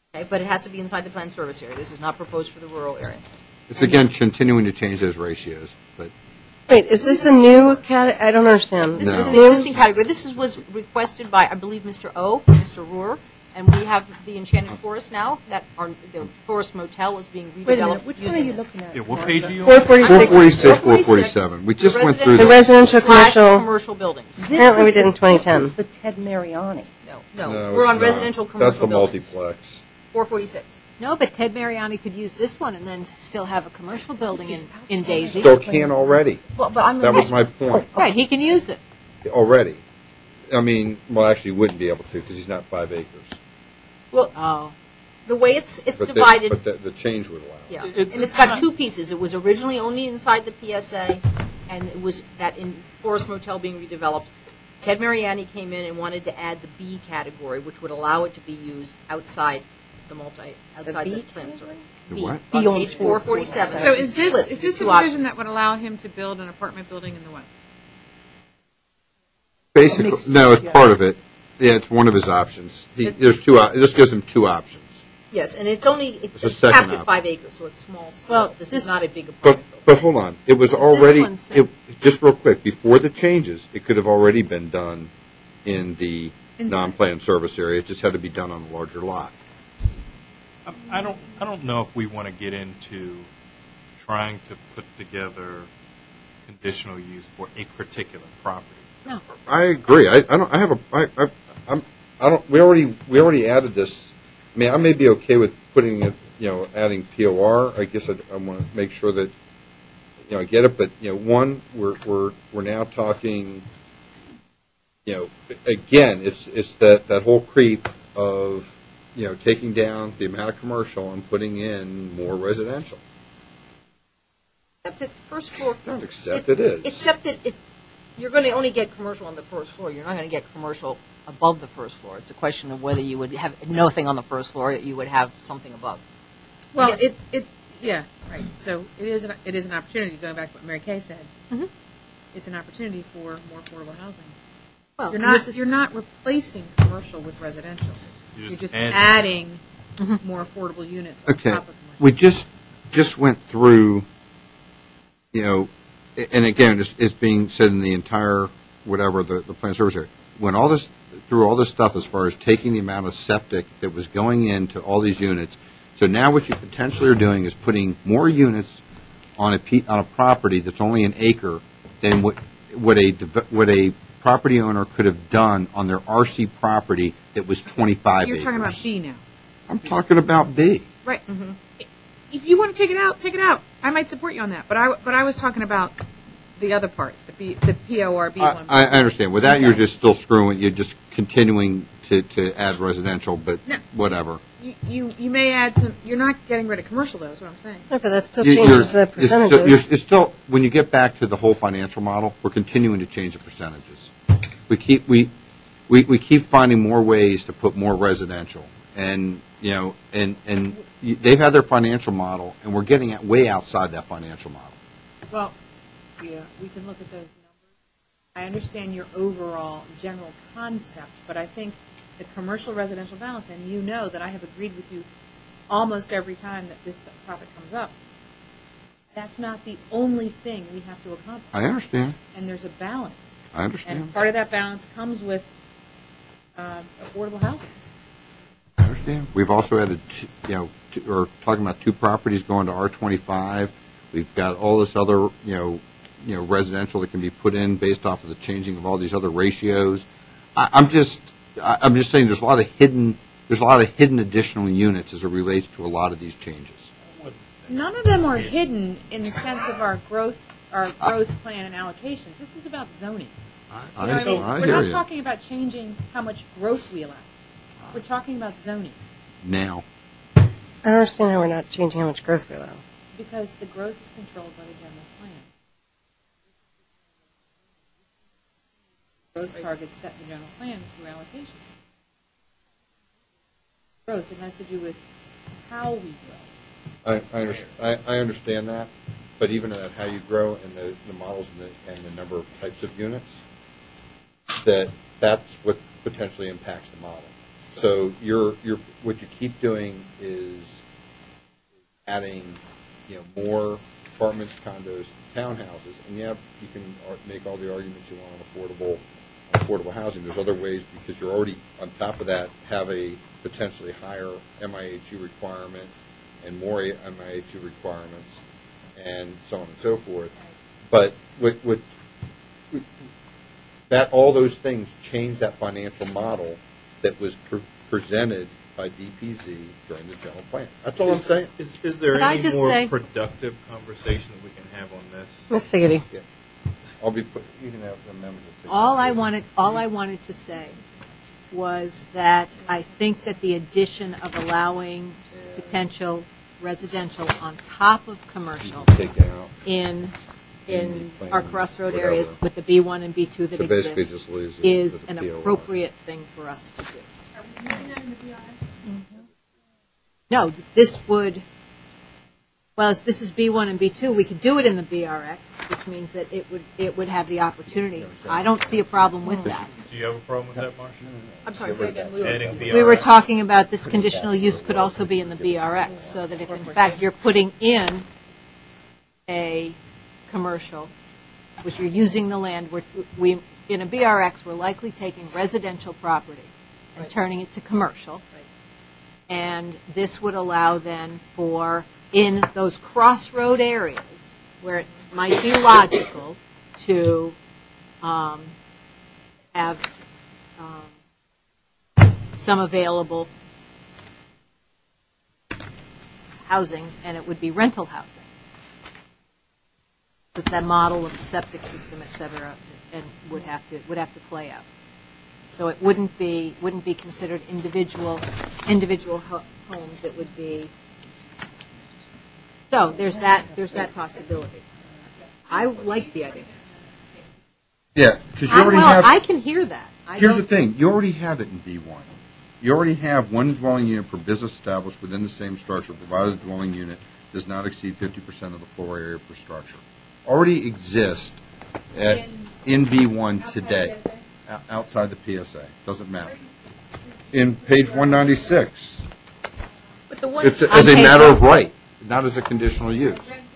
Okay, but it has to be inside the planned service area. This is not proposed for the rural area. It's again continuing to change those ratios, but Wait, is this a new cat? I don't understand. This No. is an existing category. This is, was requested by, I believe, Mister O from Mister Rohr, and we have the Enchanted Forest now, that our, the Forest Motel is being redeveloped. Wait a minute, which one are using you this. looking at? Yeah, what page are you on? four four forty-six. forty-six, four four forty-seven. We just the went through The the. residential slash commercial. commercial buildings. Apparently we This did in is- twenty this ten. is the Ted Mariani. No, no, No, we're it's on not. residential commercial That's the buildings. multiplex. four forty-six. No, but Ted Mariani could use this one and then still have a commercial building in, in Daisy. Still can already. Well, but I'm That was my point. Right, he can use this. Already. I mean, well, actually, wouldn't be able to because he's not five acres. Well, Oh. the way it's it's But this- divided. But the, the change would allow. it. Yeah, It's- and it's it's got not- two pieces. It was originally only inside the P S A, and it was that in Forest Motel being redeveloped. Ted Mariani came in and wanted to add the B category, which would allow it to be used outside the multi, outside the, B plan service. The B, what? on Beyond page four forty-seven. So is this, Splits, is this the two provision options. that would allow him to build an apartment building in the west? Basically, Mixed no, use, it's yeah. part of it. Yeah, it's one of his options. He, there's two. op- This gives him two options. Yes, and it's only, it's It's a it's second capped at option. five acres, so it's small scale. Well, This this- is not a big But apartment building. but hold on, it was This already. one It, says- just real quick before the changes, it could have already been done in the Inside. non-planned service area. It just had to be done on a larger lot. I- I don't, I don't know if we want to get into trying to put together conditional use for a particular property. No. I agree. I, I don't. I have a. I, I, I'm. I don't. We already. We already added this. I mean, I may be okay with putting it. You know, adding P O R. I guess I, I want to make sure that. You know, I get it. But you know, one, we're we're we're now talking. You know, again, it's it's that that whole creep of, you know, taking down the amount of commercial and putting in more residential. Except that first floor. Not except it is. Except that it's, you're going to only get commercial on the first floor. You're not going to get commercial above the first floor. It's a question of whether you would have nothing on the first floor, you would have something above. Well, Yes. it, it, yeah, right. So it is, an, it is an opportunity, going back to what Mary Kay said. Mhm. It's an opportunity for more affordable housing. Well, You're and not, this is- you're not replacing commercial with residential. You're You're just just adding- adding more affordable units on Okay, top of commercial. we just just went through, you know, a- and again, it's, it's being said in the entire whatever the the planned service area. When all this through all this stuff as far as taking the amount of septic that was going into all these units, so now what you potentially are doing is putting more units on a pe- on a property that's only an acre than what what a deve- what a property owner could have done on their R C property that was twenty-five You're acres. talking about B now. I'm talking about B. Right. If you want to take it out, take it out. I might support you on that. But I, but I was talking about the other part, the B, the P O R B I, one. I understand. With that, you're just still screwing. You're just continuing to, to add residential, but No. whatever. You, you, you may add some. You're not getting rid of commercial, though. Is what I'm saying. No, but that still You- changes you're- the it's still- percentages. you're- It's still, when you get back to the whole financial model, we're continuing to change the percentages. We keep we, we, we keep finding more ways to put more residential, and you know, and and you, they've had their financial model, and we're getting at way outside that financial model. Well, yeah, we can look at those numbers. I understand your overall general concept, but I think the commercial residential balance, and you know that I have agreed with you almost every time that this topic comes up. That's not the only thing we have to accomplish. I understand. And there's a balance. I understand. And part of that balance comes with uh, affordable housing. I understand. We've also added, t- you know, t- or talking about two properties going to R twenty-five. We've got all this other, you know, you know, residential that can be put in based off of the changing of all these other ratios. I, I'm just, I, I'm just saying, there's a lot of hidden, there's a lot of hidden additional units as it relates to a lot of these changes. None of them are hidden in the sense of our growth, our growth plan and allocations. This is about zoning. I, You know what I mean? I We're hear not you. talking about changing how much growth we allow. We're talking about zoning Now, I don't understand how we're not changing how much growth we allow. because the growth is controlled by the general plan. Growth targets set in the general plan through allocations. Growth, it has to do with how we grow. I, I, under, I, I understand that, but even at how you grow and the, the models and the, and the number of types of units, that that's what potentially impacts the model. So you're, you're, what you keep doing is adding, you know, more apartments, condos, townhouses, and yeah, you can ar- make all the arguments you want on affordable, affordable housing. There's other ways because you're already, on top of that, have a potentially higher M I H U requirement and more M I H U requirements and so on and so forth. But what, what, that all those things change that financial model that was pre- presented by D P Z during the general plan. That's all I'm saying. Is, is there Could I any just more say- productive conversation that we can have on this? Miz Siggety. Yeah. I'll be put, you can have the members. of the- All I wanted, all I wanted to say was that I think that the addition of allowing potential residential on top of commercial Take out. in, in plan, our crossroad whatever. areas with the B one and B two that So basically exists just leaves it is with the an P O R. appropriate thing for us to do. Are we using that in the B R S? No, this would, well, as this is B one and B two, we could do it in the B R X, which means that it would, it would have the opportunity. I don't see a problem with that. Do you have a problem with that, Marcia? I'm sorry, say again. We were- Adding B R X? We were talking about this conditional use could also be in the B R X, so that if in fact you're putting in a commercial, which you're using the land, we're, we, in a B R X, we're likely taking residential property and turning it to commercial. And this would allow then for, in those crossroad areas where it might be logical to um, have um, some available housing, and it would be rental housing. Because that model of the septic system, et cetera, and would have to, would have to play out. So it wouldn't be, wouldn't be considered individual, individual ho- homes. It would be, so there's that, there's that possibility. I like the idea. Yeah, because you I, already well, have. I can hear that. I Here's the don't- thing: you already have it in B one. You already have one dwelling unit per business established within the same structure, provided the dwelling unit does not exceed fifty percent of the floor area per structure. Already exists at, in B one today, o- outside the P S A. Doesn't matter. In page one ninety-six, But the one, it's a, On as a page matter one- of right, not as a conditional use.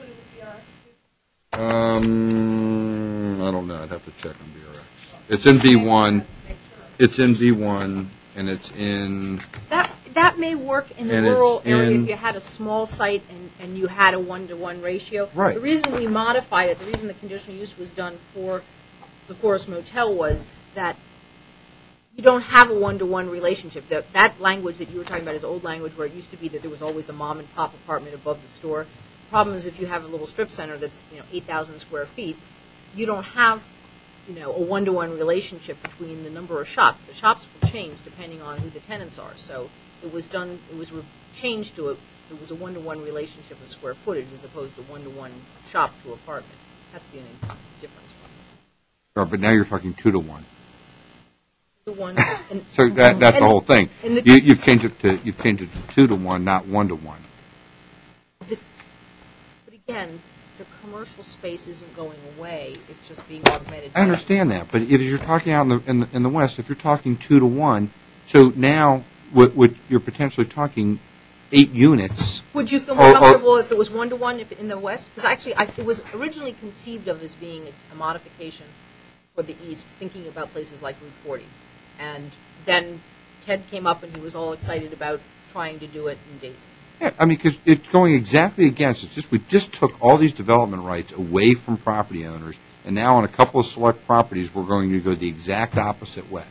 Um, I don't know. I'd have to check on B R X. It's in B one. It's in B one, and it's in. that, that may work in the And it's rural area in- if you had a small site and, and you had a one-to-one ratio. Right. The reason we modified it, the reason the conditional use was done for the Forest Motel was that you don't have a one-to-one relationship. That, that language that you were talking about is old language where it used to be that there was always the mom and pop apartment above the store. The problem is if you have a little strip center that's, you know, eight thousand square feet, you don't have, you know, a one-to-one relationship between the number of shops. The shops will change depending on who the tenants are. So it was done, it was re- changed to a, it was a one-to-one relationship of square footage as opposed to one-to-one shop to apartment. That's the only difference. Oh, but now you're talking two to one. The one, and, So that that's the And- whole thing. and the- You, you've changed it to you've changed it to two to one, not one to one. the, but again, the commercial space isn't going away. It's just being augmented. I understand that, but if you're talking out in the in the, in the West, if you're talking two to one, so now what, what you're potentially talking eight units. Would you feel more Or- or- comfortable if it was one to one if in the West? Because actually, I, it was originally conceived of as being a, a modification for the East, thinking about places like Route forty, and then Ted came up and he was all excited about trying to do it in Daisy. Yeah, I mean, because it's going exactly against. It's just we just took all these development rights away from property owners, and now on a couple of select properties, we're going to go the exact opposite way.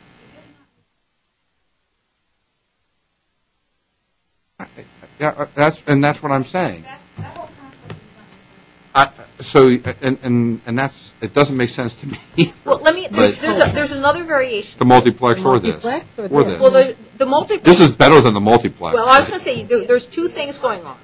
Yeah, that's and that's what I'm saying. I, so and, and and that's it doesn't make sense to me. Well, let me. There's, But- there's, a, there's another variation. The multiplex The or multiplex this or or this? this. Well, the, the multiplex. This is better than the multiplex. Well, I was going to say there, there's two things going on.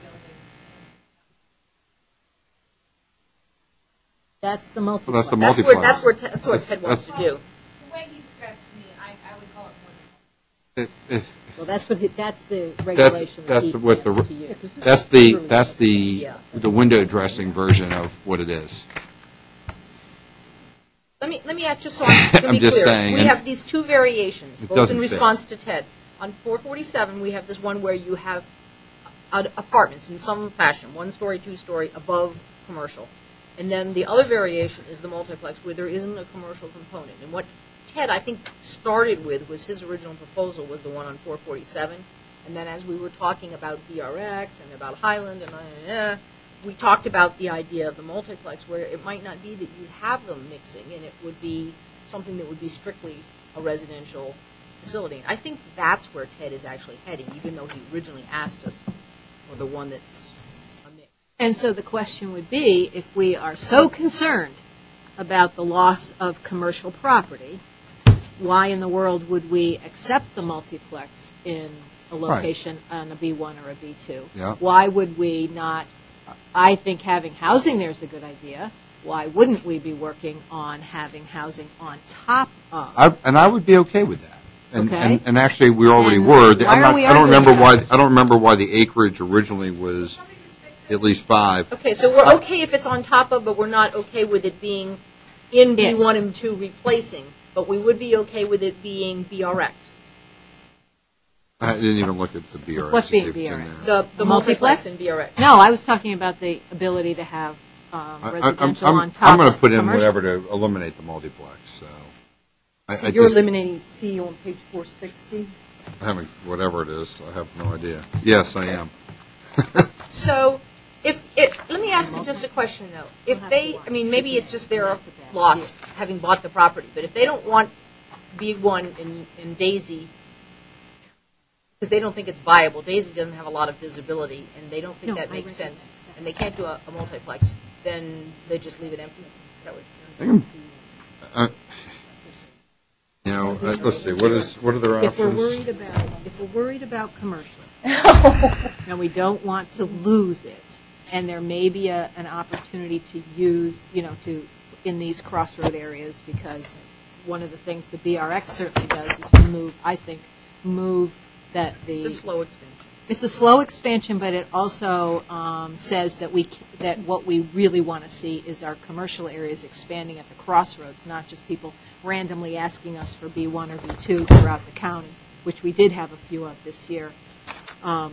That's the multiplex. Well, that's the That's multiplex. where that's where Ted, that's what Ted wants to That's- do. The way he describes to me, I, I would call it more It- it- Well, that's what, he- that's the That's regulation that that's he what the plans to use. that's the that's the the window dressing version of what it is. Let me let me ask just so I'm, let I'm me just clear. saying, We and- have these two variations, It both doesn't in fit. response to Ted. on four forty-seven, we have this one where you have uh, apartments in some fashion, one story, two story, above commercial. And then the other variation is the multiplex where there isn't a commercial component. And what Ted, I think, started with was his original proposal was the one on four forty-seven. And then as we were talking about B R X and about Highland and uh, uh, we talked about the idea of the multiplex where it might not be that you'd have them mixing and it would be something that would be strictly a residential facility. And I think that's where Ted is actually heading, even though he originally asked us for the one that's a mix. And so the question would be, if we are so concerned about the loss of commercial property, why in the world would we accept the multiplex in a location right. on a B one or a B two? Yeah. Why would we not? I think having housing there is a good idea. Why wouldn't we be working on having housing on top of? I, and I would be okay with that. And, okay. and, and actually, we already and were. Why I'm are not, we I don't remember why. that? I don't remember why the acreage originally was at least five. Okay, so we're okay if it's on top of, but we're not okay with it being in B one yes. and two replacing. But we would be okay with it being B R X. I didn't even look at the B R X. What's being B R X? The, the multiplex and B R X. No, I was talking about the ability to have um, residential I, I'm, on top. I'm going to put in commercial. whatever to eliminate the multiplex. So, I, so I you're just, eliminating C on page four sixty? Having whatever it is, I have no idea. Yes, I am. So, if it, let me ask you just a question though. If they, I mean, maybe it's just their loss having bought the property, but if they don't want B one in, in Daisy, because they don't think it's viable, Daisy doesn't have a lot of visibility, and they don't think No, that I makes recognize sense, and they can't do a, a multiplex, then they just leave it empty. Is that what I can, uh, you know, uh, let's see. What is what are their If we're options? worried about if we're worried about commercial, and we don't want to lose it, and there may be a, an opportunity to use, you know, to in these crossroad areas, because one of the things the B R X certainly does is to move. I think move that the It's a slow expansion. It's a slow expansion, but it also um, says that we c- that what we really want to see is our commercial areas expanding at the crossroads, not just people randomly asking us for B one or B two throughout the county, which we did have a few of this year. Um,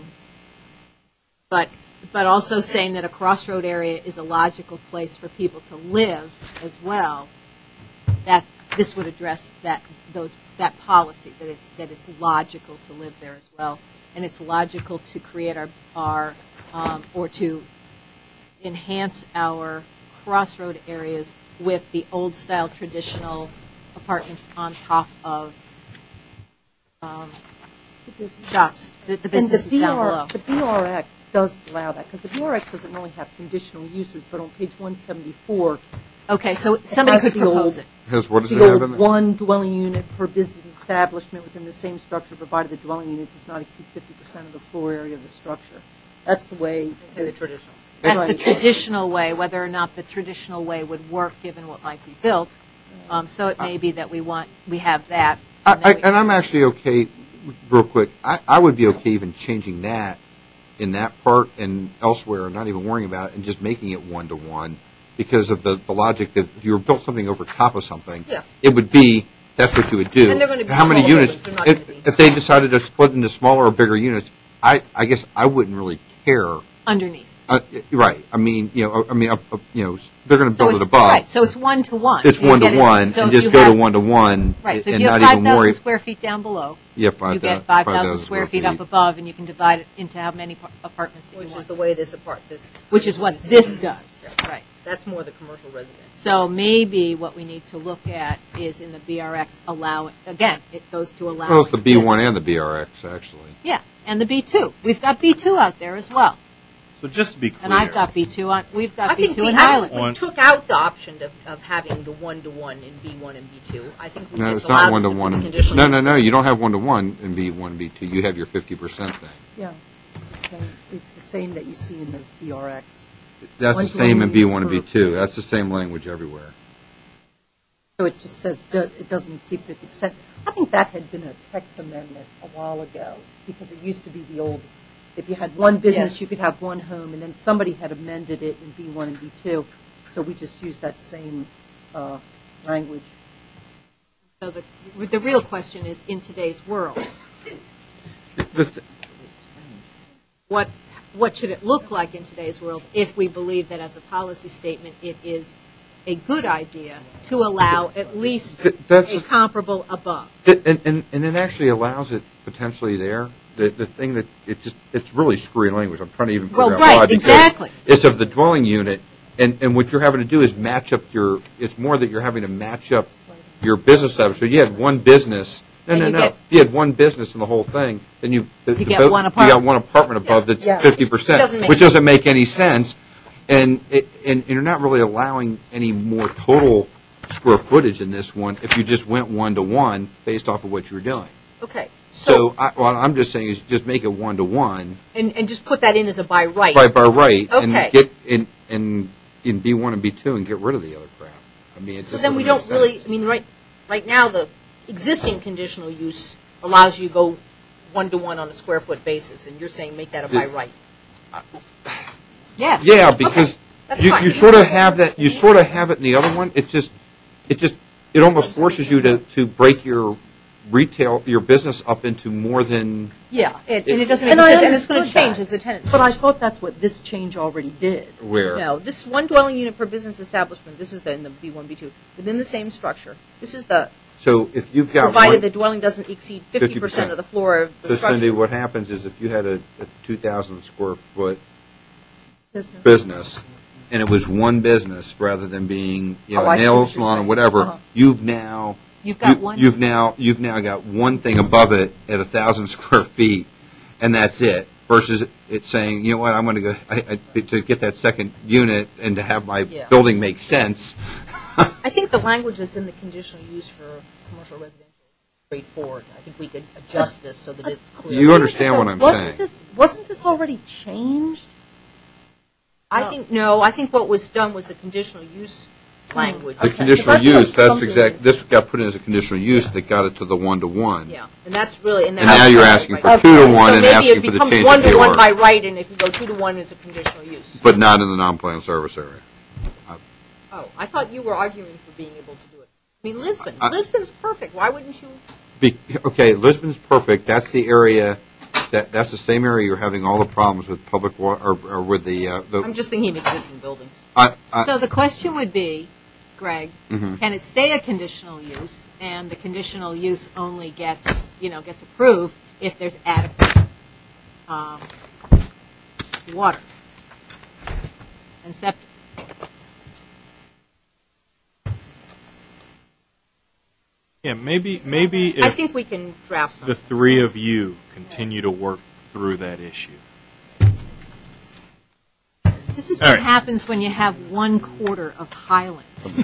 but but also saying that a crossroad area is a logical place for people to live as well. That this would address that those that policy that it's that it's logical to live there as well. And it's logical to create our, our um, or to enhance our crossroad areas with the old-style traditional apartments on top of um, shops, the, the businesses and the B R, down below. The B R X does allow that, because the B R X doesn't really have conditional uses, but on page one seventy-four, Okay, so somebody has could the propose old- it. Has what does it the have in old it? one dwelling unit per business establishment within the same structure, provided the dwelling unit does not exceed fifty percent of the floor area of the structure. That's the way. Okay, the traditional. That's Right. the traditional way, whether or not the traditional way would work given what might be built. Um, so it may be that we want, we have that. I, and then I, we- and I'm actually okay, real quick, I, I would be okay even changing that in that part and elsewhere, not even worrying about it, and just making it one-to-one because of the, the logic that if you were built something over top of something, Yeah. it would be, that's what you would do. And they're gonna be How many small units? buildings, they're not If, gonna be- if they decided to split into smaller or bigger units, I, I guess I wouldn't really care. Underneath. Uh, right. I mean, you know, I mean, uh, uh, you know, they're going to So build it it's, above. right, so it's one to one. It's So you one to get it- one, so and if just you go have- to one to one, Right, so if and you have not five even worry. thousand square feet down below, Yeah, you five get thousand five thousand square feet up above, and you can divide it into how many par- apartments that you Which is want. the way this apart, this. Which is what this does, right. That's more the commercial residence. So maybe what we need to look at is in the B R X allow, again, it goes to allow. Well, it's the B one and the B R X, actually. Yeah, and the B two. We've got B two out there as well. So just to be clear, And I've got B two on, we've got I B think two we, in I Highland. think we One- took out the option of, of having the one-to-one in B one and B two. I think we No, just it's allowed not one to them one. be conditional. No, no, no. You don't have one to one in B one, B two. You have your fifty percent thing. Yeah, it's the same. It's the same that you see in the B R X. That's One the to same one in B one and per- B two. That's the same language everywhere. So it just says do- it doesn't exceed fifty percent. I think that had been a text amendment a while ago, because it used to be the old, if you had one business, Yes. you could have one home, and then somebody had amended it in B one and B two. So we just used that same uh, language. So the, the real question is, in today's world, The th- what what should it look like in today's world if we believe that as a policy statement it is a good idea to allow at least Th- that's a a- comparable above. It, and, and, and it actually allows it potentially there. The, the thing that it just it's really screwy language. I'm trying to even figure Well, out right, why. because exactly. It's of the dwelling unit, and, and what you're having to do is match up your. It's more that you're having to match up your business establishment. So you had one business. No, And no, you no. get- If you had one business in the whole thing, then you the, You the get bo- one You apartment. got one apartment above that's Yeah. fifty percent, Doesn't make which sense. doesn't make any sense. And, it, and and you're not really allowing any more total square footage in this one if you just went one to one based off of what you were doing. Okay. So, I, what I'm just saying is just make it one to one and, and just put that in as a by right. by by right and Okay. get in in in B one and B two and get rid of the other crap. I mean, it So just then we doesn't don't make really, sense. I mean, right, right now, the existing conditional use allows you to go one-to-one on a square foot basis, and you're saying make that a by It- right. Yeah. Yeah, because That's you, fine. you sort of have that. You sort of have it in the other one. It just, it just, it almost forces you to, to break your retail, your business up into more than. Yeah, it- and it doesn't make And I sense, and it's going to understood change that. as the tenants. But I change. thought that's what this change already did. Where? No, this is one dwelling unit per business establishment. This is the, in the B one, B two, within the same structure. This is the, So if you've got provided one, the dwelling doesn't exceed fifty percent fifty percent of the floor of the so structure. Cindy, what happens is if you had a, a two thousand square foot business, and it was one business rather than being you know Oh, I a see nail what you're salon or saying. whatever, Uh-huh. you've now You've got you, one. You've now you've now got one thing above it at a thousand square feet, and that's it. Versus it saying, you know what, I'm going to go I, I, to get that second unit and to have my Yeah. building make sense. I think the language that's in the conditional use for commercial residential is straightforward. I think we could adjust this so that it's clear. You understand what I'm wasn't saying? This, wasn't this already changed? I think, no, I think what was done was the conditional use language. The Okay. conditional Because I thought use, that's something- exact. This got put in as a conditional use that got it to the one to one. Yeah, and that's really, and And that's. now you're asking for right. two to And one and asking So for maybe the it becomes change one of to P one R. by right, and it can go two to one as a conditional use. But not in the non-planned service area. Oh, I thought you were arguing for being able to do it. I mean, Lisbon, I- Lisbon's perfect. Why wouldn't you? Be, okay, Lisbon's perfect. That's the area. That that's the same area you're having all the problems with public water or, or with the. Uh, the I'm just thinking of existing buildings. I, I, So the question would be, Greg, Mhm. can it stay a conditional use, and the conditional use only gets, you know, gets approved if there's adequate um, water and septic? Yeah, maybe maybe I if think we can draft the something. three of you continue to work through that issue. This is All what right. happens when you have one quarter of Highlands.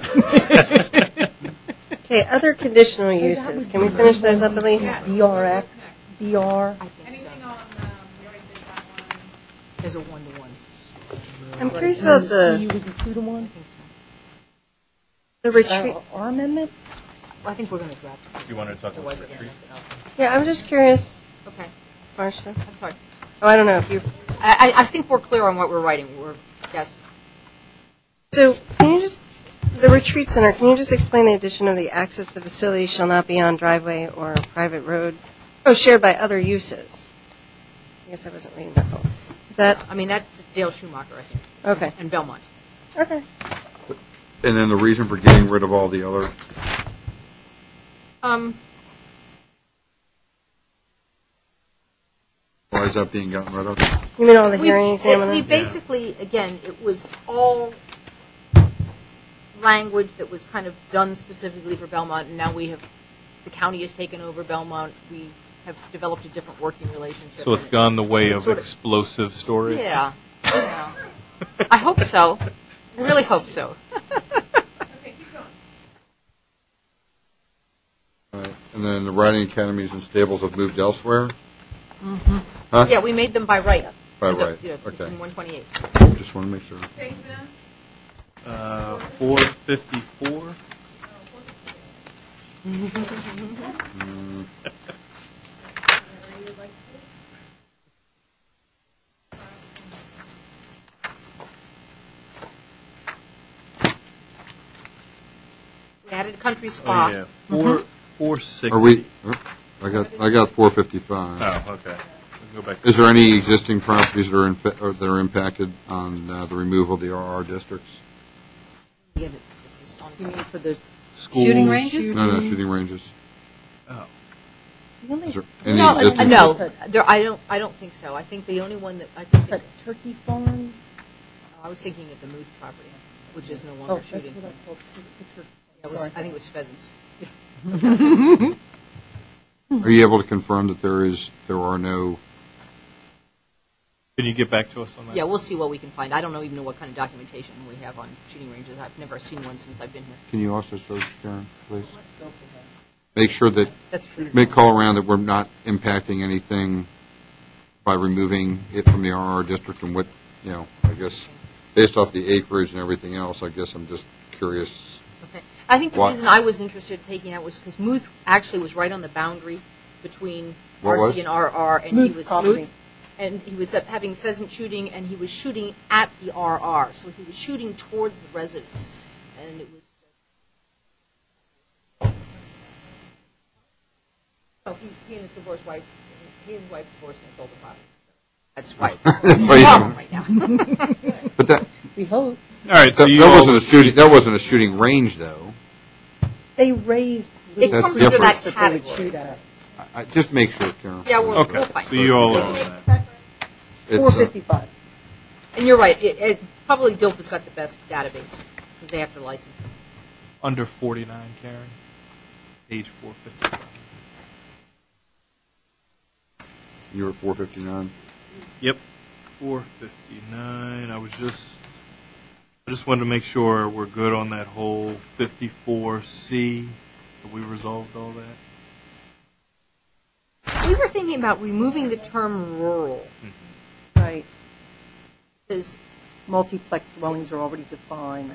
Okay, other conditional uses. Can we finish those up at least? B R X, B R. I think so. Anything on, um, we already did that one. As a one to one. I'm curious about C the, U would be two to one. the retreat. Uh, Our amendment? I think we're going to draft it. You wanted to talk about Otherwise, we're going to retreat? mess it up. Yeah, I'm just curious, Okay, Marcia. I'm sorry. Oh, I don't know if you. I, I I think we're clear on what we're writing. We're, yes. So, can you just the retreat center? Can you just explain the addition of the access to the facility shall not be on driveway or private road? Oh, shared by other uses. I guess I wasn't reading that whole. Is that I mean, that's Dale Schumacher, I think, okay? and Belmont. Okay. and then the reason for getting rid of all the other. Um, Why is that being gotten rid of? You mean all the we, hearing it- examiner? we basically, again, it was all language that was kind of done specifically for Belmont, and now we have, the county has taken over Belmont. We have developed a different working relationship. So it's and it- gone the way it's of sort of- explosive storage. Yeah. yeah. I hope so. I really hope so. Okay, keep going. All right. And then the riding academies and stables have moved elsewhere. Huh? Yeah, we made them by right. By As a- right. you know, It's Okay. in one twenty-eight. Just want to make sure. Page then? Uh, four fifty-four. We added a country Oh spa. yeah, four four sixty. Are we? I got I got four fifty five. Oh, okay. Go back. Is there any existing properties that are, in, or that are impacted on uh, the removal of the R R districts? Yeah, but this is on- You mean for the Schools. Shooting ranges? No, no, shooting ranges. Oh. Is there any No, uh, existing? no, there, I don't, I don't think so. I think the only one that, I think, that that- turkey farm? I was thinking of the Muth property, which is no Oh, longer that's shooting. what I called the turkey. It was, Sorry. I think it was pheasants. Are you able to confirm that there is, there are no? Can you get back to us on that? Yeah, we'll see what we can find. I don't know even know what kind of documentation we have on shooting ranges. I've never seen one since I've been here. Can you also search, Karen, please? Make sure that, That's true. make call around that we're not impacting anything by removing it from the R R district and what, you know, I guess, based off the acreage and everything else, I guess I'm just curious. Okay. I think the What? reason I was interested in taking out was because Muth actually was right on the boundary between What R C was? and R R, and Muth he was property. Muth, and he was up having pheasant shooting, and he was shooting at the R R, so he was shooting towards the residents, and it was. Oh, he, he and his divorced wife, he and his wife divorced and sold the property. So that's why it's But a yeah. problem right now. But that, We hope. All right. So that, you that all- wasn't a shooting, that wasn't a shooting range, though. They raised It little comes under different. that that they would category. shoot at. I, I, just make sure, Karen. Yeah, we'll, Okay. we'll find So it. you all are on that. It's, Four uh, fifty-five. And you're right. It, it, probably Dope has got the best database because they have to license it. Under forty-nine, Karen. Page four fifty-five. You were at four fifty-nine. Yep. four fifty-nine. I was just, I just wanted to make sure we're good on that whole fifty-four C. That we resolved all that. We were thinking about removing the term rural Right. because Multiplex dwellings are already defined.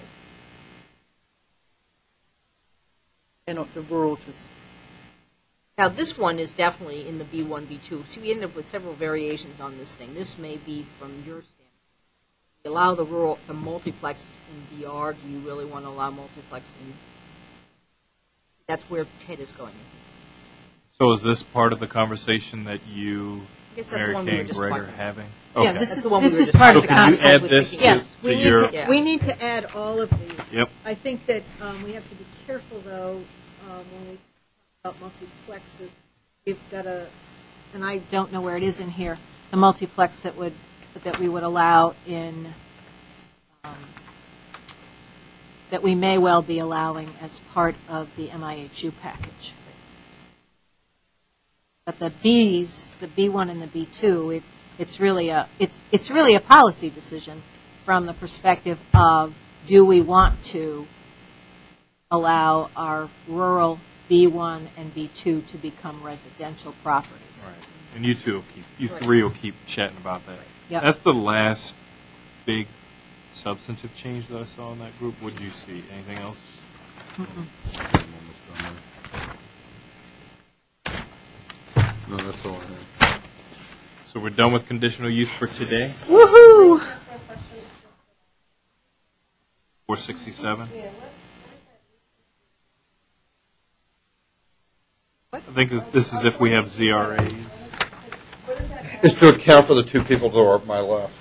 And the rural just, now this one is definitely in the B one, B two. See, we ended up with several variations on this thing. This may be from your standpoint. You allow the rural, the multiplex in B R. Do you really want to allow multiplex in? That's where Ted is going, isn't it? So is this part of the conversation that you, I guess that's the Mary one we Kay were and just Greg, talking are about. having? Yeah, Okay. this That's is, the one we this were is just part of the talking about. So can you add conversation. this to, Yes, to We need your? to, Yeah. we need to add all of these. Yep. I think that um, we have to be careful, though, um, when we talk about multiplexes. We've got to, And I don't know where it is in here, the multiplex that would, that we would allow in, um, that we may well be allowing as part of the M I H U package. But the Bs, the B one and the B two, it, it's really a, it's, it's really a policy decision from the perspective of, do we want to allow our rural B one and B two to become residential properties? Right. And you two will keep, you three will keep chatting about that. Yep. That's the last big substantive change that I saw in that group. What did you see? Anything else? No, that's all I have. So we're done with conditional use for today? Woohoo! four sixty-seven? I think that this is if we have Z R As. It's to account for the two people to our, my left.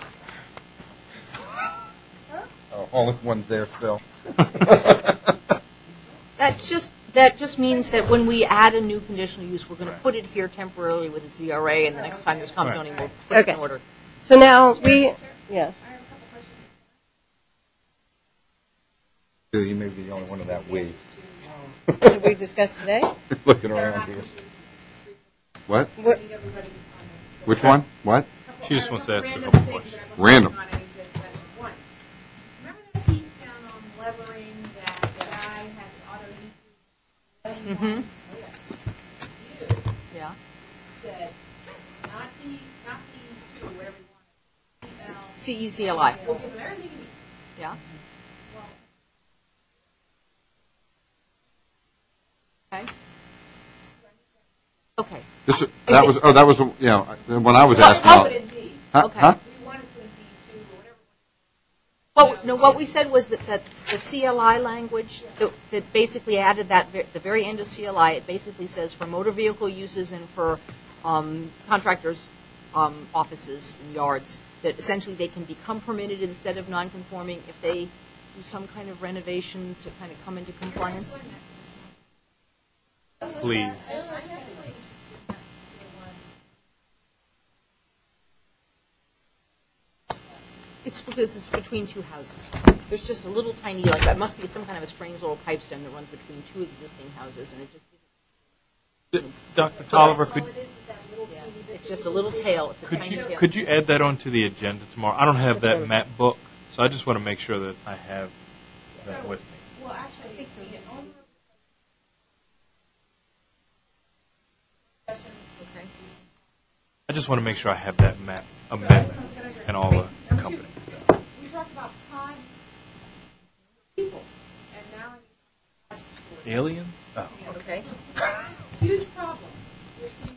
Oh, only one's there still. That's just, that just means that when we add a new conditional use, we're going to put it here temporarily with a Z R A, and the next time there's comp Right. zoning, we'll put it in Okay. order. So now we, yes. Bill, you may be the only one in that wave. Did we discuss today? Looking around here. What? What? Which one? What? She just wants to ask a couple questions. Random. Remember the piece down on Levering that the guy had auto YouTube? Mm-hmm. Oh, yeah. You Yeah. said, not the, not the two, whatever you want. C E Z L I. We'll give him everything he needs. Yeah. Okay. Okay. This, that was, oh, that was, yeah, when I was asking. What would it be? Huh? Okay. Huh? We want it to be two, or whatever. Well, no, what we said was that, that the C L I language, that, that basically added that, ver- the very end of C L I, it basically says for motor vehicle uses and for um, contractors um, offices and yards, that essentially they can become permitted instead of non-conforming if they do some kind of renovation to kind of come into compliance? Please. It's because it's between two houses. There's just a little tiny, like, that must be some kind of a strange little pipe stem that runs between two existing houses, and it just Doctor Tolliver, could yeah, it's just a little tail. It's a could tiny you tail. could you add that onto the agenda tomorrow? I don't have that map book, so I just want to make sure that I have that with me. Well, actually, the owner of Okay. I just want to make sure I have that map amendment and all the companies. we talked about pods, people, and now I need Alien? Oh. Okay. huge problem. We're seeing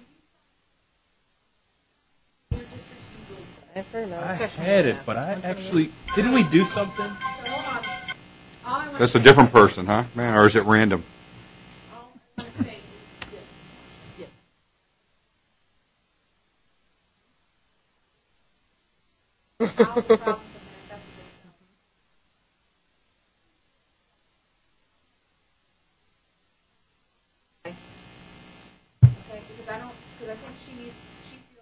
huge your district uses. I've heard about I it. had it, but I actually didn't we do something? So hold on. All I want That's to a say- different person, huh, man, or is it random? All I want to say is this. Yes. All the problems have been investigated. Okay. Okay, because I don't, because I think she needs, she feels.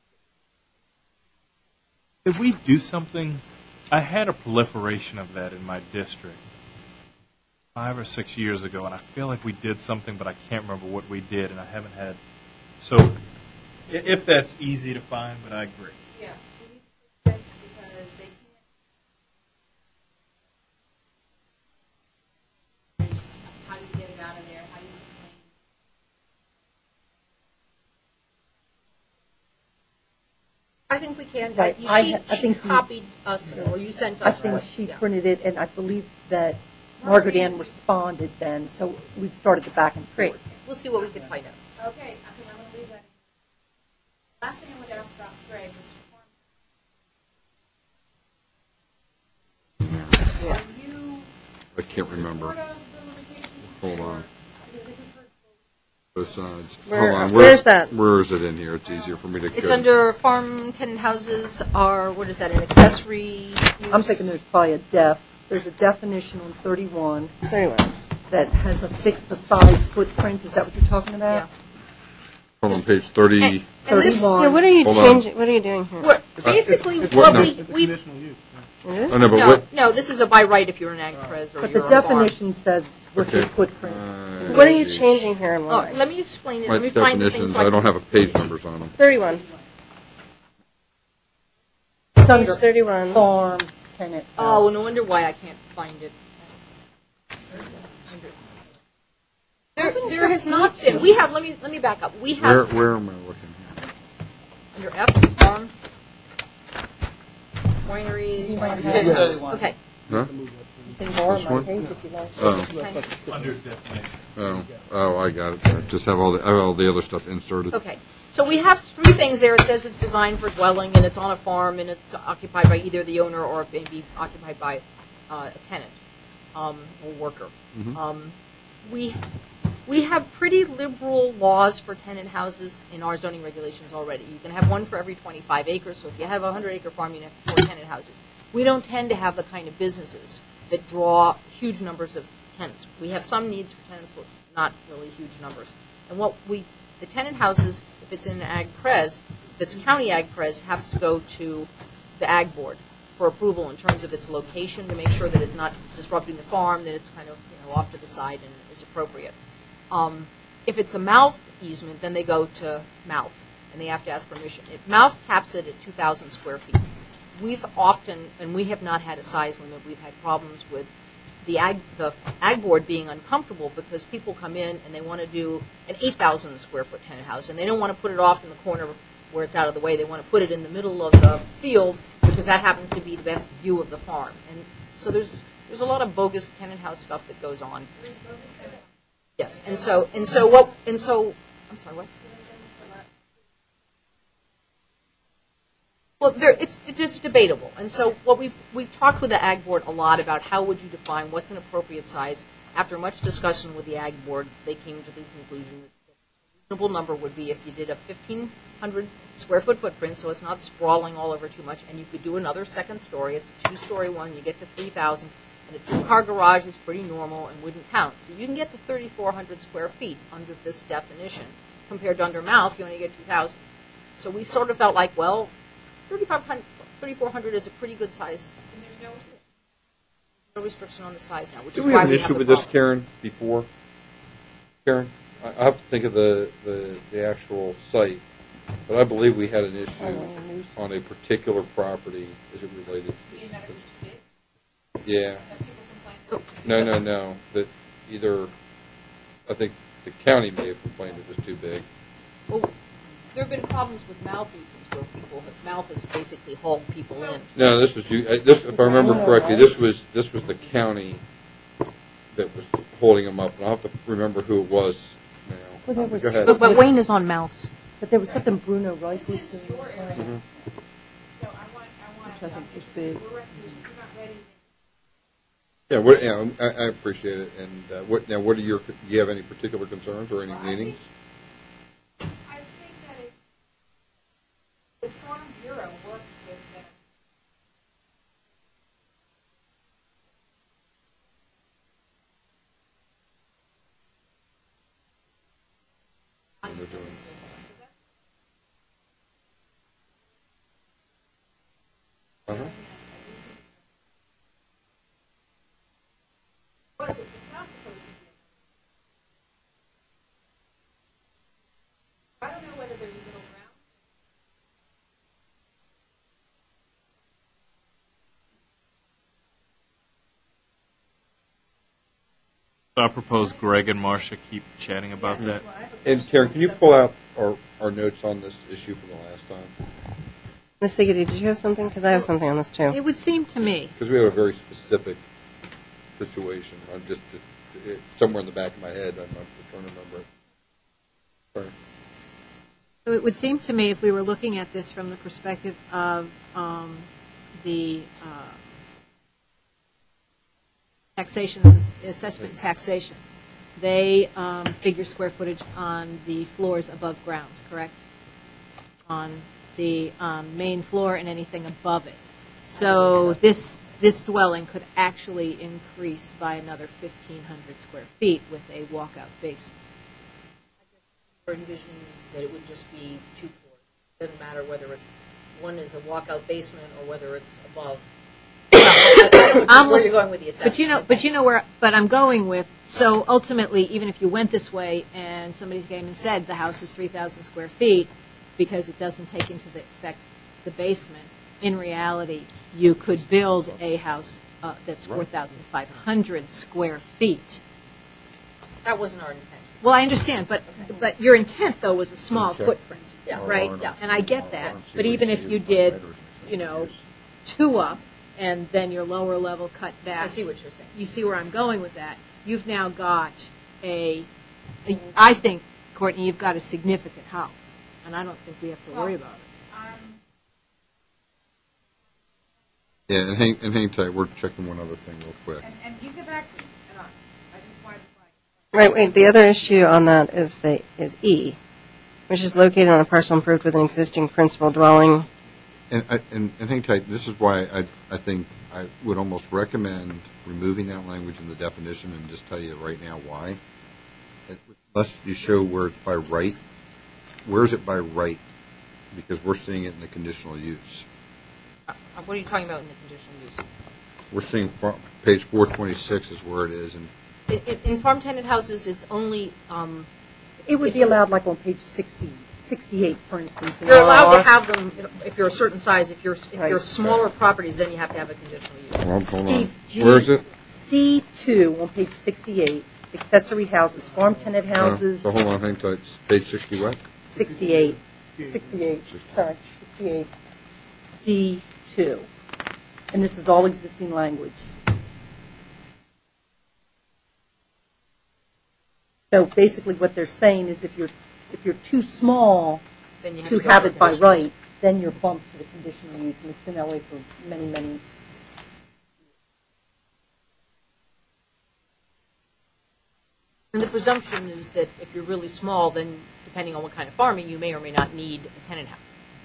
Did we do something? I had a proliferation of that in my district five or six years ago, and I feel like we did something, but I can't remember what we did, and I haven't had. So, i- if that's easy to find, but I agree. Yeah, we need to push it because they can't. How do you get it out of there? How do you explain? I think we can. Right. She, I ha- I she think we- copied us, or you sent us. I think what- she yeah. printed it, and I believe that Margaret Ann responded then, so we've started the back and forth. We'll see what we can find out. Okay, because I'm going to leave that. Last thing I would ask about Greg was Are you I can't remember. support of the limitations? Hold on. Because they prefer- Both sides. Where- Hold on. where's that? Where is it in here? It's easier for me to. It's go. under farm tenant houses, or what is that, an accessory use? I'm thinking there's probably a def, there's a definition on thirty-one So anyway, that has a fixed size footprint. Is that what you're talking Yeah. about? Hold on, page thirty. And, and this, thirty-one. yeah, what are you Hold on. changing, what are you doing here? what, basically, What- what no. we, It's a we, conditional use. It is? Oh, no, but no, what? no, this is a by right if you're an ag pres or But you're the a farm. definition says what the Okay. footprint. Uh, What are you geez. changing here and Oh, why? let me explain it. My Let me find the thing definitions. so I I don't can- have a page numbers on them. thirty-one. It's Page under thirty-one. farm tenant Oh, house. no wonder why I can't find it. There, there has not been. We have. Let me let me back up. We Where have where am I looking here? under F farm wineries. wineries. Okay. Huh? You can borrow This my one? page if you like. Oh, Under definition. oh, oh! I got it. There. Just have all the all the other stuff inserted. Okay. So we have three things there. It says it's designed for dwelling, and it's on a farm, and it's occupied by either the owner or it may be occupied by uh, a tenant um, or worker. Um, we we have pretty liberal laws for tenant houses in our zoning regulations already. You can have one for every twenty-five acres. So if you have a hundred acre farm, you have four tenant houses. We don't tend to have the kind of businesses that draw huge numbers of tenants. We have some needs for tenants, but not really huge numbers. And what we the tenant houses, if it's in ag pres, if it's county ag pres, has to go to the ag board for approval in terms of its location to make sure that it's not disrupting the farm, that it's kind of you know, off to the side and is appropriate. Um, if it's a mouth easement, then they go to mouth, and they have to ask permission. If mouth caps it at two thousand square feet. We've often, and we have not had a size limit, we've had problems with the ag, the ag board being uncomfortable because people come in and they want to do an eight thousand square foot tenant house, and they don't want to put it off in the corner where it's out of the way. They want to put it in the middle of the field because that happens to be the best view of the farm. And so there's there's a lot of bogus tenant house stuff that goes on. Yes, and so and so what and so I'm sorry, what? Well, there, it's it's debatable, and so what we've we've talked with the ag board a lot about how would you define what's an appropriate size. After much discussion with the ag board, they came to the conclusion that Simple number would be if you did a fifteen hundred square foot footprint, so it's not sprawling all over too much, and you could do another second story. It's a two-story one. You get to three thousand, and a two-car garage is pretty normal and wouldn't count. So you can get to thirty-four hundred square feet under this definition. Compared to under Mouth, you only get two thousand. So we sort of felt like, well, thirty-five hundred, thirty-four hundred is a pretty good size. And there's no restriction. No restriction on the size now, which Did is we why have an we issue have the with this, problem. Karen, before? Karen, I I have to think of the, the, the actual site, but I believe we had an issue on a particular property as it related to this. Yeah. No, no, no. That either, I think the county may have complained it was too big. Well, there have been problems with Mouth easements where people, Mouth has basically hauled people in. No, this was you. uh, This, if I remember correctly, this was this was the county that was holding them up, and I'll have to remember who it was now. Well, there was- Go ahead. But, but Wayne is on Mouth's. But there was something Bruno Reich was doing as well, Mhm. So I want, I want. which I think was big. We're ready, we're not ready. Yeah, what, yeah, I, I appreciate it. And uh, what now? What are your? Do you have any particular concerns or any meetings? I think that it, the Farm Bureau works with them. When they're doing- Uh-huh. Was it, it's not supposed to be. I don't know whether there's a middle ground. So I propose Greg and Marcia keep chatting about that. And Karen, can you pull out our, our notes on this issue from the last time? Miz Siggety, did you have something? Because I have something on this too. It would seem to me, Because we have a very specific situation. I'm just it, it, somewhere in the back of my head. I'm, I'm just trying to remember it. Sorry. so it would seem to me if we were looking at this from the perspective of um, the uh, taxation, assessment taxation, they um, figure square footage on the floors above ground, correct? On the um, main floor and anything above it. So this this dwelling could actually increase by another fifteen hundred square feet with a walkout basement. We're envisioning that it would just be two floors. It doesn't matter whether it's, one is a walkout basement or whether it's above. I'm Where look- you're going with the assessment. But you know, but you know where. But I'm going with. So ultimately, even if you went this way and somebody came and said the house is three thousand square feet because it doesn't take into the effect the basement, in reality, you could build a house uh, that's four thousand five hundred square feet. That wasn't our intent. Well, I understand, but but your intent though was a small Check. footprint, Yeah. right? Yeah. And I get that. But even if you did, you know, two up and then your lower level cut back. I see what you're saying. You see where I'm going with that. You've now got a, a I think, Courtney, you've got a significant house, and I don't think we have to worry about it. Um, Yeah, and hang and hang tight. We're checking one other thing real quick. and, and you get back to us. I just wanted to flag. Right, wait, the other issue on that is the, is E, which is located on a parcel improved with an existing principal dwelling. And, I- and, and hang tight, this is why I, I think I would almost recommend removing that language in the definition and just tell you right now why. Unless you show where it's by right. Where is it by right? Because we're seeing it in the conditional use. Uh, What are you talking about in the conditional use? We're seeing far- page four twenty-six is where it is, and In, in, in farm tenant houses, it's only, um, It would be allowed like on page sixty, sixty-eight, for instance. in you're allowed to R. have them if you're a certain size. If you're, if Right. you're smaller properties, then you have to have a conditional use. well, hold on. C G Where is it? C two on page sixty-eight, accessory houses, farm tenant Uh, houses, So hold on, hang tight. It's page sixty what? sixty-eight, sixty-eight, sorry, sixty-eight, C two. And this is all existing language. So basically what they're saying is if you're, if you're too small Then you have to to go have for it by conditional use. right, then you're bumped to the conditional use, and it's been that way for many, many. And the presumption is that if you're really small, then depending on what kind of farming, you may or may not need a tenant house.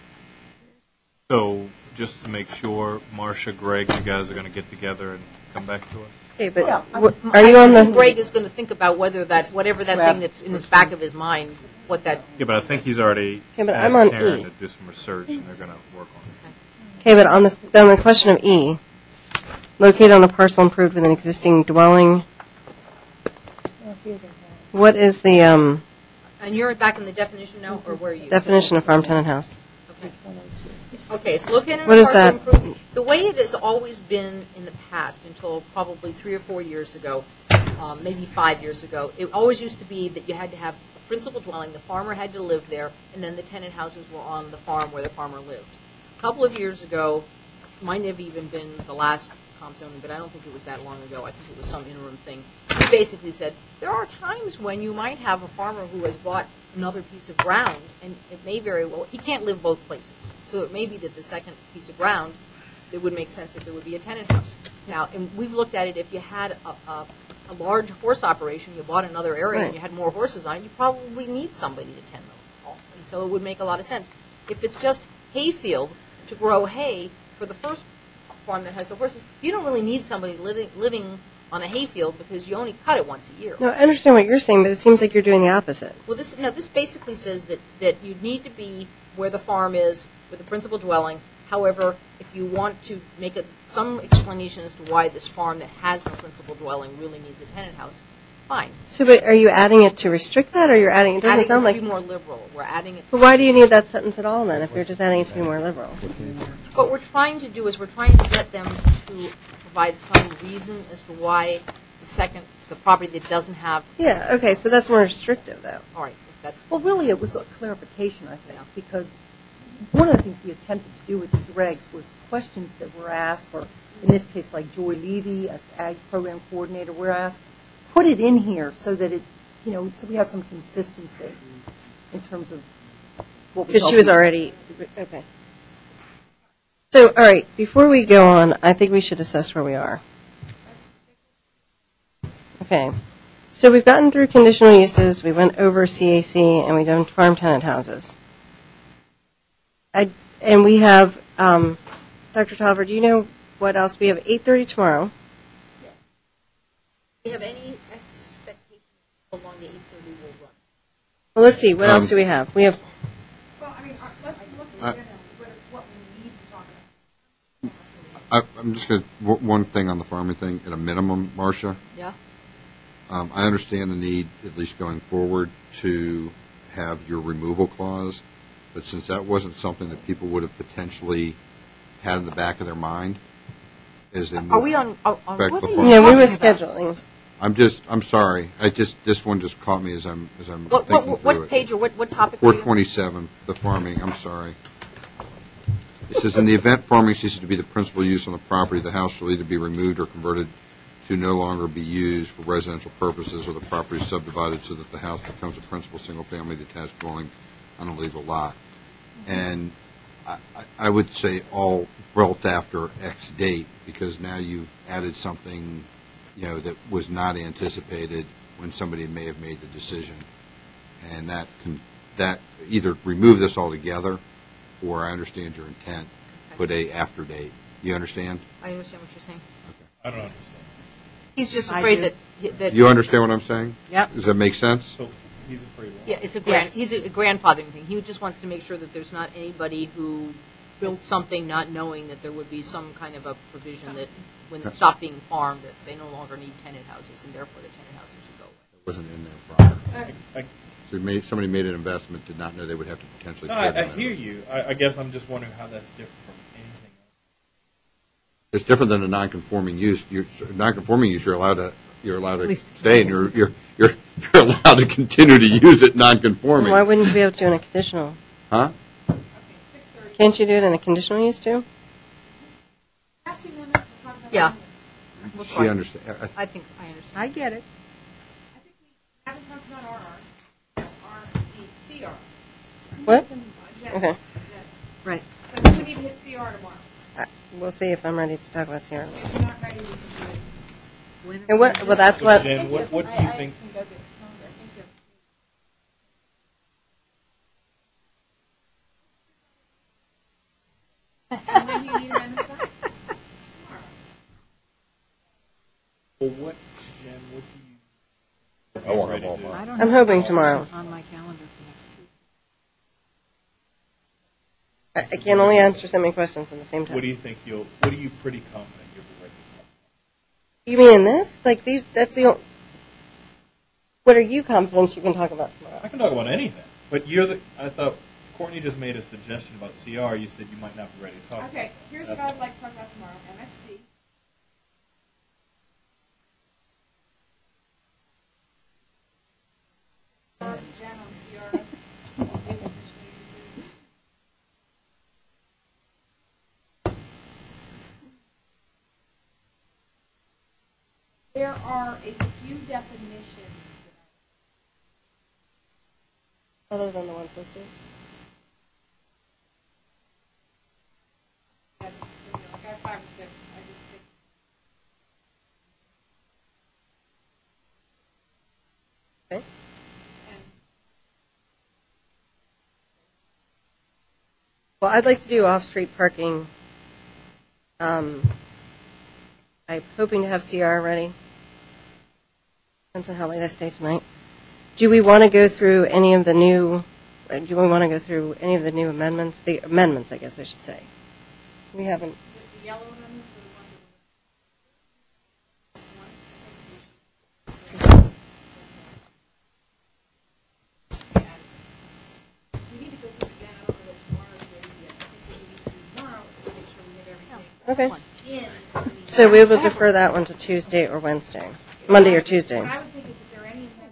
So, just to make sure, Marcia, Greg, you guys are going to get together and come back to us? Okay, but Yeah, I what- just- are you on I think the, Greg is going to think about whether that, whatever that Grab thing that's in his back of his mind, what that. Yeah, but I think he's already Okay, but asked I'm on Karen E. to do some research, and they're going to work on it. okay, but on the, on the question of E, located on a parcel improved with an existing dwelling, what is the um, And you're back in the definition now, or where are you? definition of farm tenant house? Okay, it's located in What a is parcel that? improvement. The way it has always been in the past, until probably three or four years ago, um, maybe five years ago, it always used to be that you had to have a principal dwelling, the farmer had to live there, and then the tenant houses were on the farm where the farmer lived. A couple of years ago, might have even been the last comp zoning, but I don't think it was that long ago. I think it was some interim thing. He basically said, there are times when you might have a farmer who has bought another piece of ground, and it may very well, he can't live both places. So it may be that the second piece of ground, it would make sense that there would be a tenant house. Now, and we've looked at it, if you had a, a, a large horse operation, you bought another area and Right. you had more horses on it, you probably need somebody to tend them all. And so it would make a lot of sense. If it's just hayfield to grow hay for the first farm that has the horses, you don't really need somebody living, living on a hayfield because you only cut it once a year. No, I understand what you're saying, but it seems like you're doing the opposite. Well, this no. This basically says that, that you need to be where the farm is, with the principal dwelling. However, if you want to make a, some explanation as to why this farm that has no principal dwelling really needs a tenant house, fine. So, but are you adding it to restrict that, or you're adding, it doesn't Adding sound it like, to be more liberal. We're adding it. but why do you need that sentence at all then, if you're just adding it to be more liberal? What we're trying to do is we're trying to get them to provide some reason as to why the second, the property that doesn't have. Yeah, okay, so that's more restrictive, though. All right, if that's. Well, really, it was a clarification, I think, because one of the things we attempted to do with these regs was questions that were asked, or in this case, like Joy Levy, as the Ag Program Coordinator, were asked, put it in here so that it, you know, so we have some consistency in terms of what we. Because she was already, okay. So, all right, before we go on, I think we should assess where we are. Okay. So we've gotten through conditional uses, we went over C A C, and we've done farm tenant houses. I, and we have, um, Doctor Tolliver, do you know what else? We have eight thirty tomorrow. Do you have any expectation how long the eight thirty will run? Well, let's see, what Um, else do we have? We have, Well, I mean, uh, let's look Uh, at this, what, what we need to talk about. I, I'm just going to, one thing on the farming thing, at a minimum, Marcia, Yeah. um, I understand the need, at least going forward, to have your removal clause, but since that wasn't something that people would have potentially had in the back of their mind, as they move. Are we on? Are, on Back what to are you farm. yeah, we were talking about? scheduling. I'm just, I'm sorry, I just, this one just caught me as I'm, as I'm What, thinking what, through what it. page or what, what topic? four are you on? twenty-seven, the farming, I'm sorry. It says, in the event farming ceases to be the principal use on the property, the house shall either be removed or converted to no longer be used for residential purposes, or the property subdivided so that the house becomes a principal single-family detached dwelling on a legal lot. And I, I- I would say all built after X date, because now you've added something, you know, that was not anticipated when somebody may have made the decision. And that can, that either remove this altogether, or I understand your intent, put a after date. You understand? I understand what you're saying. I don't understand. He's just I afraid do. that that. You understand what I'm saying? Yep. Does that make sense? So he's afraid of Yeah, it's a grand, Yes. he's a grandfathering thing. He just wants to make sure that there's not anybody who built something not knowing that there would be some kind of a provision that when it stopped being farmed, that they no longer need tenant houses, and therefore the tenant houses should go away. It wasn't in there prior. I, So made, somebody made an investment, did not know they would have to potentially no, pay I, them. I hear you. I, I guess I'm just wondering how that's different from anything else. It's different than a non-conforming use. You're, non-conforming use, you're allowed to, you're allowed to least- stay, and you're, you're, you're, you're allowed to continue to use it non-conforming. Why wouldn't you be able to in a conditional? Huh? Okay, six thirty. Can't you do it in a conditional use too? Perhaps you want to talk about Yeah. that. We'll She try. understands. I think I understand. I get it. I think we haven't talked about R R, R, the C R. What? Yeah. Okay. Right. So we need to hit C R tomorrow. Uh, We'll see if I'm ready to talk about Sierra. If you're not ready, we can do it. And what, well, that's So what, Jen, what, what do you think? Well, what, Jen, what do you? I won't have ready all to- mine. I don't I'm have hoping a session tomorrow. On my calendar for next week. I, I can only answer so many questions at the same time. What do you think you'll, what are you pretty confident you'll be ready to talk You mean in this? Like these? That's the. o- What are you confident you can talk about tomorrow? I can talk about anything, but you're the, I thought Courtney just made a suggestion about C R. You said you might not be ready to talk about Okay, it. here's what That's- I'd like to talk about tomorrow, M X D. Jen on C R, decommissioning uses. There are a few definitions that Other than the ones listed. I have, you know, I got five or six. I just think. Okay. And Well, I'd like to do off-street parking. Um, I'm hoping to have C R ready. Depends on how late I stay tonight. Do we want to go through any of the new? uh, Do we want to go through any of the new amendments? The amendments, I guess I should say. We haven't. the, the yellow amendments are the ones that were once, I think we should. We need to go through it again. I don't know that tomorrow's ready yet. I think what we need to do tomorrow is make sure we have everything Okay. in. the So we will whatever. defer that one to Tuesday or Wednesday, Monday or Tuesday. What I would think is if there are any amendments.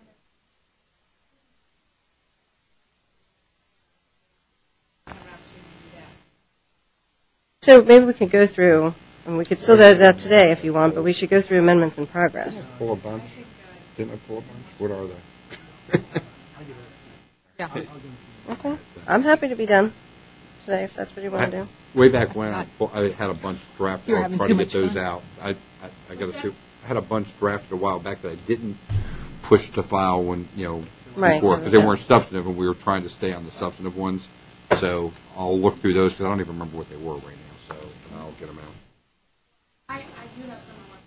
Have an opportunity to do that. So maybe we could go through, and we could still do that today if you want, but we should go through amendments in progress. Pull a bunch. Didn't I pull a bunch? What are they? Yeah. Okay. I'm happy to be done today if that's what you want to do. Way back when, I, pu- I had a bunch drafted. You're I'll having try too to get much those fun. out. I, I, I got to see. I had a bunch drafted a while back that I didn't push to file when you know Right. before because they weren't substantive, and we were trying to stay on the substantive ones. So I'll look through those because I don't even remember what they were right now. So I'll get them out. I, I do have some on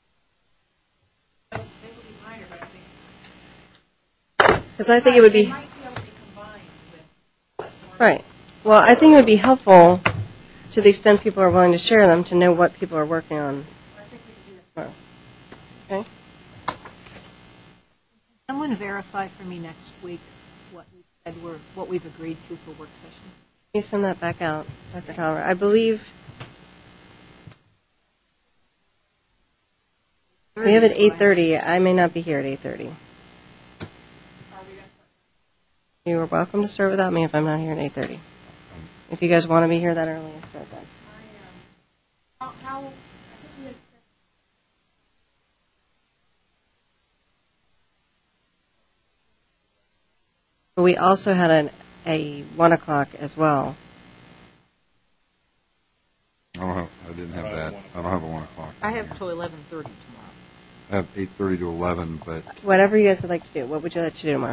my phone. It's basically minor, but I think. Because I think it would They be, might be able to be combined with. right. Well, I think it would be helpful, to the extent people are willing to share them, to know what people are working on. I think we can do that. Okay? Someone verify for me next week what we said we're, what we've agreed to for work session. Can you send that back out, Doctor Tolliver? I believe we have at eight thirty. I may not be here at eight thirty. Are we going to start? You are welcome to start without me if I'm not here at eight thirty. If you guys want to be here that early, start then. I, um, how, how, I think we had. But we also had an, a one o'clock as well. I don't have. I didn't have that. I don't have a one o'clock. I have till eleven thirty tomorrow. I have eight thirty to eleven, but Whatever you guys would like to do. What would you like to do tomorrow?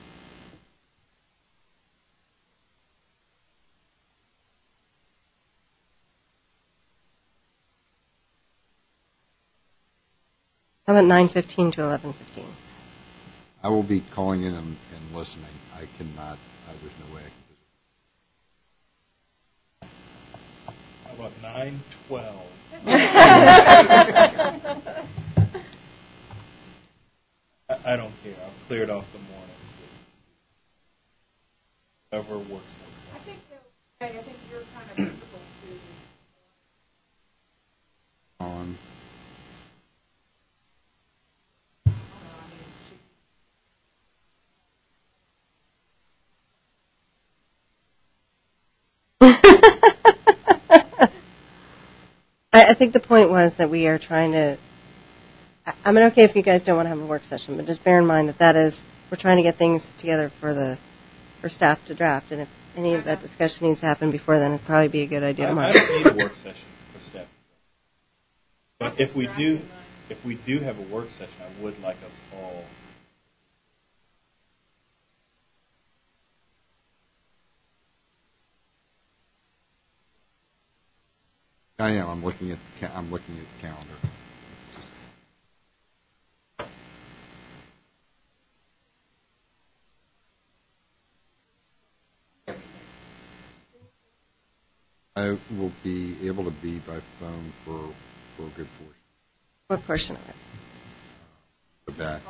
How about nine fifteen to eleven fifteen? I will be calling in and, and listening. I cannot. Uh, there's no way I can visit. How about nine twelve? I, I don't care. I'll clear it off the morning. Whatever works. I think that, Greg, I think you're kind of difficult to. On. I, I think the point was that we are trying to. I, I mean, okay if you guys don't want to have a work session, but just bear in mind that that is we're trying to get things together for the for staff to draft, and if any of that discussion needs to happen before then, it'd probably be a good idea I, tomorrow. I don't need a work session for staff. But if we do, if we do have a work session, I would like us all. I am. I'm looking at. The ca- I'm looking at the calendar. I will be able to be by phone for, for a good portion What portion of it? of that.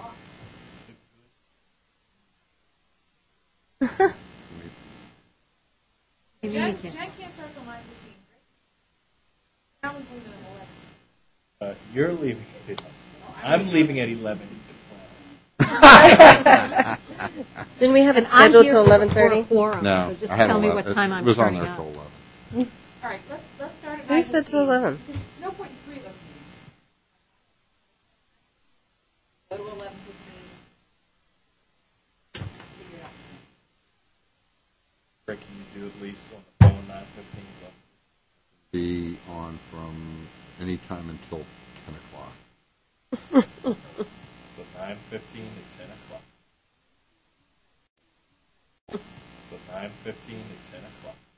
Jen, Jen can't start till nine fifteen. I was leaving at eleven. Uh, you're leaving at I'm leaving at eleven. Didn't we have it And I'm scheduled here till for- eleven for thirty? a quorum, No, so just I had tell me eleven. what time it I'm was on turning there up. till eleven. All right, let's, let's start at Who nine said till fifteen. eleven? Because there's no point in three of us meeting. Go to eleven fifteen. Figure it out. Rick, can you do at least on the phone nine fifteen? Be on from any time until ten o'clock. So nine fifteen to ten o'clock. So nine fifteen to ten o'clock.